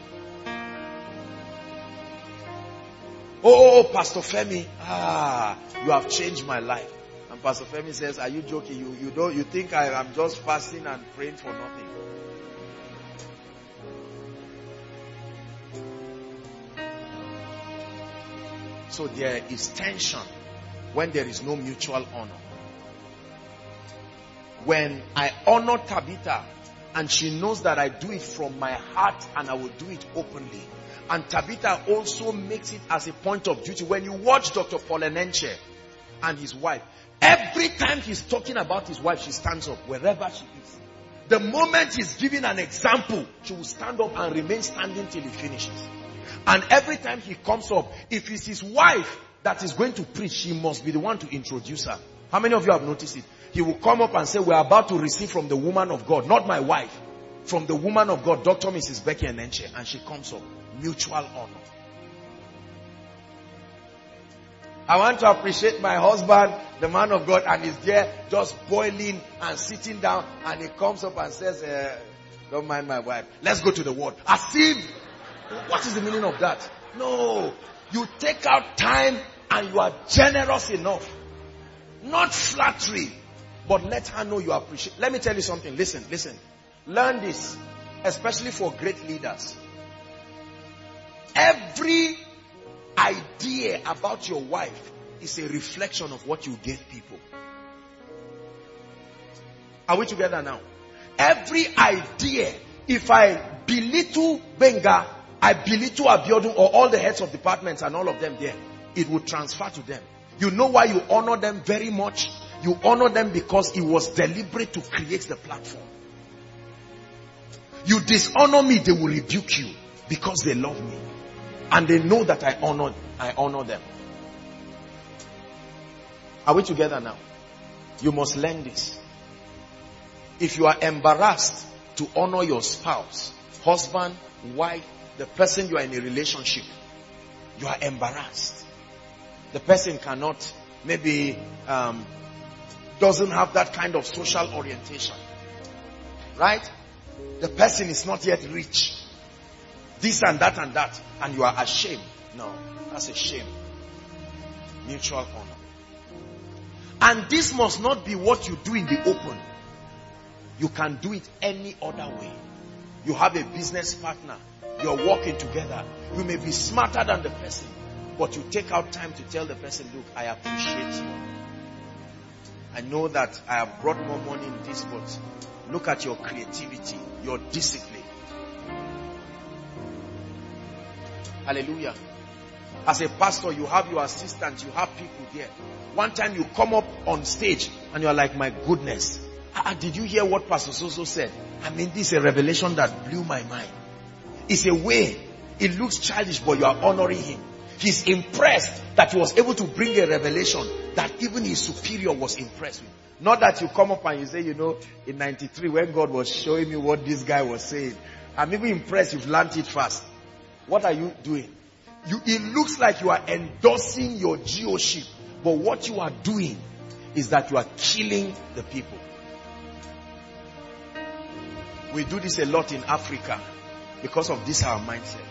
Oh, oh, Pastor Femi, ah, you have changed my life. And Pastor Femi says, are you joking? You, you don't, you think I am just fasting and praying for nothing? So there is tension when there is no mutual honor. When I honor Tabitha and she knows that I do it from my heart and I will do it openly. And Tabitha also makes it as a point of duty. When you watch Doctor Paul Enenche and his wife, every time he's talking about his wife, she stands up wherever she is. The moment he's giving an example, she will stand up and remain standing till he finishes. And every time he comes up, if it's his wife that is going to preach, she must be the one to introduce her. How many of you have noticed it? He will come up and say, we're about to receive from the woman of God, not my wife, from the woman of God, Doctor Missus Becky Enenche. And she comes up. Mutual honor. I want to appreciate my husband, the man of God, and he's there just boiling and sitting down, and he comes up and says, uh, don't mind my wife. Let's go to the word. As if, what is the meaning of that? No. You take out time and you are generous enough. Not flattery, but let her know you appreciate. Let me tell you something. Listen, listen. Learn this, especially for great leaders. Every idea about your wife is a reflection of what you gave people. Are we together now? Every idea, if I belittle Benga, I belittle Abiodun or all the heads of departments and all of them there, it will transfer to them. You know why you honor them very much? You honor them because it was deliberate to create the platform. You dishonor me, they will rebuke you because they love me. And they know that I honor, I honor them. Are we together now? You must learn this. If you are embarrassed to honor your spouse, husband, wife, the person you are in a relationship, you are embarrassed. The person cannot, maybe, um, doesn't have that kind of social orientation. Right? The person is not yet rich. This and that and that. And you are ashamed. No, that's a shame. Mutual honor. And this must not be what you do in the open. You can do it any other way. You have a business partner. You're working together. You may be smarter than the person. But you take out time to tell the person, look, I appreciate you. I know that I have brought more money in this, but look at your creativity, your discipline. Hallelujah. As a pastor, you have your assistants, you have people there. One time you come up on stage and you're like, my goodness. Ah, did you hear what Pastor Soso said? I mean, this is a revelation that blew my mind. It's a way. It looks childish, but you are honoring him. He's impressed that he was able to bring a revelation that even his superior was impressed with. Not that you come up and you say, you know, in ninety-three when God was showing me what this guy was saying, I'm even impressed you've learned it fast. What are you doing? You, it looks like you are endorsing your geoship, but what you are doing is that you are killing the people. We do this a lot in Africa because of this our mindset.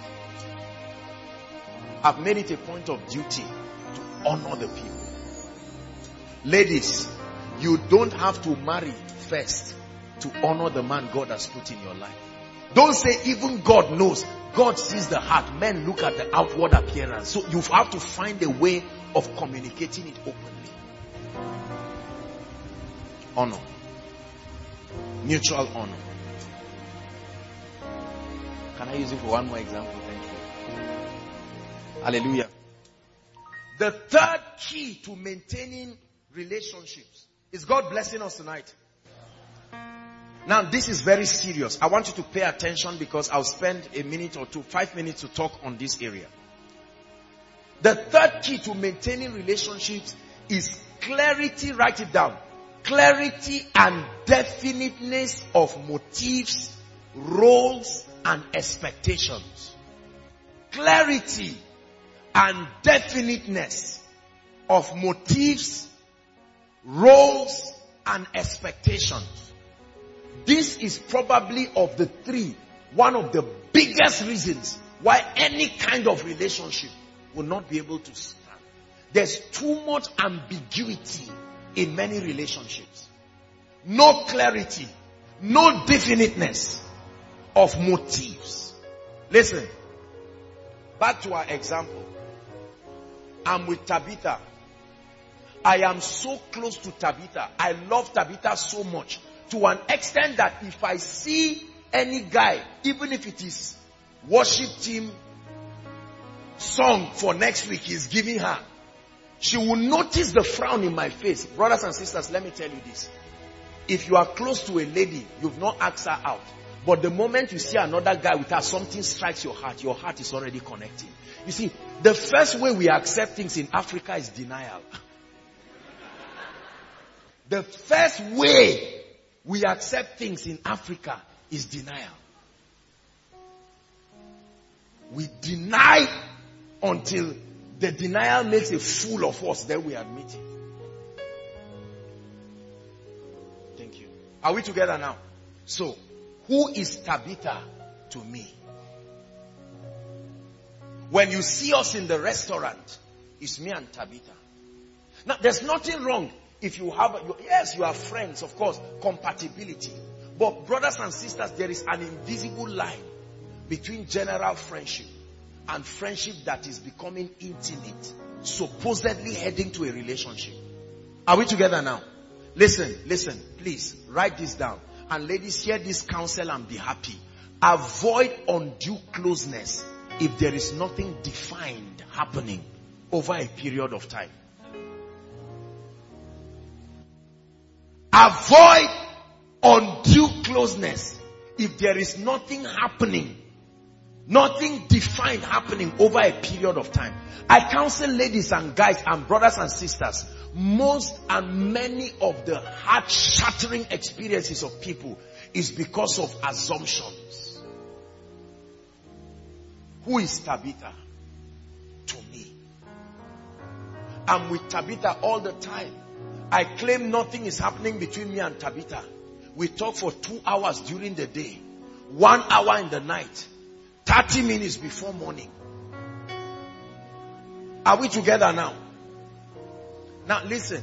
I've made it a point of duty to honor the people. Ladies, you don't have to marry first to honor the man God has put in your life. Don't say even God knows. God sees the heart. Men look at the outward appearance. So you have to find a way of communicating it openly. Honor. Mutual honor. Can I use it for one more example? Thank you. Hallelujah. The third key to maintaining relationships is God blessing us tonight. Now this is very serious. I want you to pay attention because I'll spend a minute or two, five minutes to talk on this area. The third key to maintaining relationships is clarity. Write it down. Clarity and definiteness of motives, roles, and expectations. Clarity and definiteness of motives, roles, and expectations. This is probably of the three, one of the biggest reasons why any kind of relationship will not be able to stand. There's too much ambiguity in many relationships. No clarity, no definiteness of motives. Listen, back to our example. I'm with Tabitha. I am so close to Tabitha. I love Tabitha so much to an extent that if I see any guy, even if it is worship team song for next week he's giving her, she will notice the frown in my face. Brothers and sisters, let me tell you this. If you are close to a lady, you've not asked her out. But the moment you see another guy with her, something strikes your heart. Your heart is already connecting. You see, the first way we accept things in Africa is denial. The first way we accept things in Africa is denial. We deny until the denial makes a fool of us, then we admit it. Thank you. Are we together now? So, who is Tabitha to me? When you see us in the restaurant, it's me and Tabitha. Now, there's nothing wrong if you have, yes, you are friends, of course, compatibility. But brothers and sisters, there is an invisible line between general friendship and friendship that is becoming intimate, supposedly heading to a relationship. Are we together now? Listen, listen, please write this down. And ladies, hear this counsel and be happy. Avoid undue closeness if there is nothing defined happening over a period of time. Avoid undue closeness if there is nothing happening, nothing defined happening over a period of time. I counsel ladies and guys and brothers and sisters, most and many of the heart-shattering experiences of people is because of assumptions. Who is Tabitha to me? I'm with Tabitha all the time. I claim nothing is happening between me and Tabitha. We talk for two hours during the day, one hour in the night, thirty minutes before morning. Are we together now? Now listen.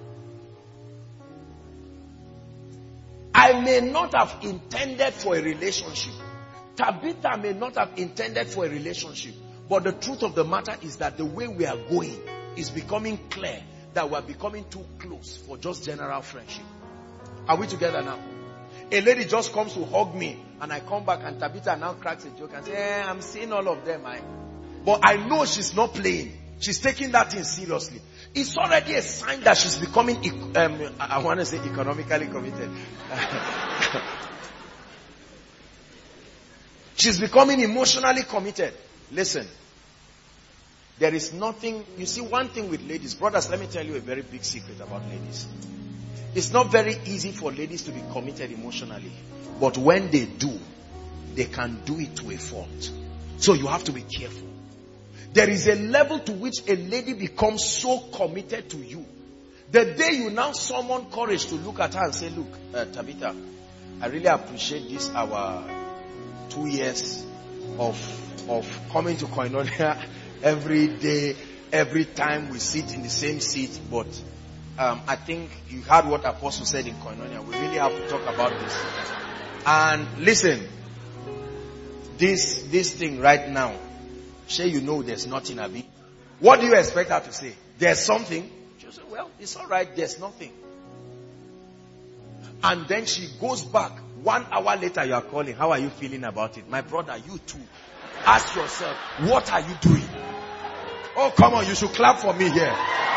I may not have intended for a relationship. Tabitha may not have intended for a relationship. But the truth of the matter is that the way we are going is becoming clear that we are becoming too close for just general friendship. Are we together now? A lady just comes to hug me and I come back and Tabitha now cracks a joke and says, eh, I'm seeing all of them. I... But I know she's not playing. She's taking that thing seriously. It's already a sign that she's becoming, um, I want to say economically committed. She's becoming emotionally committed. Listen. There is nothing, you see one thing with ladies, brothers, let me tell you a very big secret about ladies. It's not very easy for ladies to be committed emotionally. But when they do, they can do it to a fault. So you have to be careful. There is a level to which a lady becomes so committed to you. The day you now summon courage to look at her and say, look, uh, Tabitha, I really appreciate this, our two years of, of coming to Koinonia every day, every time we sit in the same seat. But um, I think you heard what Apostle said in Koinonia. We really have to talk about this. And listen, this, this thing right now, sure you know there's nothing, Abi. What do you expect her to say? There's something? She'll say, well, it's all right, there's nothing. And then she goes back. One hour later you are calling. How are you feeling about it? My brother, you too. Ask yourself, what are you doing? Oh, come on, you should clap for me here.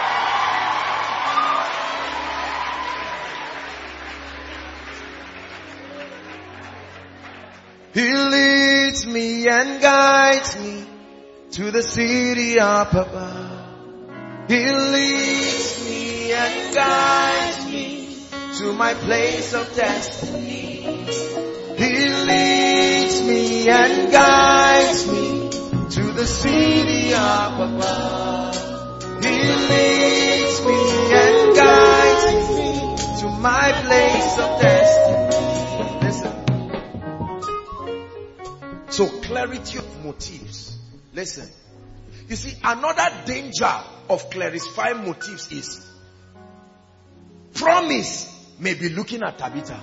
He leads me and guides me to the city up above. He leads me and guides me to my place of destiny. He leads me and guides me to the city up above. He leads me and guides me to my place of destiny. Listen. So clarity of motives. Listen. You see, another danger of clarifying motives is promise may be looking at Tabitha.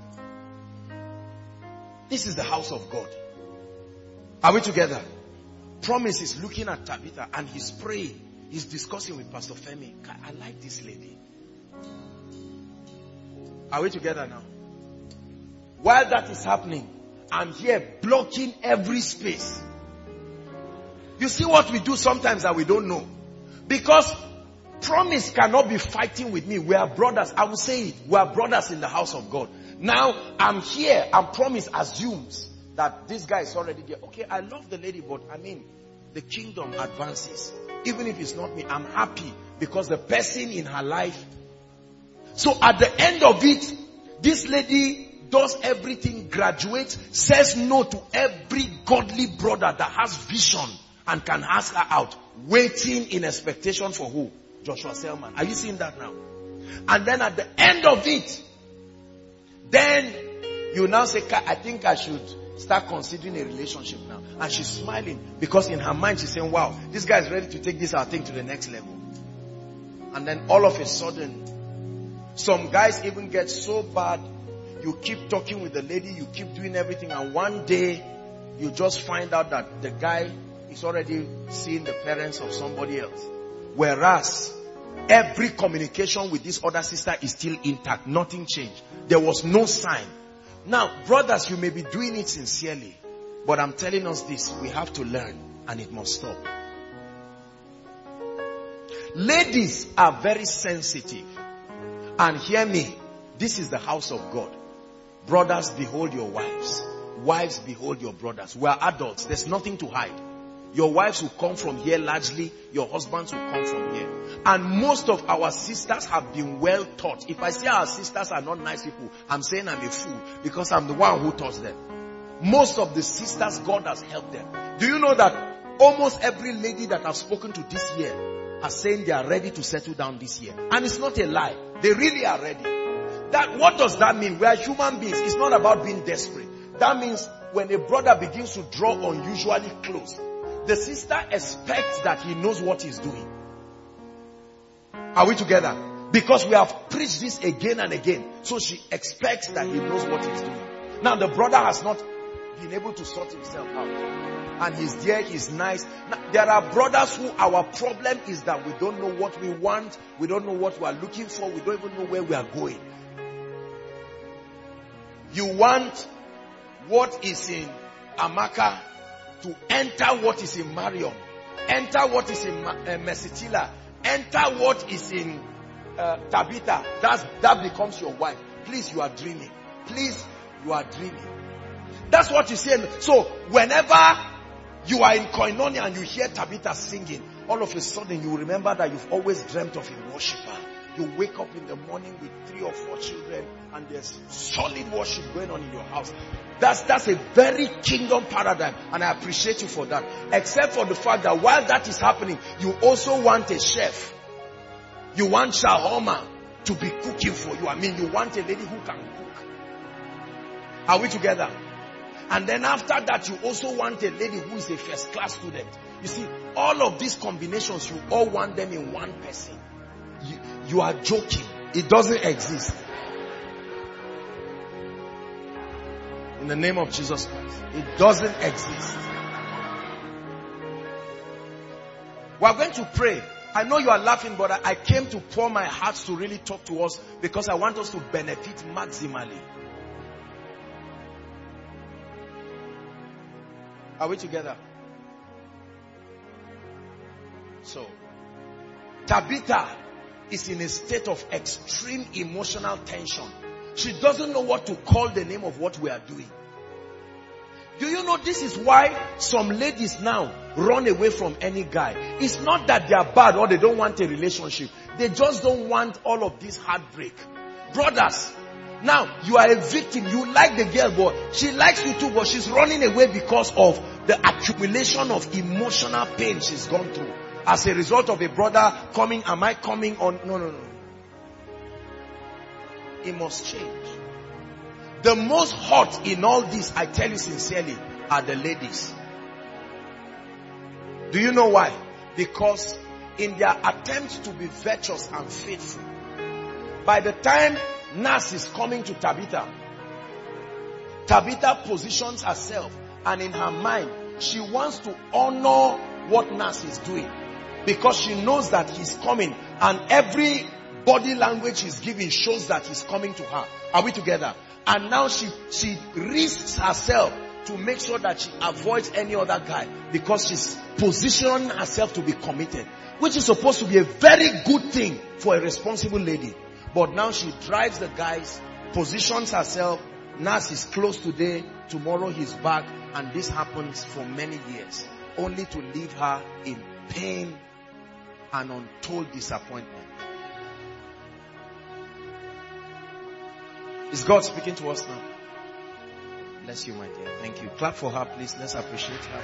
This is the house of God. Are we together? Promise is looking at Tabitha and he's praying. He's discussing with Pastor Femi. I like this lady. Are we together now? While that is happening, I'm here blocking every space. You see what we do sometimes that we don't know. Because promise cannot be fighting with me. We are brothers. I will say it. We are brothers in the house of God. Now, I'm here and promise assumes that this guy is already there. Okay, I love the lady, but I mean, the kingdom advances. Even if it's not me, I'm happy because the person in her life. So at the end of it, this lady does everything, graduates, says no to every godly brother that has vision and can ask her out, waiting in expectation for who? Joshua Selman. Are you seeing that now? And then at the end of it, then you now say, I think I should start considering a relationship now. And she's smiling because in her mind she's saying, wow, this guy is ready to take this our thing to the next level. And then all of a sudden, some guys even get so bad. You keep talking with the lady, you keep doing everything, and one day you just find out that the guy He's already seeing the parents of somebody else. Whereas, every communication with this other sister is still intact. Nothing changed. There was no sign. Now, brothers, you may be doing it sincerely. But I'm telling us this. We have to learn. And it must stop. Ladies are very sensitive. And hear me. This is the house of God. Brothers, behold your wives. Wives, behold your brothers. We are adults. There's nothing to hide. Your wives will come from here largely. Your husbands will come from here. And most of our sisters have been well taught. If I say our sisters are not nice people, I'm saying I'm a fool. Because I'm the one who taught them. Most of the sisters, God has helped them. Do you know that almost every lady that I've spoken to this year are saying they are ready to settle down this year? And it's not a lie. They really are ready. That, what does that mean? We are human beings. It's not about being desperate. That means when a brother begins to draw unusually close, the sister expects that he knows what he's doing. Are we together? Because we have preached this again and again. So she expects that he knows what he's doing. Now the brother has not been able to sort himself out. And he's there, he's nice. Now, there are brothers who our problem is that we don't know what we want. We don't know what we are looking for. We don't even know where we are going. You want what is in Amaka to enter what is in Marion. Enter what is in uh, Mesitila. Enter what is in uh, Tabitha. That's, that becomes your wife. Please, you are dreaming. Please, you are dreaming. That's what you say. So, whenever you are in Koinonia and you hear Tabitha singing, all of a sudden you remember that you've always dreamt of a worshiper. You wake up in the morning with three or four children and there's solid worship going on in your house. That's, that's a very kingdom paradigm, and I appreciate you for that. Except for the fact that while that is happening, you also want a chef. You want Shahoma to be cooking for you. I mean, you want a lady who can cook. Are we together? And then after that, you also want a lady who is a first class student. You see, all of these combinations, you all want them in one person. You, you are joking. It doesn't exist. In the name of Jesus Christ. It doesn't exist. We are going to pray. I know you are laughing, but I came to pour my heart to really talk to us because I want us to benefit maximally. Are we together? So, Tabitha is in a state of extreme emotional tension. She doesn't know what to call the name of what we are doing. Do you know this is why some ladies now run away from any guy? It's not that they are bad or they don't want a relationship. They just don't want all of this heartbreak. Brothers, now you are a victim. You like the girl, but she likes you too, but she's running away because of the accumulation of emotional pain she's gone through. As a result of a brother coming, am I coming on? No, no, no. It must change. The most hot in all this, I tell you sincerely, are the ladies. Do you know why? Because in their attempt to be virtuous and faithful, by the time Nas is coming to Tabitha, Tabitha positions herself, and in her mind, she wants to honor what Nas is doing. Because she knows that he's coming, and every body language he's giving shows that he's coming to her. Are we together? And now she, she risks herself to make sure that she avoids any other guy, because she's positioning herself to be committed, which is supposed to be a very good thing for a responsible lady. But now she drives the guys, positions herself. Nas is close today, tomorrow he's back, and this happens for many years, only to leave her in pain and untold disappointment. Is God speaking to us now? Bless you, my dear. Thank you. Clap for her, please. Let's appreciate her.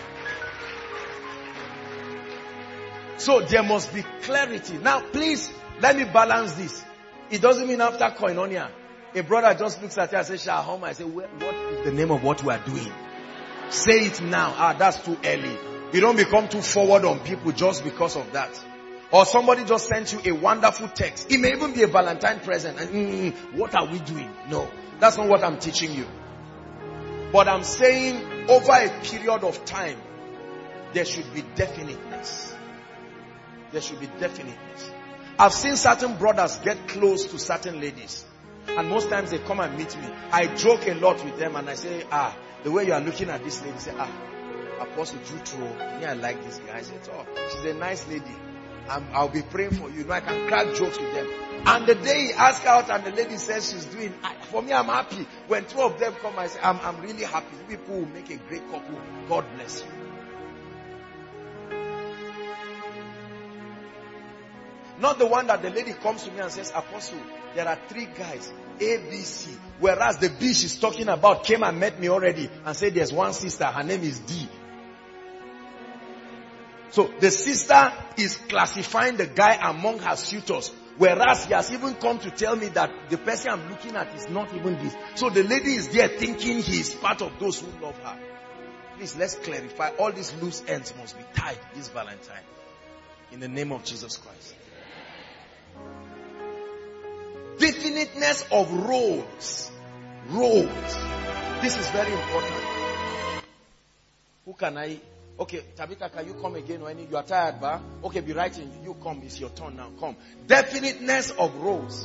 So there must be clarity. Now, please, let me balance this. It doesn't mean after Koinonia, a brother just looks at you and says, Shahoma. I say, what is the name of what we are doing? Say it now. Ah, that's too early. You don't become too forward on people just because of that. Or somebody just sent you a wonderful text. It may even be a Valentine present. And mm, what are we doing? No, that's not what I'm teaching you. But I'm saying over a period of time, there should be definiteness. There should be definiteness. I've seen certain brothers get close to certain ladies. And most times they come and meet me. I joke a lot with them and I say, ah, the way you are looking at this lady, say, ah, Apostle Jutro, me, I like this guy. I say, oh, she's a nice lady. I'm, I'll be praying for you. You know, I can crack jokes with them. And the day he asks out and the lady says she's doing, I, for me, I'm happy. When two of them come, I say, I'm, I'm really happy. People will make a great couple. God bless you. Not the one that the lady comes to me and says, Apostle, there are three guys, A, B, C. Whereas the B she's talking about came and met me already and said there's one sister, her name is D. So the sister is classifying the guy among her suitors. Whereas he has even come to tell me that the person I'm looking at is not even this. So the lady is there thinking he is part of those who love her. Please, let's clarify. All these loose ends must be tied this Valentine. In the name of Jesus Christ. Definiteness of roles. Roles. This is very important. Who can I... Okay, Tabitha, can you come again? When you are tired, ba? Okay, be writing. You come. It's your turn now. Come. Definiteness of roles.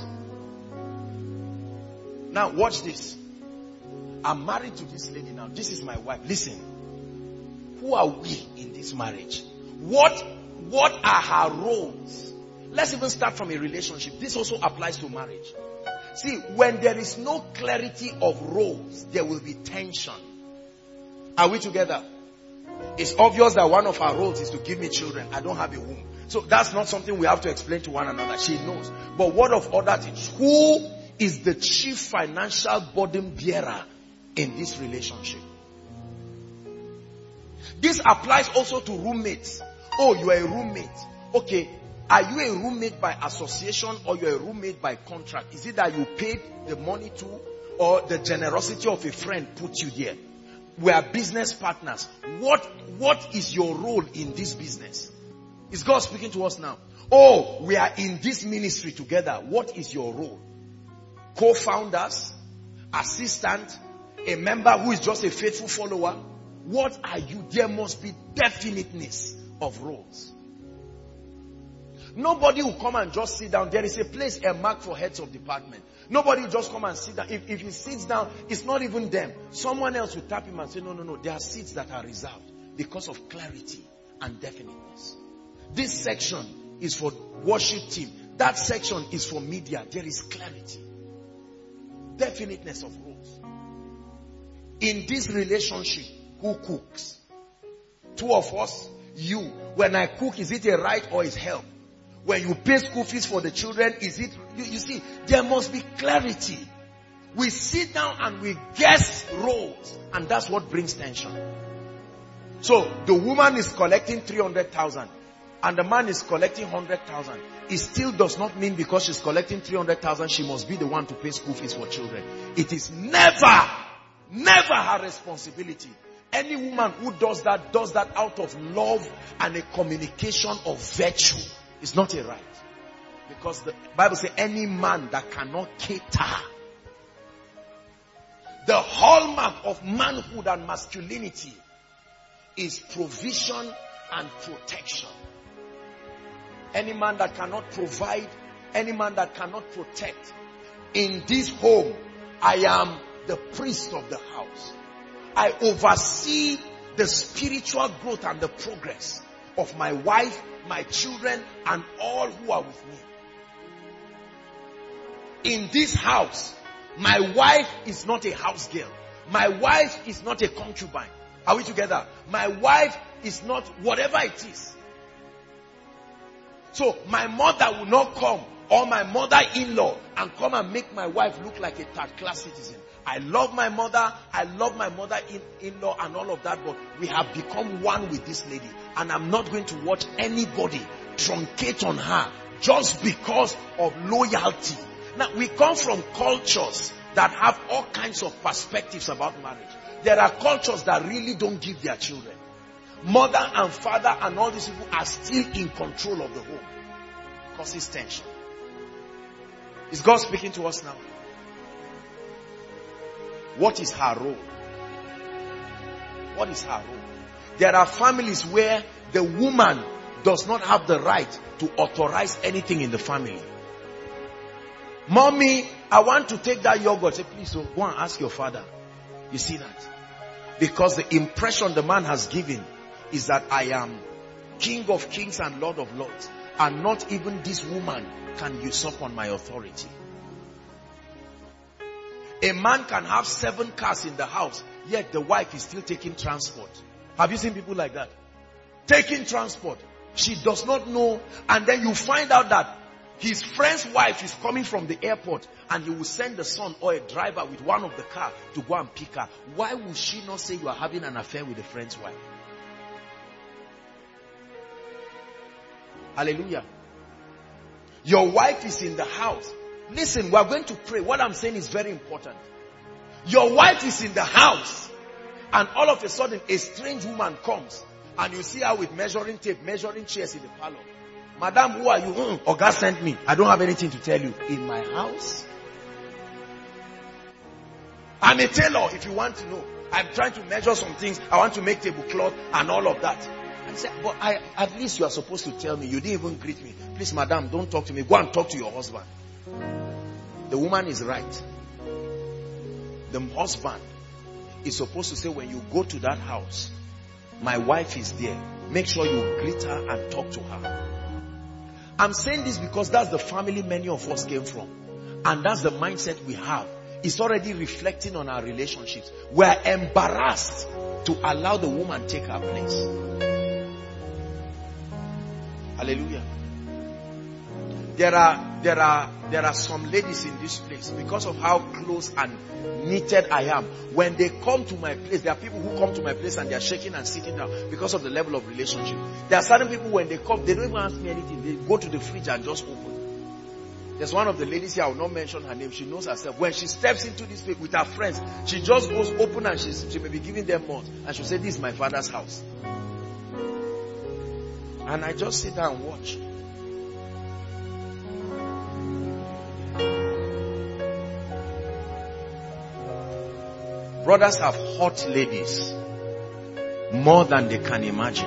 Now, watch this. I'm married to this lady now. This is my wife. Listen. Who are we in this marriage? What, what are her roles? Let's even start from a relationship. This also applies to marriage. See, when there is no clarity of roles, there will be tension. Are we together? It's obvious that one of our roles is to give me children. I don't have a womb. So that's not something we have to explain to one another. She knows. But what of other things? Who is the chief financial burden bearer in this relationship? This applies also to roommates. Oh, you are a roommate. Okay. Are you a roommate by association or you're a roommate by contract? Is it that you paid the money to, or the generosity of a friend put you there? We are business partners. What, what is your role in this business? Is God speaking to us now? Oh, we are in this ministry together. What is your role? Co-founders, assistant, a member who is just a faithful follower. What are you? There must be definiteness of roles. Nobody will come and just sit down. There is a place earmarked for heads of department. Nobody will just come and sit down. If, if he sits down, it's not even them. Someone else will tap him and say, no, no, no. There are seats that are reserved because of clarity and definiteness. This section is for worship team. That section is for media. There is clarity. Definiteness of roles. In this relationship, who cooks? Two of us, you. When I cook, is it a right or is help? When you pay school fees for the children, is it... You, you see, there must be clarity. We sit down and we guess roles. And that's what brings tension. So, the woman is collecting three hundred thousand. And the man is collecting one hundred thousand. It still does not mean because she's collecting three hundred thousand, she must be the one to pay school fees for children. It is never, never her responsibility. Any woman who does that, does that out of love and a communication of virtue. It's not a right. Because the Bible says any man that cannot cater. The hallmark of manhood and masculinity is provision and protection. Any man that cannot provide, any man that cannot protect. In this home, I am the priest of the house. I oversee the spiritual growth and the progress of my wife, my children, and all who are with me. In this house, my wife is not a house girl. My wife is not a concubine. Are we together? My wife is not whatever it is. So my mother will not come, or my mother-in-law, and come and make my wife look like a third-class citizen. I love my mother, I love my mother-in-law and all of that, but we have become one with this lady. And I'm not going to watch anybody truncate on her just because of loyalty. Now, we come from cultures that have all kinds of perspectives about marriage. There are cultures that really don't give their children. Mother and father and all these people are still in control of the home. Causes tension. Is God speaking to us now? What is her role? What is her role? There are families where the woman does not have the right to authorize anything in the family. Mommy, I want to take that yogurt. Say, please don't go and ask your father. You see that? Because the impression the man has given is that I am King of kings and Lord of lords, and not even this woman can usurp on my authority. A man can have seven cars in the house, yet the wife is still taking transport. Have you seen people like that? Taking transport. She does not know, and then you find out that his friend's wife is coming from the airport, and he will send the son or a driver with one of the car to go and pick her. Why would she not say you are having an affair with a friend's wife? Hallelujah. Your wife is in the house. Listen, we are going to pray. What I'm saying is very important. Your wife is in the house, and all of a sudden a strange woman comes, and you see her with measuring tape, measuring chairs in the parlor. Madam, who are you? Mm, Oga sent me. I don't have anything to tell you. In my house? I'm a tailor, if you want to know. I'm trying to measure some things. I want to make tablecloth and all of that. I said, but I, at least you are supposed to tell me. You didn't even greet me. Please, madam, don't talk to me. Go and talk to your husband. The woman is right. The husband is supposed to say, when you go to that house, my wife is there. Make sure you greet her and talk to her. I'm saying this because that's the family many of us came from. And that's the mindset we have. It's already reflecting on our relationships. We're embarrassed to allow the woman take her place. Hallelujah. There are, there are, there are some ladies in this place, because of how close and knitted I am. When they come to my place, there are people who come to my place and they are shaking and sitting down because of the level of relationship. There are certain people, when they come, they don't even ask me anything. They go to the fridge and just open. There's one of the ladies here, I will not mention her name. She knows herself. When she steps into this place with her friends, she just goes open, and she's, she may be giving them more. And she'll say, this is my father's house. And I just sit down and watch. Brothers have hot ladies more than they can imagine.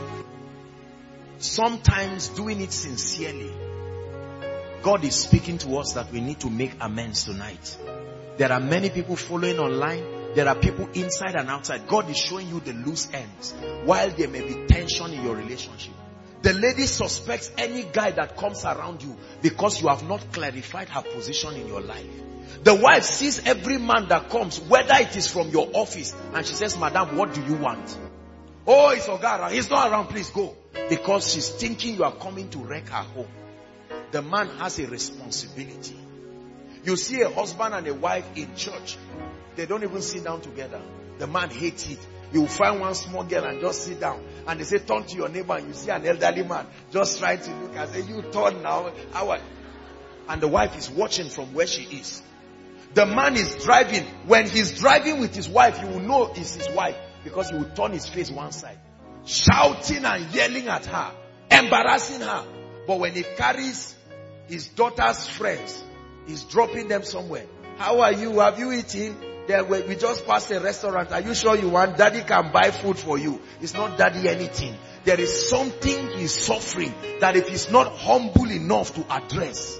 Sometimes doing it sincerely. God is speaking to us that we need to make amends tonight. There are many people following online. There are people inside and outside. God is showing you the loose ends, while there may be tension in your relationship. The lady suspects any guy that comes around you because you have not clarified her position in your life. The wife sees every man that comes, whether it is from your office, and she says, madam, what do you want? Oh, it's Ogara. He's not around. Please go. Because she's thinking you are coming to wreck her home. The man has a responsibility. You see a husband and a wife in church. They don't even sit down together. The man hates it. You will find one small girl and just sit down. And they say, turn to your neighbor, and you see an elderly man just trying to look and say, you turn now. And the wife is watching from where she is. The man is driving. When he's driving with his wife, you will know it's his wife, because he will turn his face one side, shouting and yelling at her, embarrassing her. But when he carries his daughter's friends, he's dropping them somewhere. How are you? Have you eaten? Then we just passed a restaurant. Are you sure you want? Daddy can buy food for you. It's not daddy anything. There is something he's suffering that if he's not humble enough to address.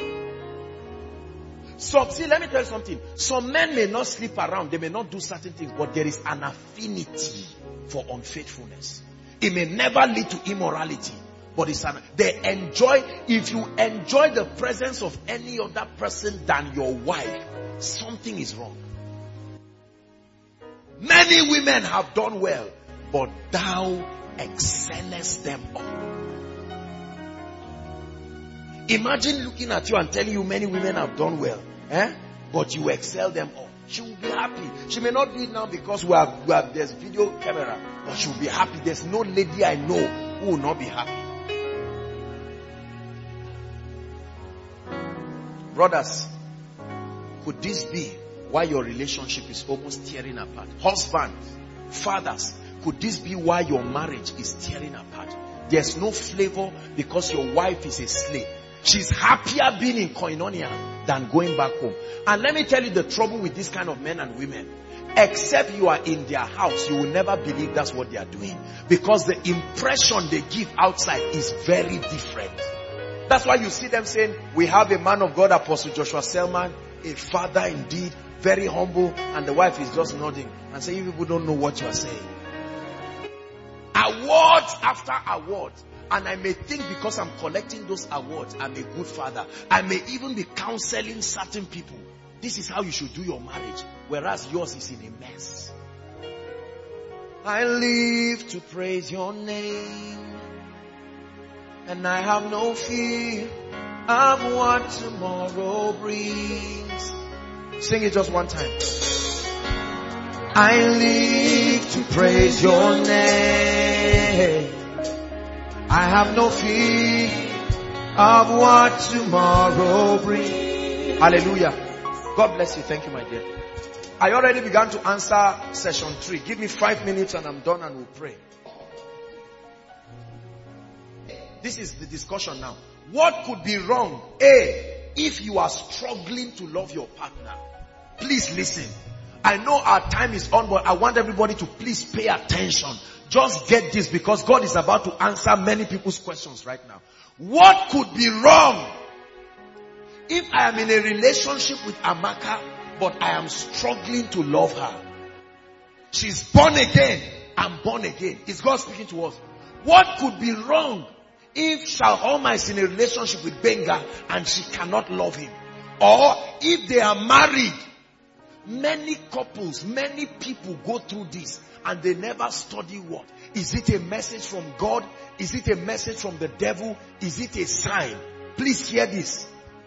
So, see, let me tell you something. Some men may not sleep around. They may not do certain things. But there is an affinity for unfaithfulness. It may never lead to immorality. But it's an, they enjoy, if you enjoy the presence of any other person than your wife, something is wrong. Many women have done well, but thou excellest them all. Imagine looking at you and telling you many women have done well, eh? But you excel them all. She will be happy. She may not do it now because we have, we have there's video camera, but she will be happy. There's no lady I know who will not be happy. Brothers, could this be why your relationship is almost tearing apart? Husbands, fathers, could this be why your marriage is tearing apart? There's no flavor because your wife is a slave. She's happier being in Koinonia than going back home. And let me tell you the trouble with this kind of men and women. Except you are in their house, you will never believe that's what they are doing. Because the impression they give outside is very different. That's why you see them saying, we have a man of God, Apostle Joshua Selman, a father indeed, very humble, and the wife is just nodding and saying, you people don't know what you are saying. Awards after awards. And I may think because I'm collecting those awards, I'm a good father. I may even be counseling certain people. This is how you should do your marriage. Whereas yours is in a mess. I live to praise your name. And I have no fear of what tomorrow brings. Sing it just one time. I live to praise your name. I have no fear of what tomorrow brings. Hallelujah. God bless you. Thank you, my dear. I already began to answer session three. Give me five minutes and I'm done and we'll pray. This is the discussion now. What could be wrong? A, if you are struggling to love your partner. Please listen. I know our time is on, but I want everybody to please pay attention. Just get this because God is about to answer many people's questions right now. What could be wrong? If I am in a relationship with Amaka, but I am struggling to love her. She's born again. I'm born again. Is God speaking to us? What could be wrong if Shaloma is in a relationship with Benga and she cannot love him? Or if they are married, many couples, many people go through this and they never study what? Is it a message from God? Is it a message from the devil? Is it a sign? Please hear this.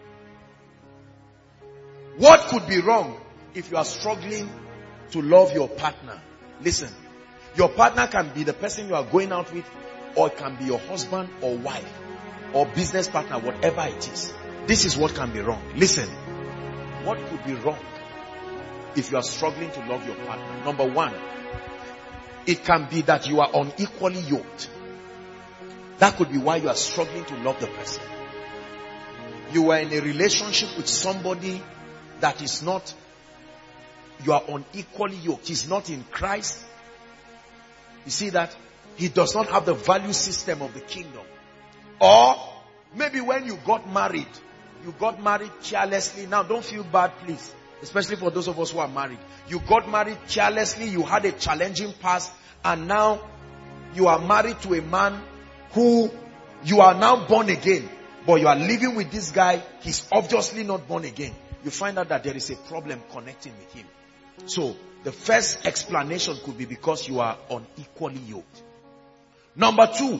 What could be wrong if you are struggling to love your partner? Listen, your partner can be the person you are going out with, or it can be your husband or wife or business partner, whatever it is. This is what can be wrong. Listen, what could be wrong if you are struggling to love your partner? Number one, it can be that you are unequally yoked. That could be why you are struggling to love the person. You are in a relationship with somebody that is not, you are unequally yoked. He's not in Christ. You see that? He does not have the value system of the kingdom. Or maybe when you got married, you got married carelessly. Now don't feel bad, please. Especially for those of us who are married. You got married carelessly. You had a challenging past. And now you are married to a man who you are now born again. But you are living with this guy. He's obviously not born again. You find out that there is a problem connecting with him. So the first explanation could be because you are unequally yoked. Number two,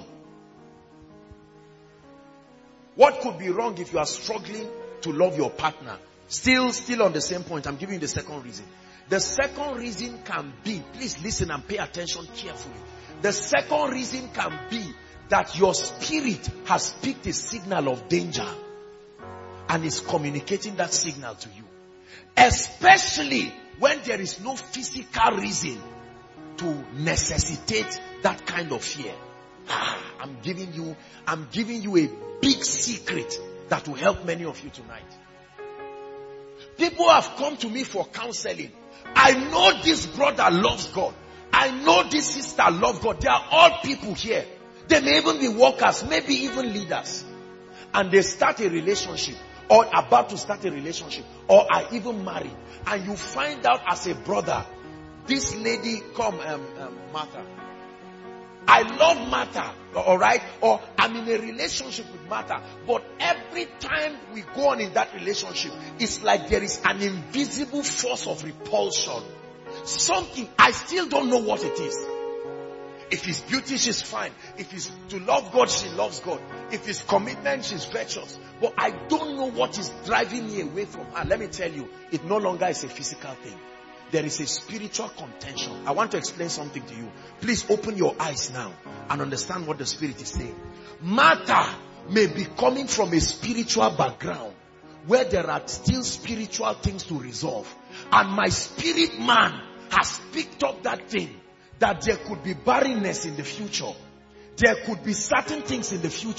what could be wrong if you are struggling to love your partner? Still, still on the same point. I'm giving you the second reason. The second reason can be, please listen and pay attention carefully. The second reason can be that your spirit has picked a signal of danger and is communicating that signal to you. Especially when there is no physical reason to necessitate that kind of fear. Ah, I'm giving you, I'm giving you a big secret that will help many of you tonight. People have come to me for counseling. I know this brother loves God. I know this sister loves God. They are all people here. They may even be workers, maybe even leaders. And they start a relationship, or about to start a relationship, or are even married. And you find out as a brother, this lady, come, um, um, Martha. I love Martha, alright? Or I'm in a relationship with Martha. But every time we go on in that relationship, it's like there is an invisible force of repulsion. Something, I still don't know what it is. If it's beauty, she's fine. If it's to love God, she loves God. If it's commitment, she's virtuous. But I don't know what is driving me away from her. Let me tell you, it no longer is a physical thing. There is a spiritual contention. I want to explain something to you. Please open your eyes now and understand what the Spirit is saying. Martha may be coming from a spiritual background where there are still spiritual things to resolve. And my spirit man has picked up that thing, that there could be barrenness in the future. There could be certain things in the future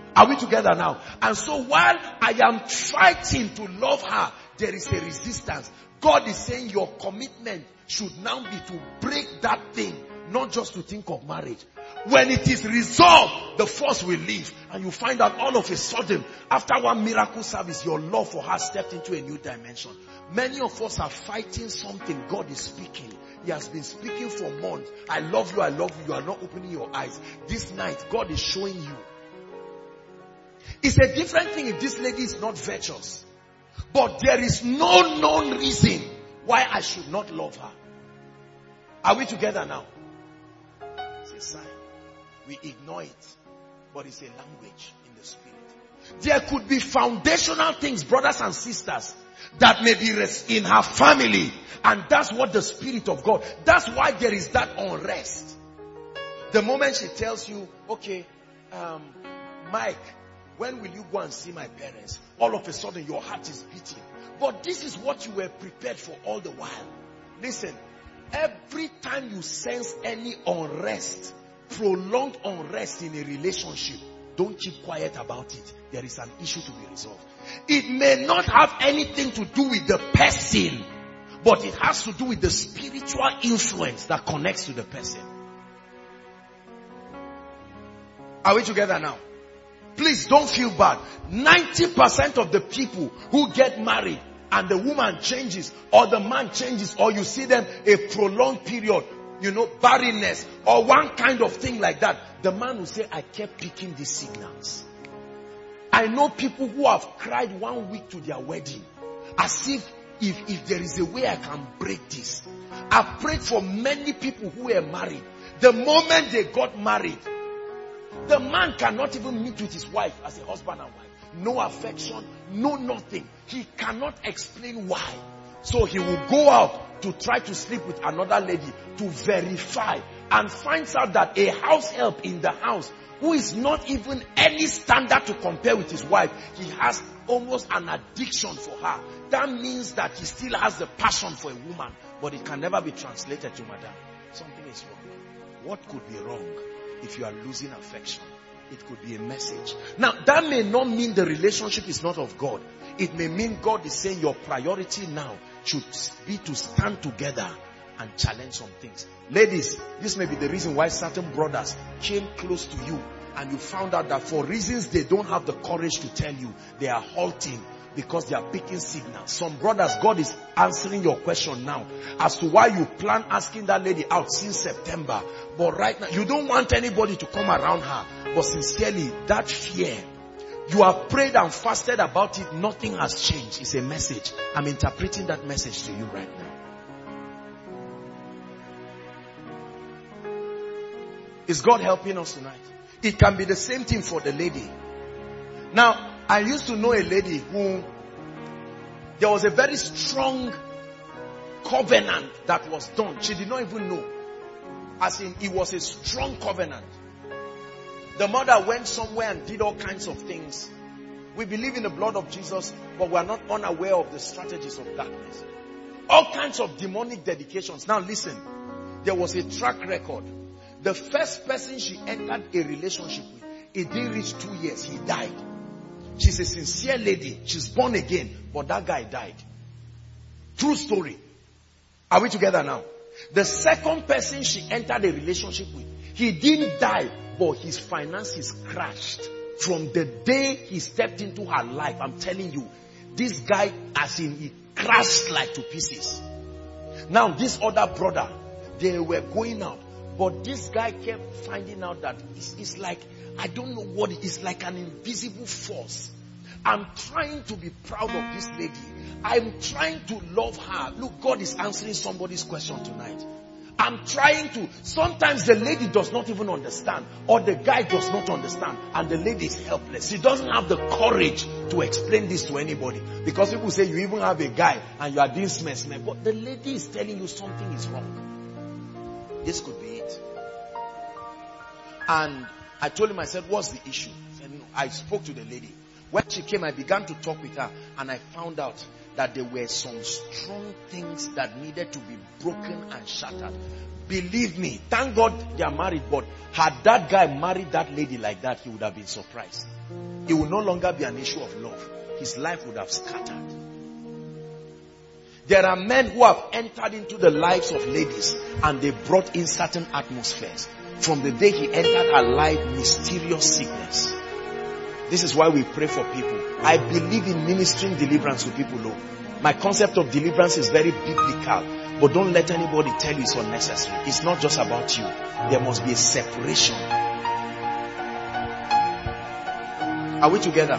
Are we together now? And so while I am fighting to love her, there is a resistance. God is saying your commitment should now be to break that thing, not just to think of marriage. When it is resolved, the force will leave. And you find out all of a sudden, after one miracle service, your love for her stepped into a new dimension. Many of us are fighting something God is speaking. He has been speaking for months. I love you, I love you. You are not opening your eyes. This night, God is showing you. It's a different thing if this lady is not virtuous. But there is no known reason why I should not love her. Are we together now? It's a sign. We ignore it. But it's a language in the spirit. There could be foundational things, brothers and sisters, that may be in her family. And that's what the Spirit of God, that's why there is that unrest. The moment she tells you, okay, um, Mike, when will you go and see my parents? All of a sudden your heart is beating. But this is what you were prepared for all the while. Listen, every time you sense any unrest, prolonged unrest in a relationship, don't keep quiet about it. There is an issue to be resolved. It may not have anything to do with the person, but it has to do with the spiritual influence that connects to the person. Are we together now? Please don't feel bad. ninety percent of the people who get married and the woman changes or the man changes, or you see them a prolonged period, you know, barrenness or one kind of thing like that, the man will say, I kept picking these signals. I know people who have cried one week to their wedding as if if, if there is a way I can break this. I've prayed for many people who were married. The moment they got married, the man cannot even meet with his wife as a husband and wife. No affection, no nothing. He cannot explain why. So he will go out to try to sleep with another lady to verify, and finds out that a house help in the house who is not even any standard to compare with his wife, he has almost an addiction for her. That means that he still has the passion for a woman, but it can never be translated to madam. Something is wrong. What could be wrong if you are losing affection? It could be a message. Now, that may not mean the relationship is not of God. It may mean God is saying your priority now should be to stand together and challenge some things. Ladies, this may be the reason why certain brothers came close to you and you found out that for reasons they don't have the courage to tell you, they are halting because they are picking signals. Some brothers, God is answering your question now as to why you plan asking that lady out since September. But right now, you don't want anybody to come around her. But sincerely, that fear, you have prayed and fasted about it, nothing has changed. It's a message. I'm interpreting that message to you right now. Is God helping us tonight? It can be the same thing for the lady. Now, I used to know a lady who, there was a very strong covenant that was done. She did not even know. As in, it was a strong covenant. The mother went somewhere and did all kinds of things. We believe in the blood of Jesus, but we are not unaware of the strategies of darkness. All kinds of demonic dedications. Now listen, there was a track record. The first person she entered a relationship with, it didn't reach two years, he died. She's a sincere lady, she's born again, but that guy died. True story. Are we together now? The second person she entered a relationship with, he didn't die, but his finances crashed. From the day he stepped into her life, I'm telling you, this guy, as in, he crashed like to pieces. Now, this other brother, they were going out, but this guy kept finding out that it's, it's like, I don't know what it is, like an invisible force. I'm trying to be proud of this lady. I'm trying to love her. Look, God is answering somebody's question tonight. I'm trying to. Sometimes the lady does not even understand, or the guy does not understand, and the lady is helpless. She doesn't have the courage to explain this to anybody, because people say you even have a guy and you are doing smash smash, but the lady is telling you something is wrong. This could be it. And I told him, I said, what's the issue? And I spoke to the lady. When she came, I began to talk with her, and I found out that there were some strong things that needed to be broken and shattered. Believe me, thank God they are married, but had that guy married that lady like that, he would have been surprised. it will no longer be an issue of love. His life would have scattered. There are men who have entered into the lives of ladies and they brought in certain atmospheres. From the day he entered her life, mysterious sickness. This is why we pray for people. I believe in ministering deliverance to people. Look, my concept of deliverance is very biblical, but don't let anybody tell you it's unnecessary. It's not just about you. There must be a separation. Are we together?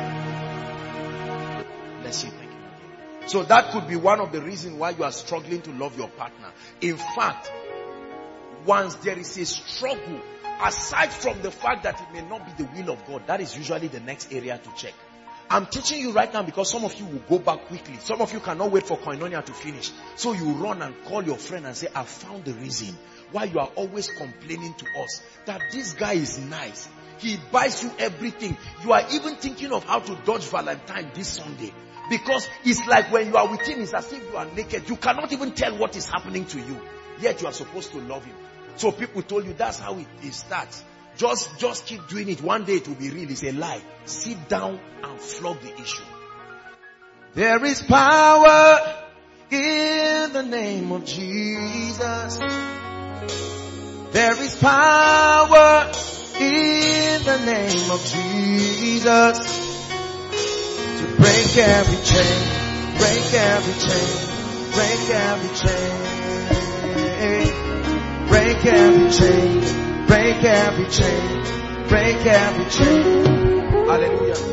Let's see. Thank you. So that could be one of the reasons why you are struggling to love your partner. In fact, once there is a struggle, aside from the fact that it may not be the will of God, that is usually the next area to check. I'm teaching you right now because some of you will go back quickly. Some of you cannot wait for Koinonia to finish. So you run and call your friend and say, I found the reason why you are always complaining to us that this guy is nice. He buys you everything. You are even thinking of how to dodge Valentine this Sunday. Because it's like when you are with him, it's as if you are naked. You cannot even tell what is happening to you. Yet you are supposed to love him. So people told you that's how it, it starts. Just, just keep doing it. One day it will be real. It's a lie. Sit down and flog the issue. There is power in the name of Jesus. There is power in the name of Jesus to break every chain, break every chain, break every chain, break every chain, break every chain, break every chain. Hallelujah.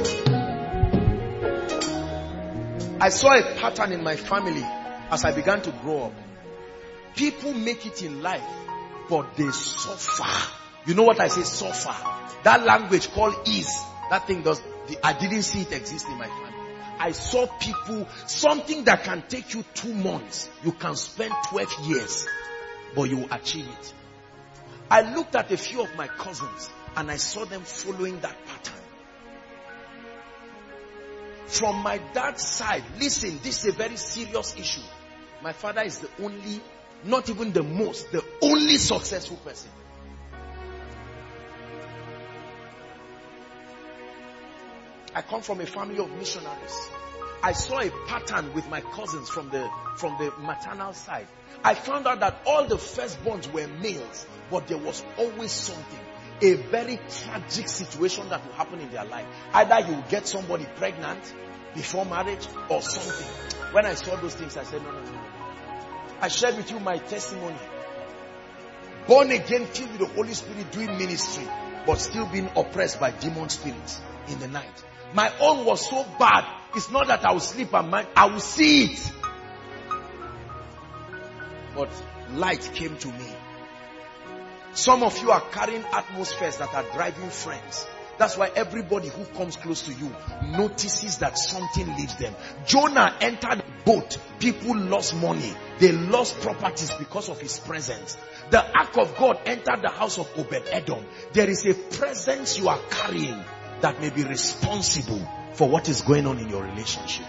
I saw a pattern in my family as I began to grow up. People make it in life, but they suffer. You know what I say, suffer? That language called ease. That thing does, I didn't see it exist in my family. I saw people, something that can take you two months, you can spend twelve years, but you will achieve it. I looked at a few of my cousins and I saw them following that pattern. From my dad's side, listen, this is a very serious issue. My father is the only, not even the most, the only successful person. I come from a family of missionaries. I saw a pattern with my cousins from the, from the maternal side. I found out that all the firstborns were males, but there was always something, a very tragic situation that will happen in their life. Either you will get somebody pregnant before marriage or something. When I saw those things, I said, no, no, no. I shared with you my testimony. Born again, filled with the Holy Spirit, doing ministry, but still being oppressed by demon spirits in the night. My own was so bad. It's not that I will sleep and mind. I will see it. But light came to me. Some of you are carrying atmospheres that are driving friends. That's why everybody who comes close to you notices that something leaves them. Jonah entered the boat. People lost money. They lost properties because of his presence. The ark of God entered the house of Obed-Edom. There is a presence you are carrying that may be responsible for what is going on in your relationship.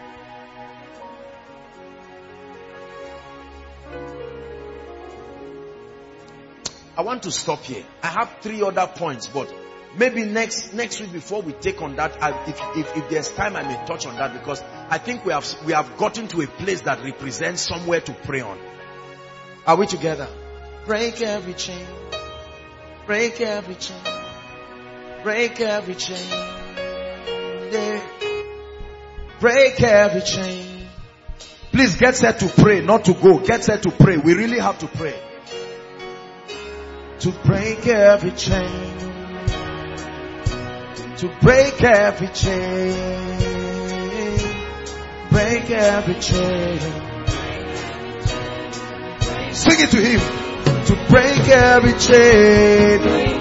I want to stop here. I have three other points, but maybe next next week before we take on that, I, if, if, if there's time, I may touch on that, because I think we have we have gotten to a place that represents somewhere to pray on. Are we together? Break every chain. Break every chain. Break every chain. Yeah. Break every chain. Please get set to pray, not to go. Get set to pray. We really have to pray. To break every chain. To break every chain. Break every chain. Sing it to him. To break every chain.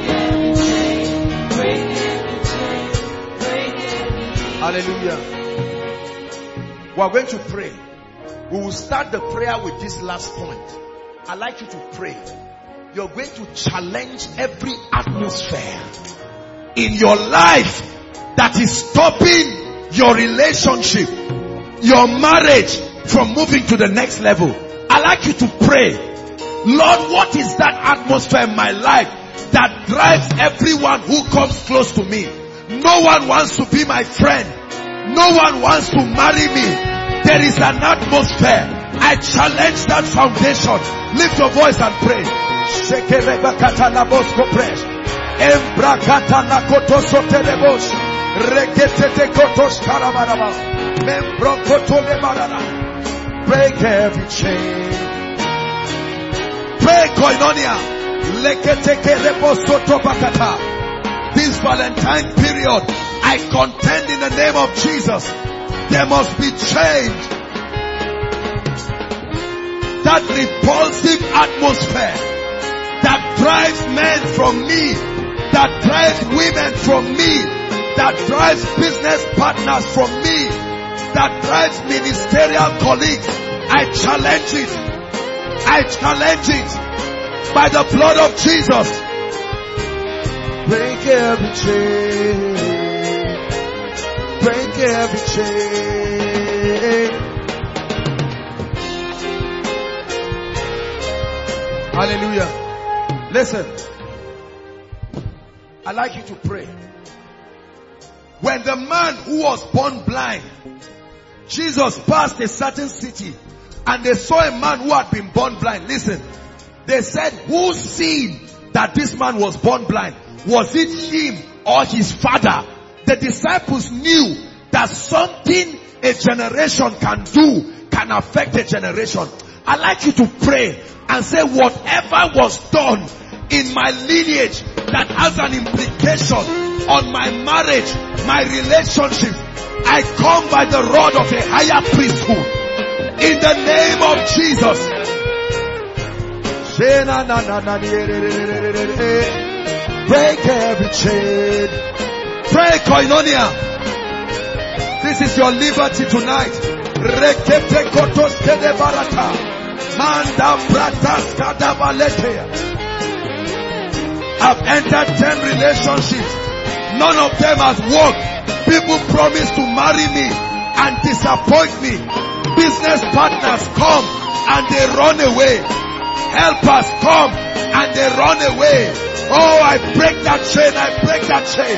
Hallelujah. We are going to pray. We will start the prayer with this last point. I'd like you to pray. You're going to challenge every atmosphere in your life that is stopping your relationship, your marriage from moving to the next level. I'd like you to pray. Lord, what is that atmosphere in my life that drives everyone who comes close to me? No one wants to be my friend. No one wants to marry me. There is an atmosphere. I challenge that foundation. Lift your voice and pray. Break every chain. Pray koinonia. This Valentine period, I contend in the name of Jesus. There must be change. That repulsive atmosphere that drives men from me, that drives women from me, that drives business partners from me, that drives ministerial colleagues. I challenge it. I challenge it by the blood of Jesus. Break every chain. Break every chain. Hallelujah. Listen. I like you to pray. When the man who was born blind, Jesus passed a certain city and they saw a man who had been born blind. Listen. They said, who seen that this man was born blind? Was it him or his father? The disciples knew that something a generation can do can affect a generation. I'd like you to pray and say, whatever was done in my lineage that has an implication on my marriage, my relationship, I come by the rod of a higher priesthood. In the name of Jesus. Break every chain. Pray koinonia. This is your liberty tonight. Rekete kotos kede barata. Manda bratas kadabalete. I've entered ten relationships. None of them has worked. People promise to marry me and disappoint me. Business partners come and they run away. Helpers come and they run away. Oh, I break that chain. I break that chain.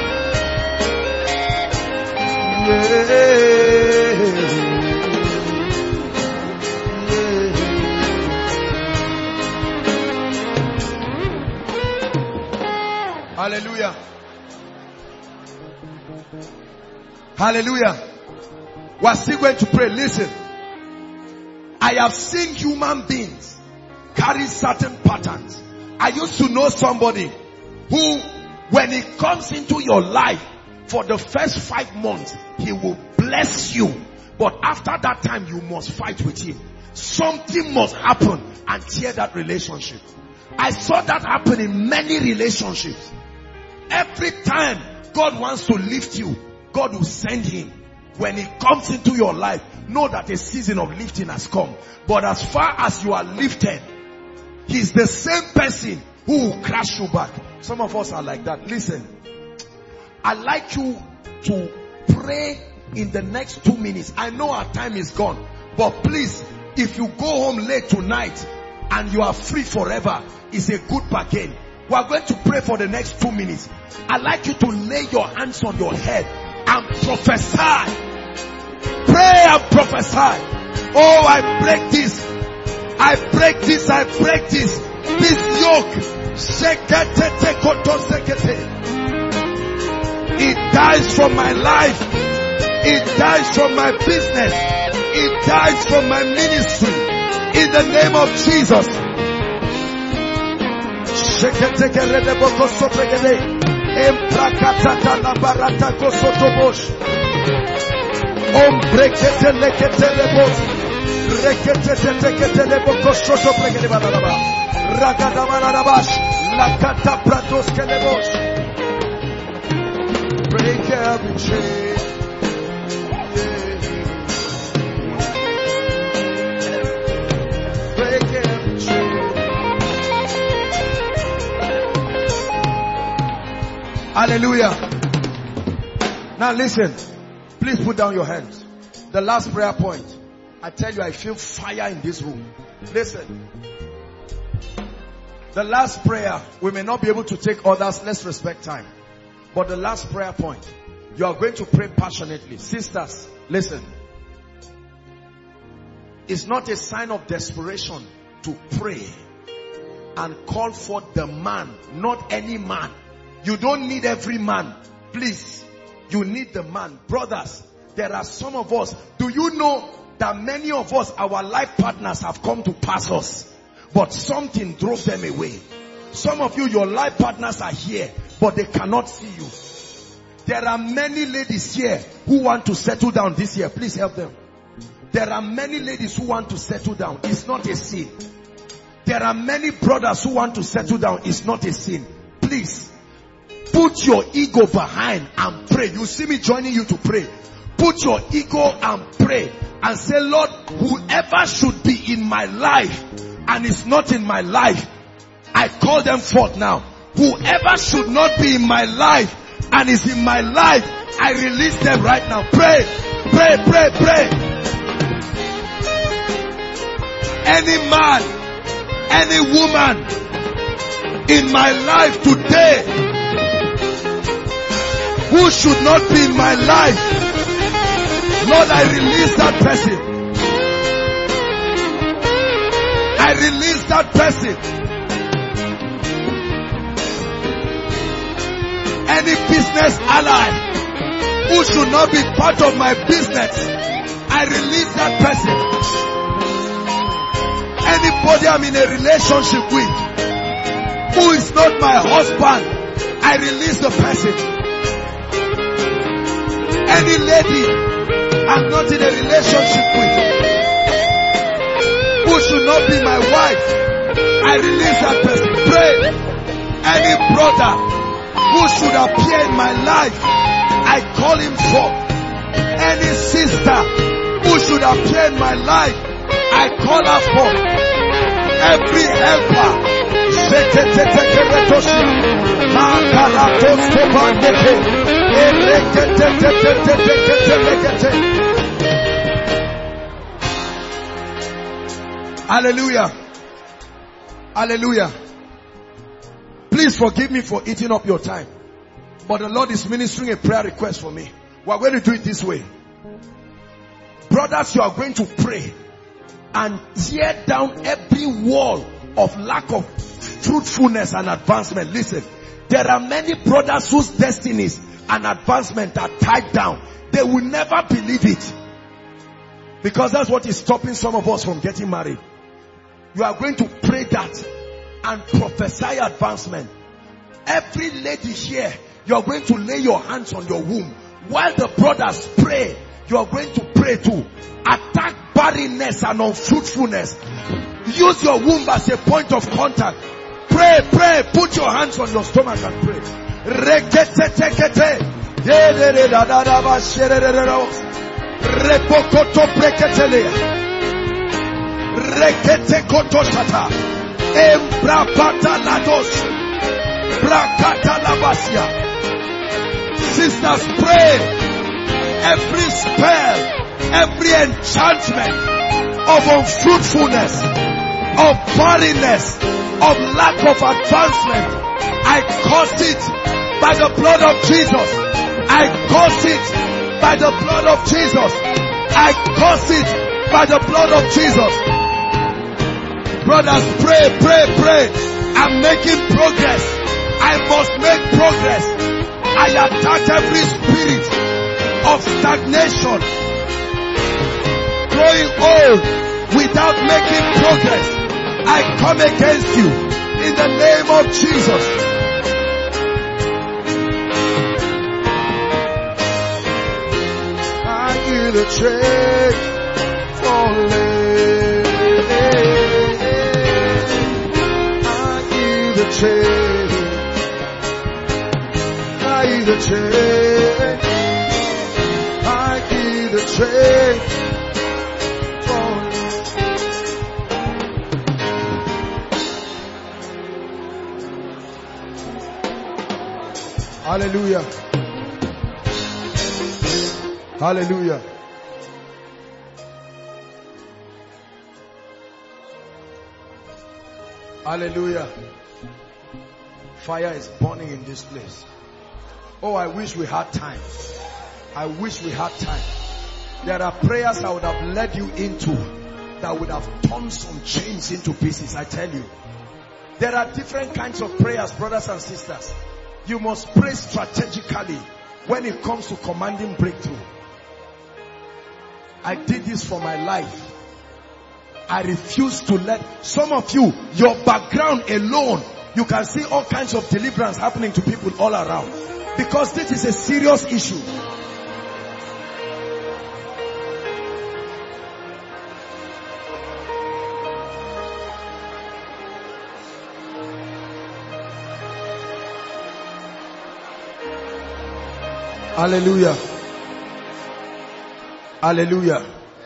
Hallelujah. Hallelujah. We're still going to pray. Listen. I have seen human beings carry certain patterns. I used to know somebody who, when he comes into your life, for the first five months, he will bless you. But after that time, you must fight with him. Something must happen and tear that relationship. I saw that happen in many relationships. Every time God wants to lift you, God will send him. When he comes into your life, know that a season of lifting has come. But as far as you are lifted, he's the same person who will crash you back. Some of us are like that. Listen, I'd like you to pray in the next two minutes. I know our time is gone, but please, if you go home late tonight and you are free forever, it's a good bargain. We are going to pray for the next two minutes. I'd like you to lay your hands on your head and prophesy. Pray and prophesy. Oh, I break this. I break this. I break this. This yoke. It dies from my life. It dies from my business. It dies from my ministry. In the name of Jesus. Break every chain. Break every chain. Hallelujah. Now listen. Please put down your hands. The last prayer point. I tell you, I feel fire in this room. Listen. The last prayer, we may not be able to take others. Let's respect time. But the last prayer point, you are going to pray passionately. Sisters, listen. It's not a sign of desperation to pray and call for the man, not any man. You don't need every man. Please, you need the man. Brothers, there are some of us. Do you know that many of us, our life partners have come to pass us, but something drove them away? Some of you, your life partners are here, but they cannot see you. There are many ladies here who want to settle down this year. Please help them. There are many ladies who want to settle down. It's not a sin. There are many brothers who want to settle down. It's not a sin. Please, put your ego behind and pray. You see me joining you to pray. Put your ego and pray and say, Lord, whoever should be in my life and is not in my life, I call them forth now. Whoever should not be in my life and is in my life, I release them right now. Pray, pray, pray, pray. Any man, any woman in my life today who should not be in my life, Lord, I release that person. I release that person. Any business ally who should not be part of my business, I release that person. Anybody I'm in a relationship with who is not my husband, I release the person. Any lady I'm not in a relationship with who should not be my wife, I release that person. Pray. Any brother who should appear in my life, I call him forth. Any sister who should appear in my life, I call her forth. Every helper, hallelujah, hallelujah. Please forgive me for eating up your time, but the Lord is ministering a prayer request for me. We are going to do it this way. Brothers, you are going to pray and tear down every wall of lack of fruitfulness and advancement. Listen, there are many brothers whose destinies and advancement are tied down. They will never believe it, because that's what is stopping some of us from getting married. You are going to pray that and prophesy advancement. Every lady here, you are going to lay your hands on your womb. While the brothers pray, you are going to pray too. Attack barrenness and unfruitfulness. Use your womb as a point of contact. Pray, pray. Put your hands on your stomach and pray. Sisters, pray. Every spell, every enchantment of unfruitfulness, of barrenness, of lack of advancement, I curse it by the blood of Jesus. I curse it by the blood of Jesus. I curse it by the blood of Jesus. Brothers, pray, pray, pray. I'm making progress. I must make progress. I attack every spirit of stagnation, growing old without making progress. I come against you in the name of Jesus. I hear the train falling. I hear the train. I hear the train. I hear the train falling. Hallelujah. Hallelujah. Hallelujah. Fire is burning in this place. Oh, I wish we had time. I wish we had time. There are prayers I would have led you into that would have turned some chains into pieces, I tell you. There are different kinds of prayers, brothers and sisters. You must pray strategically when it comes to commanding breakthrough. I did this for my life. I refuse to let some of you, your background alone, you can see all kinds of deliverance happening to people all around. Because this is a serious issue. Hallelujah. Hallelujah.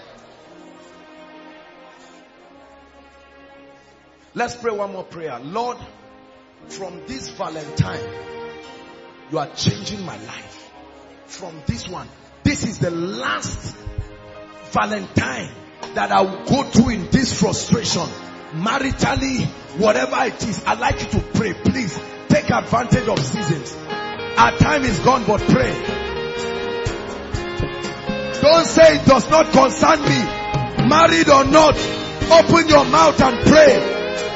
Let's pray one more prayer. Lord, from this Valentine, you are changing my life. From this one, this is the last Valentine that I will go through in this frustration. Maritally, whatever it is, I'd like you to pray. Please, take advantage of seasons. Our time is gone, but pray. Don't say it does not concern me. Married or not, open your mouth and pray.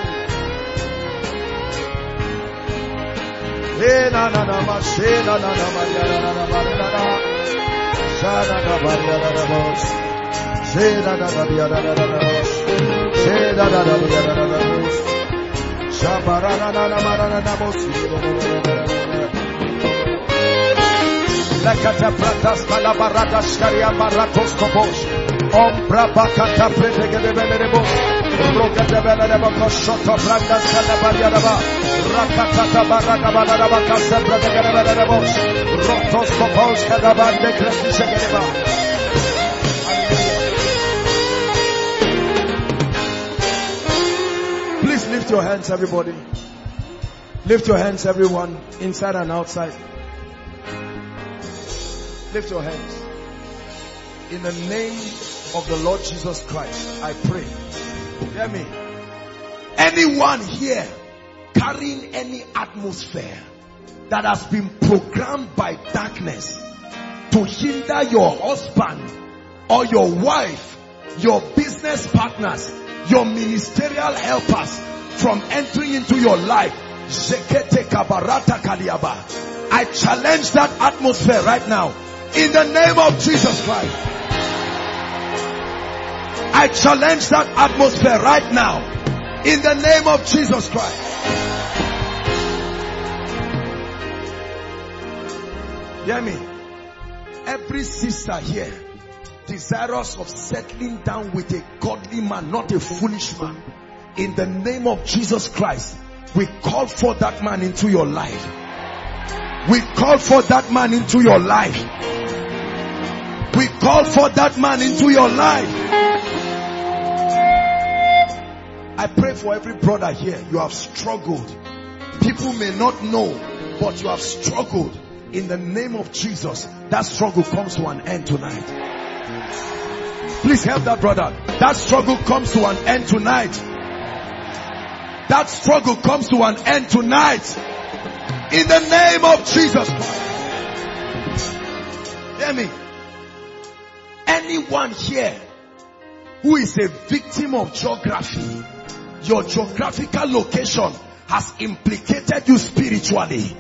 Lakata pratas kalabaradas karia baratos kopos. Ombra bakata prete de belerebo. Roka de belerebo koshota brandas kalabariaba. Rakata baraka balaraba kasabra de belerebo. Rotos kopos kadabande kresisha geleba. Please lift your hands, everybody. Lift your hands, everyone, inside and outside. Lift your hands. In the name of the Lord Jesus Christ, I pray. Hear me. Anyone here carrying any atmosphere that has been programmed by darkness to hinder your husband or your wife, your business partners, your ministerial helpers from entering into your life, I challenge that atmosphere right now. In the name of Jesus Christ. I challenge that atmosphere right now. In the name of Jesus Christ. Hear me. Every sister here desirous of settling down with a godly man, not a foolish man. In the name of Jesus Christ, we call for that man into your life. We call for that man into your life. We call for that man into your life. I pray for every brother here. You have struggled. People may not know, but you have struggled. In the name of Jesus, that struggle comes to an end tonight. Please help that brother. That struggle comes to an end tonight. That struggle comes to an end tonight. In the name of Jesus Christ. Hear me. Anyone here who is a victim of geography, your geographical location has implicated you spiritually.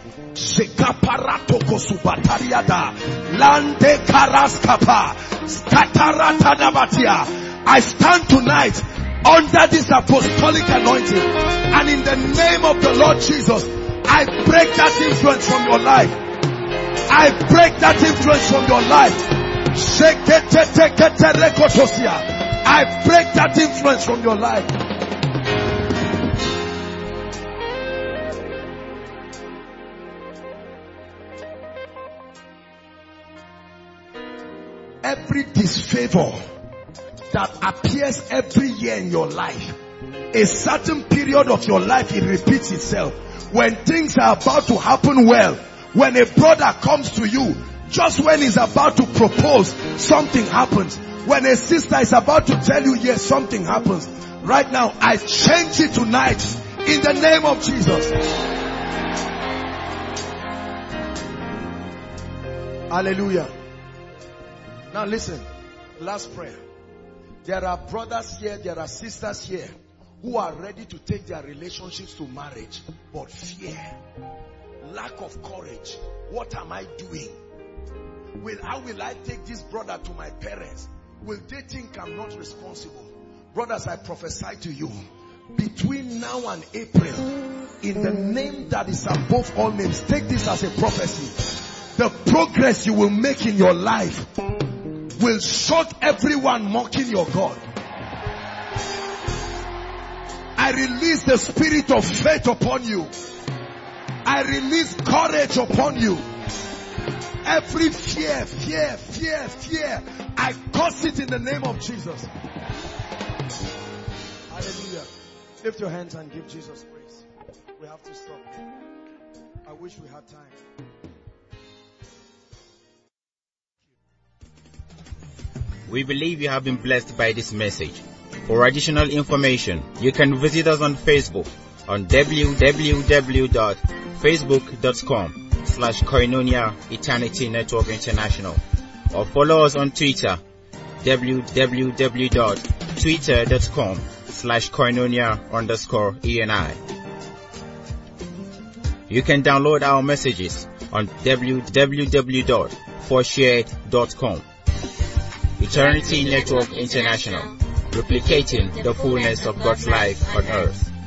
I stand tonight under this apostolic anointing, and in the name of the Lord Jesus, I break that influence from your life. I break that influence from your life. I break that influence from your life. Every disfavor that appears every year in your life, a certain period of your life, it repeats itself. When things are about to happen well, when a brother comes to you, just when he's about to propose, something happens. When a sister is about to tell you yes, something happens. Right now, I change it tonight in the name of Jesus. Hallelujah. Now listen, last prayer. There are brothers here, there are sisters here who are ready to take their relationships to marriage, but fear, lack of courage. What am I doing? Will, how will I take this brother to my parents? Will they think I'm not responsible? Brothers, I prophesy to you, between now and April, in the name that is above all names, take this as a prophecy. The progress you will make in your life will shock everyone mocking your God. I release the spirit of faith upon you. I release courage upon you. Every fear, fear, fear, fear, I curse it in the name of Jesus. Hallelujah. Lift your hands and give Jesus praise. We have to stop. I wish we had time. We believe you have been blessed by this message. For additional information, you can visit us on Facebook on w w w dot facebook dot com slash Koinonia Eternity Network International, or follow us on Twitter, w w w dot twitter dot com slash Koinonia underscore E N I. You can download our messages on w w w dot forshared dot com. Eternity Network International, replicating the fullness of God's life on earth.